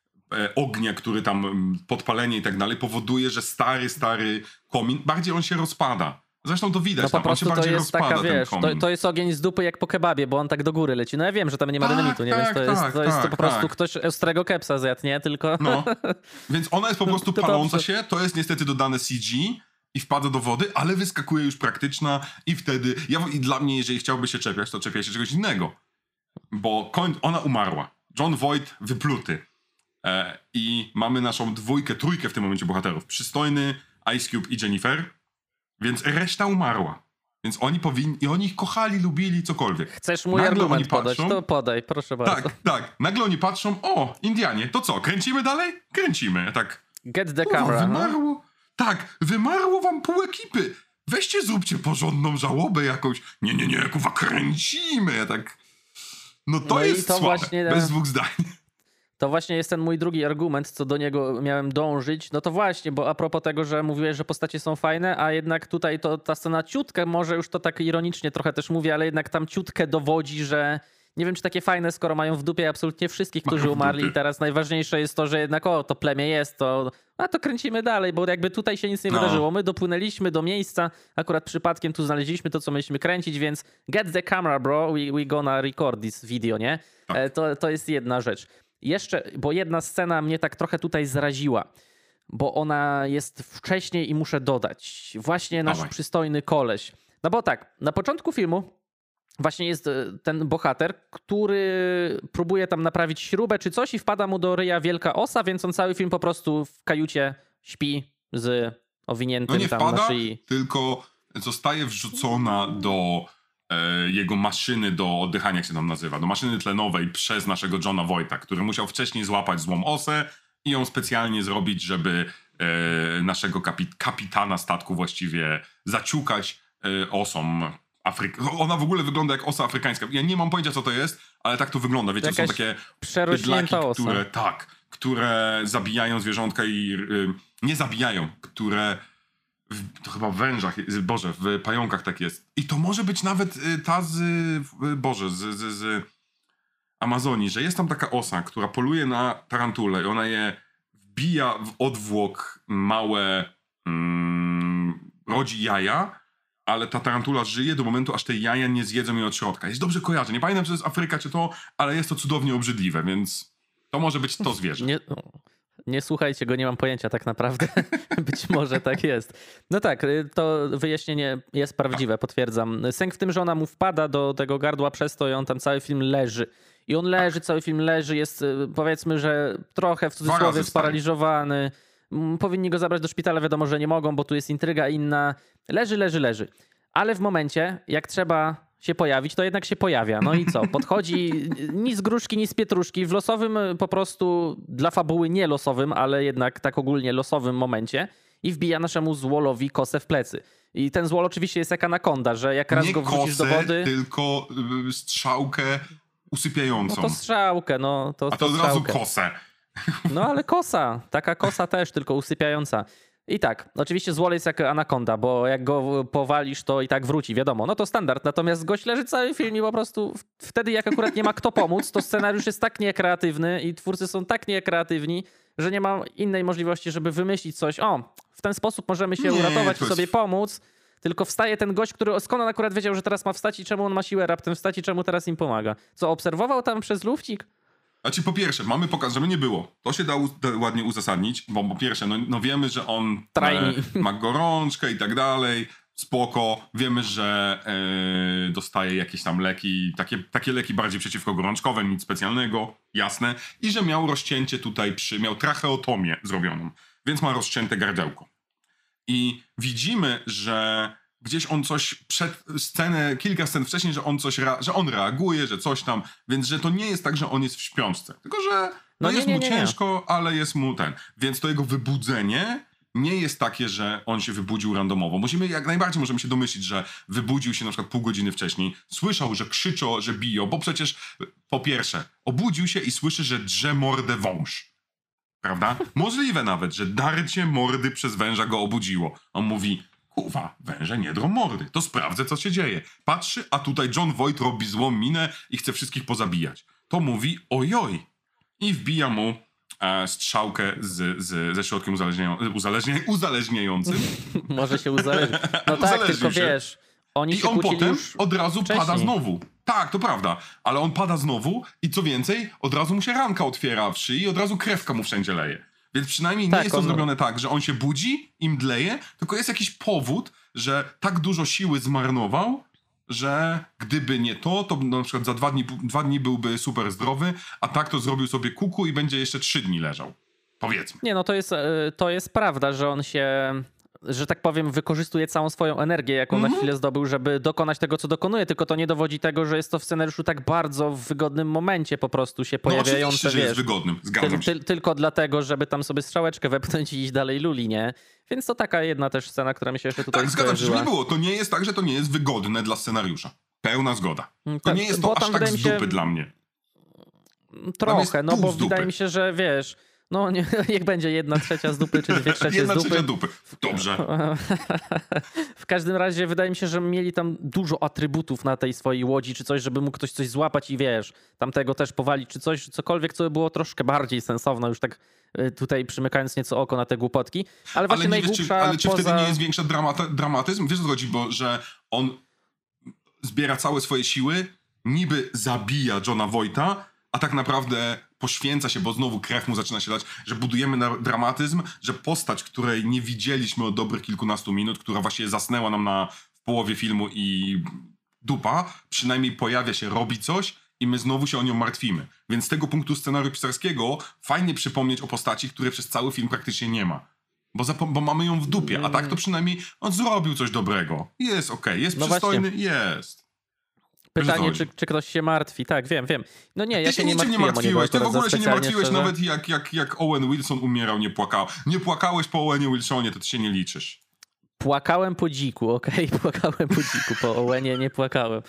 e, ognia, który tam, m, podpalenie i tak dalej, powoduje, że stary, stary komin, bardziej on się rozpada. Zresztą to widać, No po tam, on się prostu to bardziej jest rozpada, taka, ten wiesz, to, komin. to jest ogień z dupy jak po kebabie, bo on tak do góry leci. No ja wiem, że tam nie ma Tak, dynamitu, nie? Więc tak, to jest, tak, to, jest to tak, po prostu tak. ktoś ostrego kepsa zjadł, nie? Tylko... No, więc ona jest po prostu To paląca dobrze. się, to jest niestety dodane C G i wpada do wody, ale wyskakuje już praktyczna i wtedy, ja, i dla mnie, jeżeli chciałby się czepiać, to czepia się czegoś innego. Bo koń, ona umarła. John Voight wypluty. E, I mamy naszą dwójkę, trójkę w tym momencie bohaterów. Przystojny, Ice Cube i Jennifer, więc reszta umarła. Więc oni powinni, i oni ich kochali, lubili, cokolwiek. Chcesz mój Nagle argument oni podać? patrzą- To podaj, proszę bardzo. Tak, tak. Nagle oni patrzą, o, Indianie, to co, kręcimy dalej? Kręcimy. Ja tak, Get the kurwa, camera. No? wymarło, tak, wymarło wam pół ekipy. Weźcie, zróbcie porządną żałobę jakąś. Nie, nie, nie, kurwa, kręcimy. Ja tak, no to No i jest to słabe, właśnie- bez dwóch zdań. To właśnie jest ten mój drugi argument, co do niego miałem dążyć. No to właśnie, bo a propos tego, że mówiłeś, że postacie są fajne, a jednak tutaj to ta scena ciutkę, może już to tak ironicznie trochę też mówię, ale jednak tam ciutkę dowodzi, że nie wiem, czy takie fajne, skoro mają w dupie absolutnie wszystkich, którzy Mają w umarli dupie. i teraz najważniejsze jest to, że jednak o, to plemię jest, to a to kręcimy dalej, bo jakby tutaj się nic nie No. wydarzyło. My dopłynęliśmy do miejsca, akurat przypadkiem tu znaleźliśmy to, co mieliśmy kręcić, więc get the camera, bro, we, we gonna record this video, nie? Tak. E, To, to jest jedna rzecz. Jeszcze, bo jedna scena mnie tak trochę tutaj zraziła, bo ona jest wcześniej i muszę dodać. Właśnie nasz Dawaj. przystojny koleś. No bo tak, na początku filmu właśnie jest e, ten bohater, który próbuje tam naprawić śrubę czy coś i wpada mu do ryja wielka osa, więc on cały film po prostu w kajucie śpi z owiniętym No nie tam na wpada, szyi. tylko zostaje wrzucona do e, jego maszyny do oddychania, jak się tam nazywa, do maszyny tlenowej przez naszego Johna Voighta, który musiał wcześniej złapać złą osę i ją specjalnie zrobić, żeby e, naszego kapit kapitana statku właściwie zaciukać e, osą. Afryk ona w ogóle wygląda jak osa afrykańska. Ja nie mam pojęcia, co to jest, ale tak to wygląda. Wiecie, są Jakaś takie przerośnięta bydlaki, osa. które, tak, które zabijają zwierzątka i y, nie zabijają, które w, to chyba w wężach, y, Boże, w pająkach tak jest. I to może być nawet y, ta z, y, Boże, z, z, z Amazonii, że jest tam taka osa, która poluje na tarantule i ona je wbija w odwłok małe, mm, rodzi jaja, ale ta tarantula żyje do momentu, aż te jaja nie zjedzą jej od środka. Jest dobrze kojarzę. Nie pamiętam, czy to jest Afryka, czy to, ale jest to cudownie obrzydliwe, więc to może być to zwierzę. Nie, nie słuchajcie go, nie mam pojęcia tak naprawdę. Być może tak jest. No tak, to wyjaśnienie jest prawdziwe, potwierdzam. Sęk w tym, że ona mu wpada do tego gardła przez to i on tam cały film leży. I on leży, cały film leży, jest powiedzmy, że trochę w Dwa razy cudzysłowie stary. sparaliżowany. Mm, Powinni go zabrać do szpitala, wiadomo, że nie mogą, bo tu jest intryga inna. Leży, leży, leży. Ale w momencie, jak trzeba się pojawić, to jednak się pojawia. No i co? Podchodzi ni z gruszki, ni z pietruszki. W losowym po prostu, dla fabuły nie losowym, ale jednak tak ogólnie losowym momencie i wbija naszemu złolowi kosę w plecy. I ten złol oczywiście jest jak anakonda, że jak raz Nie go wrzucisz do kosę, wody... tylko y, strzałkę usypiającą. No to strzałkę, no to, A to to od razu strzałkę. kosę. No ale kosa, taka kosa też, tylko usypiająca. I tak, oczywiście złol jest jak anakonda, bo jak go powalisz, to i tak wróci, wiadomo. No to standard, natomiast gość leży cały film i po prostu w- wtedy jak akurat nie ma kto pomóc, to scenariusz jest tak niekreatywny i twórcy są tak niekreatywni, że nie ma innej możliwości, żeby wymyślić coś. O, w ten sposób możemy się Nie, uratować to i sobie jest- pomóc. Tylko wstaje ten gość, który skąd on akurat wiedział, że teraz ma wstać i czemu on ma siłę raptem wstać i czemu teraz im pomaga. Co, obserwował tam przez lufcik? Znaczy po pierwsze, mamy pokaz, żeby nie było. To się da, u, da ładnie uzasadnić, bo po pierwsze, no, no wiemy, że on Trajni. e, ma gorączkę i tak dalej. spoko, wiemy, że e, dostaje jakieś tam leki, takie, takie leki bardziej przeciwko gorączkowe, nic specjalnego, jasne, i że miał rozcięcie tutaj przy, miał tracheotomię zrobioną, więc ma rozcięte gardełko. I widzimy, że gdzieś on coś przed scenę, kilka scen wcześniej, że on coś, że on reaguje, że coś tam, więc że to nie jest tak, że on jest w śpiączce, tylko że no, No nie, jest nie, mu nie, nie. ciężko, ale jest mu ten, więc to jego wybudzenie nie jest takie, że on się wybudził randomowo. Musimy, jak najbardziej możemy się domyślić, że wybudził się na przykład pół godziny wcześniej, słyszał, że krzyczą, że biją, bo przecież po pierwsze, obudził się i słyszy, że drze mordę wąż. Prawda? Możliwe nawet, że darcie mordy przez węża go obudziło. On mówi, kurwa, węże nie drą mordy, to sprawdzę, co się dzieje. Patrzy, a tutaj Jon Voight robi złą minę i chce wszystkich pozabijać. To mówi, ojoj. I wbija mu e, strzałkę z, z, ze środkiem uzależniają, uzależnia, uzależniającym. Może się uzależnić. No tak, Uzależnił tylko się. wiesz, oni I się on kłócili potem już od razu wcześniej. pada znowu. Tak, to prawda. Ale on pada znowu i co więcej, od razu mu się ranka otwiera w szyi i od razu krewka mu wszędzie leje. Więc przynajmniej Tak, nie jest to on- zrobione tak, że on się budzi i mdleje, tylko jest jakiś powód, że tak dużo siły zmarnował, że gdyby nie to, to na przykład za dwa dni, dwa dni byłby super zdrowy, a tak to zrobił sobie kuku i będzie jeszcze trzy dni leżał. Powiedzmy. Nie, no to jest, e, to jest prawda, że on się, że tak powiem, wykorzystuje całą swoją energię, jaką Mhm. na chwilę zdobył, żeby dokonać tego, co dokonuje, tylko to nie dowodzi tego, że jest to w scenariuszu tak bardzo w wygodnym momencie po prostu się No pojawiające, oczywiście, że jest wiesz, wygodnym. Zgadzam tyl, się. tyl, tylko dlatego, żeby tam sobie strzałeczkę wepchnąć i iść dalej luli, nie? Więc to taka jedna też scena, która mi się jeszcze tutaj Tak, zgadzam się, że skojarzyła. nie było. To nie jest tak, że to nie jest wygodne dla scenariusza. Pełna zgoda. To Tak, nie jest bo to tam aż tak wydaje z mi się- dupy dla mnie. Trochę, no pół bo z dupy. wydaje mi się, że wiesz, no nie, niech będzie jedna trzecia z dupy, czy dwie trzecie Jedna z dupy. trzecia dupy. Dobrze. W każdym razie wydaje mi się, że mieli tam dużo atrybutów na tej swojej łodzi, czy coś, żeby mógł ktoś coś złapać i wiesz, tamtego też powalić, czy coś, cokolwiek, co by było troszkę bardziej sensowne, już tak y, tutaj przymykając nieco oko na te głupotki. Ale właśnie Ale, nie wiesz, czy, najgłupsza ale czy poza... wtedy nie jest większa dramata, dramatyzm? Wiesz o co chodzi, bo że on zbiera całe swoje siły, niby zabija Jona Voighta, a tak naprawdę poświęca się, bo znowu krew mu zaczyna się dać, że budujemy na dramatyzm, że postać, której nie widzieliśmy od dobrych kilkunastu minut, która właśnie zasnęła nam na w połowie filmu i dupa, przynajmniej pojawia się, robi coś i my znowu się o nią martwimy. Więc z tego punktu scenariusza pisarskiego fajnie przypomnieć o postaci, której przez cały film praktycznie nie ma. Bo, zapo- bo mamy ją w dupie, a tak to przynajmniej on zrobił coś dobrego. Jest okej, jest No przystojny, jest. Pytanie, Wiesz, o co czy, czy ktoś się martwi. Tak, wiem, wiem. No nie, ja Ty się się nie niczym nie martwiłem o niego martwiłeś, ty w akurat za ogóle się nie specjalnie, martwiłeś szczerze. nawet jak, jak, jak Owen Wilson umierał, nie płakał. Nie płakałeś po Owenie Wilsonie, to ty się nie liczysz. Płakałem po dziku, okej? Płakałem po dziku, po Owenie nie płakałem.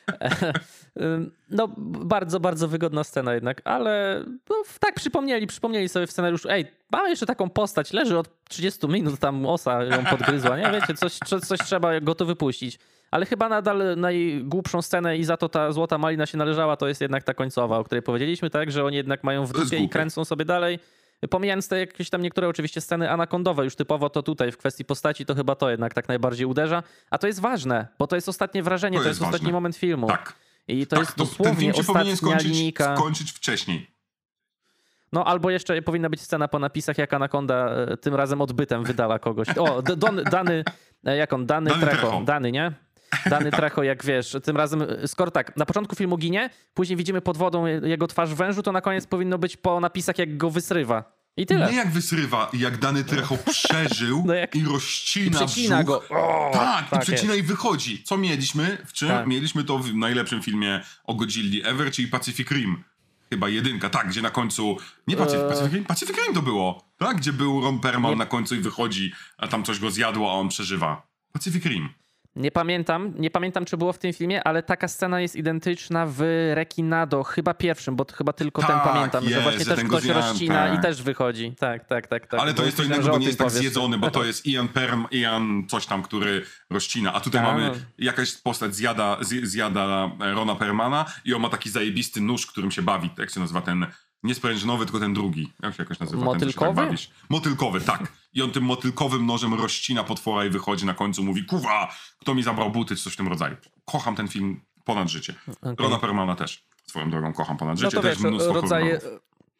No, bardzo, bardzo wygodna scena jednak, ale no, tak przypomnieli, przypomnieli sobie w scenariuszu, ej, mamy jeszcze taką postać, leży od trzydziestu minut, tam osa ją podgryzła, nie? Wiecie, coś, coś, coś trzeba go tu wypuścić. Ale chyba nadal najgłupszą scenę i za to ta złota malina się należała, to jest jednak ta końcowa, o której powiedzieliśmy, tak, że oni jednak mają w To jest dupie i głupie. kręcą sobie dalej. Pomijając te jakieś tam niektóre oczywiście sceny anakondowe, już typowo to tutaj w kwestii postaci, to chyba to jednak tak najbardziej uderza. A to jest ważne, bo to jest ostatnie wrażenie, To to, jest jest ostatni ważne. moment filmu. Tak. I to tak, jest to dosłownie ten film się powinien ostatnia skończyć, linijka. skończyć wcześniej. No albo jeszcze powinna być scena po napisach, jak Anakonda e, tym razem odbytem wydala kogoś. O, D- Don, Dany, e, jak on? Dany, Dany Trecho. Trecho. Dany, nie? Dany Trecho, jak wiesz, tym razem, e, skoro tak, na początku filmu ginie, później widzimy pod wodą je- jego twarz w wężu, to na koniec powinno być po napisach, jak go wysrywa. I tyle. Nie jak wysrywa, jak dany Trecho przeżył No jak- i I rozcina przecina brzuch. go. O, Tak, tak i przecina i wychodzi. Co mieliśmy? W czym? Tak. Mieliśmy to w najlepszym filmie o Godzilli ever, czyli Pacific Rim. Chyba jedynka, tak, gdzie na końcu... Nie Pacific, Eee. Pacific Rim? Pacific Rim to było, tak? Gdzie był Ron Perlman Nie. na końcu i wychodzi, a tam coś go zjadło, a on przeżywa. Pacific Rim. Nie pamiętam, nie pamiętam, czy było w tym filmie, ale taka scena jest identyczna w Rekinado, chyba pierwszym, bo to chyba tylko ten Tak, pamiętam, jest, że właśnie że też ten go ktoś zjadł, rozcina tak. i też wychodzi. Tak, tak, tak. tak. Ale to Bo jest to myślałem, innego, że bo o nie tym jest tak powiesz. zjedzony, bo to jest Ian Perm, Ian coś tam, który rozcina. A tutaj Tak. mamy jakaś postać zjada, zj- zjada Rona Perlmana i on ma taki zajebisty nóż, którym się bawi. Jak się nazywa ten, nie sprężynowy, tylko ten drugi. Jak się jakoś nazywa? Ten, co się tak Motylkowy? bawisz? Motylkowy, tak. I on tym motylkowym nożem rozcina potwora i wychodzi na końcu, mówi, kuwa, kto mi zabrał buty, czy coś w tym rodzaju. Kocham ten film ponad życie. Okej. Rona Perlmana też. Swoją drogą kocham ponad życie. No to też wiesz, mnóstwo rodzaje, horrorów.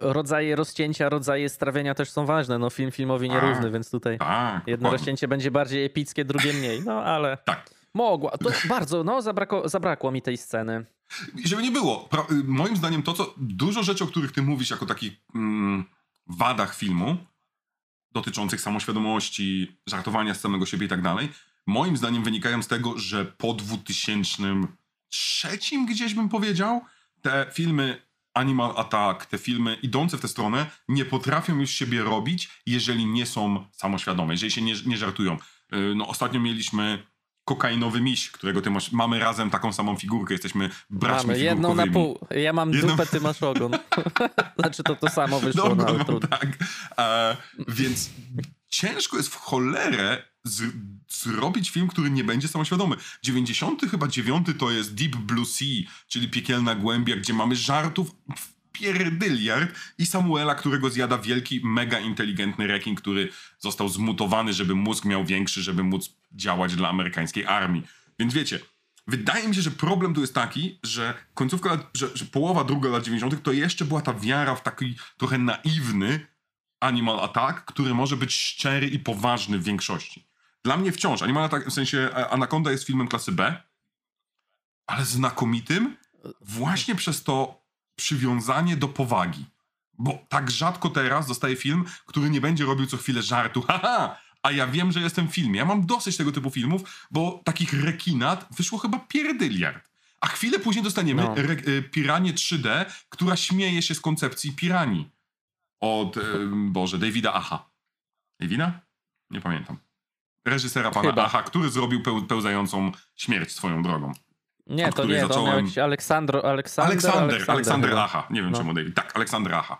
rodzaje rozcięcia, rodzaje strawienia też są ważne. No film filmowi nierówny, więc tutaj tak, jedno dokładnie. rozcięcie będzie bardziej epickie, drugie mniej. No ale Tak. mogła. To bardzo, no zabrakło, zabrakło mi tej sceny. Żeby nie było, pra- moim zdaniem to, co dużo rzeczy, o których ty mówisz jako takich mm, wadach filmu, dotyczących samoświadomości, żartowania z samego siebie i tak dalej, moim zdaniem wynikają z tego, że po dwutysięcznym trzecim gdzieś bym powiedział, te filmy Animal Attack, te filmy idące w tę stronę nie potrafią już siebie robić, jeżeli nie są samoświadome, jeżeli się nie, nie żartują. Yy, no ostatnio mieliśmy Kokainowy miś, którego ty masz, mamy razem taką samą figurkę, jesteśmy braćmi Mamy jedną na figurkowymi. pół. Ja mam Jedną- dupę, ty masz ogon. Znaczy to to samo wyszło, no, No, ale no, trudno. tak. E, więc ciężko jest w cholerę z, zrobić film, który nie będzie samoświadomy. dziewięćdziesiąty chyba dziewiąty to jest Deep Blue Sea, czyli Piekielna Głębia, gdzie mamy żartów w pierdyliard i Samuela, którego zjada wielki, mega inteligentny rekin, który został zmutowany, żeby mózg miał większy, żeby móc działać dla amerykańskiej armii. Więc wiecie, wydaje mi się, że problem tu jest taki, że końcówka, lat, że, że połowa druga lat dziewięćdziesiątych to jeszcze była ta wiara w taki trochę naiwny Animal Attack, który może być szczery i poważny w większości. Dla mnie wciąż Animal Attack, w sensie Anaconda jest filmem klasy B, ale znakomitym właśnie przez to przywiązanie do powagi. Bo tak rzadko teraz dostaje film, który nie będzie robił co chwilę żartu. Haha! A ja wiem, że jestem w filmie. Ja mam dosyć tego typu filmów, bo takich rekinat wyszło chyba pierdyliard. A chwilę później dostaniemy No. re- y, Piranię trzy D, która śmieje się z koncepcji piranii. Od, y, Boże, Davida Aha. Davida? Nie pamiętam. Reżysera pana Chyba. Aha, który zrobił peł- pełzającą śmierć swoją drogą. Nie, od to której nie, to on miał zacząłem- jakiś Aleksandro, Aleksander, Aleksander, Aleksander chyba. Aha. Nie wiem, No. czemu David. Tak, Aleksander Aha.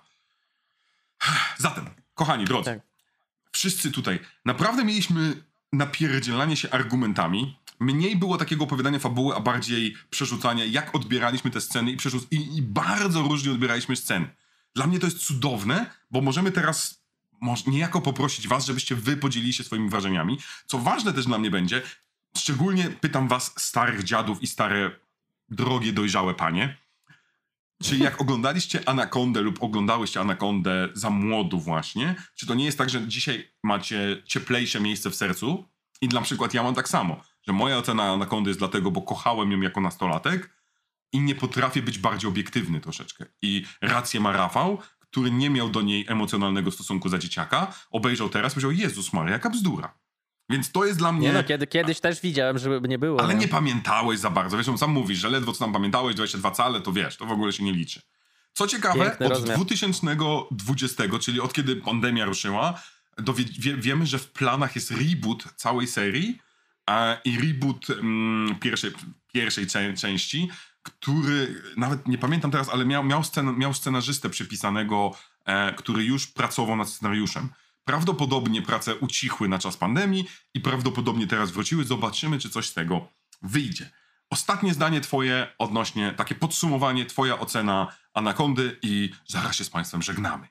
Zatem, kochani drodzy, Tak. wszyscy tutaj, naprawdę mieliśmy napierdzielanie się argumentami. Mniej było takiego opowiadania fabuły, a bardziej przerzucania, jak odbieraliśmy te sceny i, przerzuc- i, i bardzo różnie odbieraliśmy sceny. Dla mnie to jest cudowne, bo możemy teraz moż- niejako poprosić was, żebyście wy podzielili się swoimi wrażeniami. Co ważne też dla mnie będzie, szczególnie pytam was, starych dziadów i stare, drogie, dojrzałe panie, czy jak oglądaliście Anakondę lub oglądałyście Anakondę za młodu właśnie, czy to nie jest tak, że dzisiaj macie cieplejsze miejsce w sercu i na przykład ja mam tak samo, że moja ocena Anakondy jest dlatego, bo kochałem ją jako nastolatek i nie potrafię być bardziej obiektywny troszeczkę. I rację ma Rafał, który nie miał do niej emocjonalnego stosunku za dzieciaka, obejrzał teraz i powiedział, Jezus Maria, jaka bzdura. Więc to jest dla mnie... Nie no, kiedy, kiedyś też widziałem, żeby nie było. Ale nie? nie pamiętałeś za bardzo. Wiesz, on sam mówisz, że ledwo co tam pamiętałeś, dwadzieścia dwa cale, to wiesz, to w ogóle się nie liczy. Co ciekawe, Piękny od rozmiar. dwutysięcznego dwudziestego, czyli od kiedy pandemia ruszyła, dowie, wie, wiemy, że w planach jest reboot całej serii a, i reboot mm, pierwszej, pierwszej cze- części, który, nawet nie pamiętam teraz, ale miał, miał, scen, miał scenarzystę przypisanego, e, który już pracował nad scenariuszem. Prawdopodobnie prace ucichły na czas pandemii i prawdopodobnie teraz wróciły. Zobaczymy, czy coś z tego wyjdzie. Ostatnie zdanie twoje odnośnie, takie podsumowanie, twoja ocena Anakondy i zaraz się z państwem żegnamy.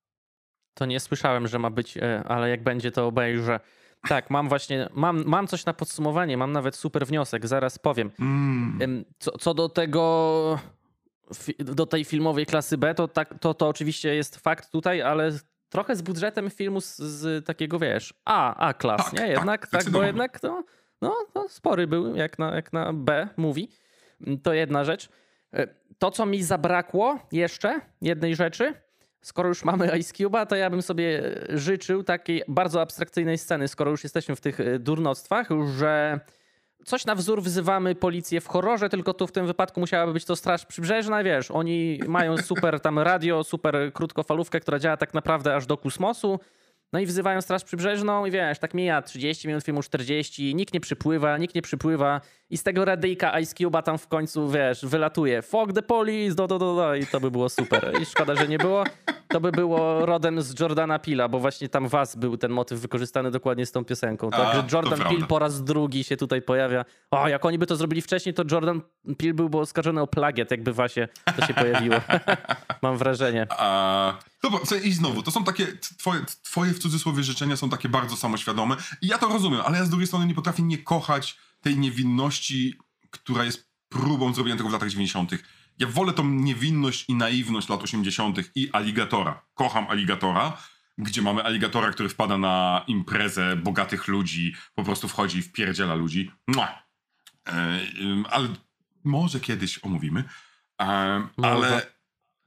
To nie słyszałem, że ma być, e, ale jak będzie, to obejrzę. Tak, mam właśnie, mam, mam coś na podsumowanie, mam nawet super wniosek, zaraz powiem. Mm. Em, Co, co do tego, fi- do tej filmowej klasy B, to, tak, to, to oczywiście jest fakt tutaj, ale trochę z budżetem filmu z, z takiego, wiesz, A, A klas, Tak, nie? tak, Jednak, tak, bo zdecydowanie. jednak to, no, to spory był, jak na, jak na B mówi. To jedna rzecz. E, To, co mi zabrakło jeszcze, jednej rzeczy, skoro już mamy Ice Cube'a, to ja bym sobie życzył takiej bardzo abstrakcyjnej sceny, skoro już jesteśmy w tych e, durnostwach, że coś na wzór wzywamy policję w horrorze, tylko tu w tym wypadku musiałaby być to Straż Przybrzeżna, wiesz, oni mają super tam radio, super krótkofalówkę, która działa tak naprawdę aż do kosmosu, no i wzywają Straż Przybrzeżną i wiesz, tak mija trzydzieści minut filmu, czterdzieści, nikt nie przypływa, nikt nie przypływa i z tego radyjka Ice Cube'a tam w końcu, wiesz, wylatuje fuck the police, do, do, do, do i to by było super. I szkoda, że nie było. To by było rodem z Jordana Peele'a, bo właśnie tam Was był ten motyw wykorzystany dokładnie z tą piosenką. A, Także to Jordan prawda. Peele po raz drugi się tutaj pojawia. O, jak oni by to zrobili wcześniej, to Jordan Peele byłby oskarżony o plagiat, jakby Wasie to się pojawiło. Mam wrażenie. A, dobra, co- i znowu, to są takie, t- twoje, t- twoje w cudzysłowie życzenia są takie bardzo samoświadome i ja to rozumiem, ale ja z drugiej strony nie potrafię nie kochać tej niewinności, która jest próbą zrobienia tego w latach dziewięćdziesiątych. Ja wolę tą niewinność i naiwność lat osiemdziesiątych i Aligatora. Kocham Aligatora, gdzie mamy Aligatora, który wpada na imprezę bogatych ludzi, po prostu wchodzi i wpierdziela ludzi. Mua. E, ale może kiedyś omówimy. E, ale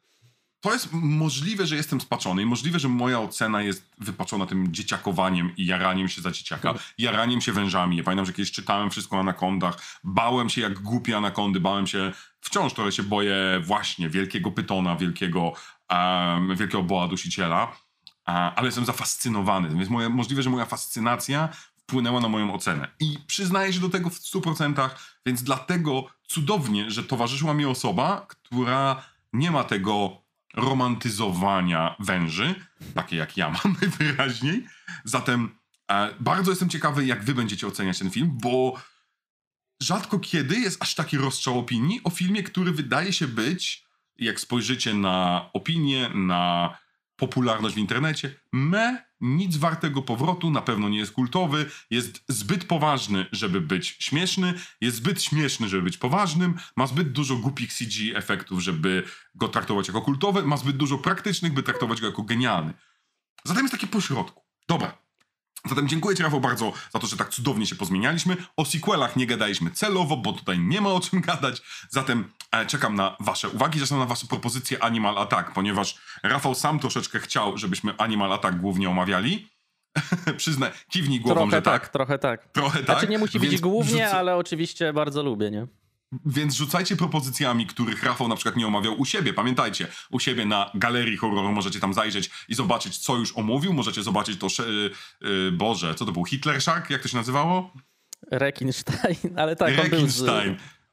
to jest możliwe, że jestem spaczony i możliwe, że moja ocena jest wypaczona tym dzieciakowaniem i jaraniem się za dzieciaka, jaraniem się wężami. Ja pamiętam, że kiedyś czytałem wszystko o anakondach, bałem się jak głupie anakondy, bałem się, wciąż trochę się boję właśnie wielkiego pytona, wielkiego, um, wielkiego boa dusiciela, um, ale jestem zafascynowany, więc moja, możliwe, że moja fascynacja wpłynęła na moją ocenę. I przyznaję się do tego w stu procentach, więc dlatego cudownie, że towarzyszyła mi osoba, która nie ma tego romantyzowania węży, takie jak ja mam najwyraźniej. Zatem e, bardzo jestem ciekawy, jak wy będziecie oceniać ten film, bo rzadko kiedy jest aż taki rozstrzał opinii o filmie, który wydaje się być, jak spojrzycie na opinię, na popularność w internecie, me, nic wartego powrotu, na pewno nie jest kultowy, jest zbyt poważny, żeby być śmieszny, jest zbyt śmieszny, żeby być poważnym, ma zbyt dużo głupich C G efektów, żeby go traktować jako kultowy, ma zbyt dużo praktycznych, by traktować go jako genialny. Zatem jest takie pośrodku. Dobra. Zatem dziękuję ci, Rafał, bardzo za to, że tak cudownie się pozmienialiśmy. O sequelach nie gadaliśmy celowo, bo tutaj nie ma o czym gadać. Zatem e, czekam na wasze uwagi, zresztą na wasze propozycje Animal Attack, ponieważ Rafał sam troszeczkę chciał, żebyśmy Animal Attack głównie omawiali. Przyznę, kiwnij głową, trochę że tak. tak. Trochę tak. Trochę znaczy tak. nie musi być Więc głównie, rzuc- ale oczywiście bardzo lubię, nie? Więc rzucajcie propozycjami, których Rafał na przykład nie omawiał u siebie. Pamiętajcie, u siebie na Galerii Horroru możecie tam zajrzeć i zobaczyć, co już omówił. Możecie zobaczyć to, yy, yy, Boże, co to był? Hitler Shark? Jak to się nazywało? Rekinstein, ale tak, on był z... Rekinstein.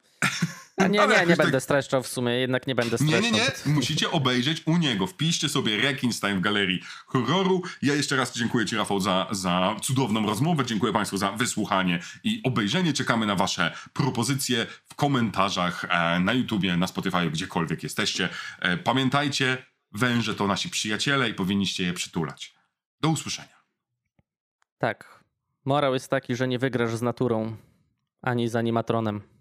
A nie, Ale nie, jakoś nie tak- będę streszczał w sumie, jednak nie będę Nie, streszczał. nie, nie. Musicie obejrzeć u niego. Wpiszcie sobie Rekinstein w Galerii Horroru. Ja jeszcze raz dziękuję ci, Rafał, za, za cudowną rozmowę. Dziękuję państwu za wysłuchanie i obejrzenie. Czekamy na wasze propozycje w komentarzach e, na YouTubie, na Spotify, gdziekolwiek jesteście. E, pamiętajcie, węże to nasi przyjaciele i powinniście je przytulać. Do usłyszenia. Tak. Morał jest taki, że nie wygrasz z naturą, ani z animatronem.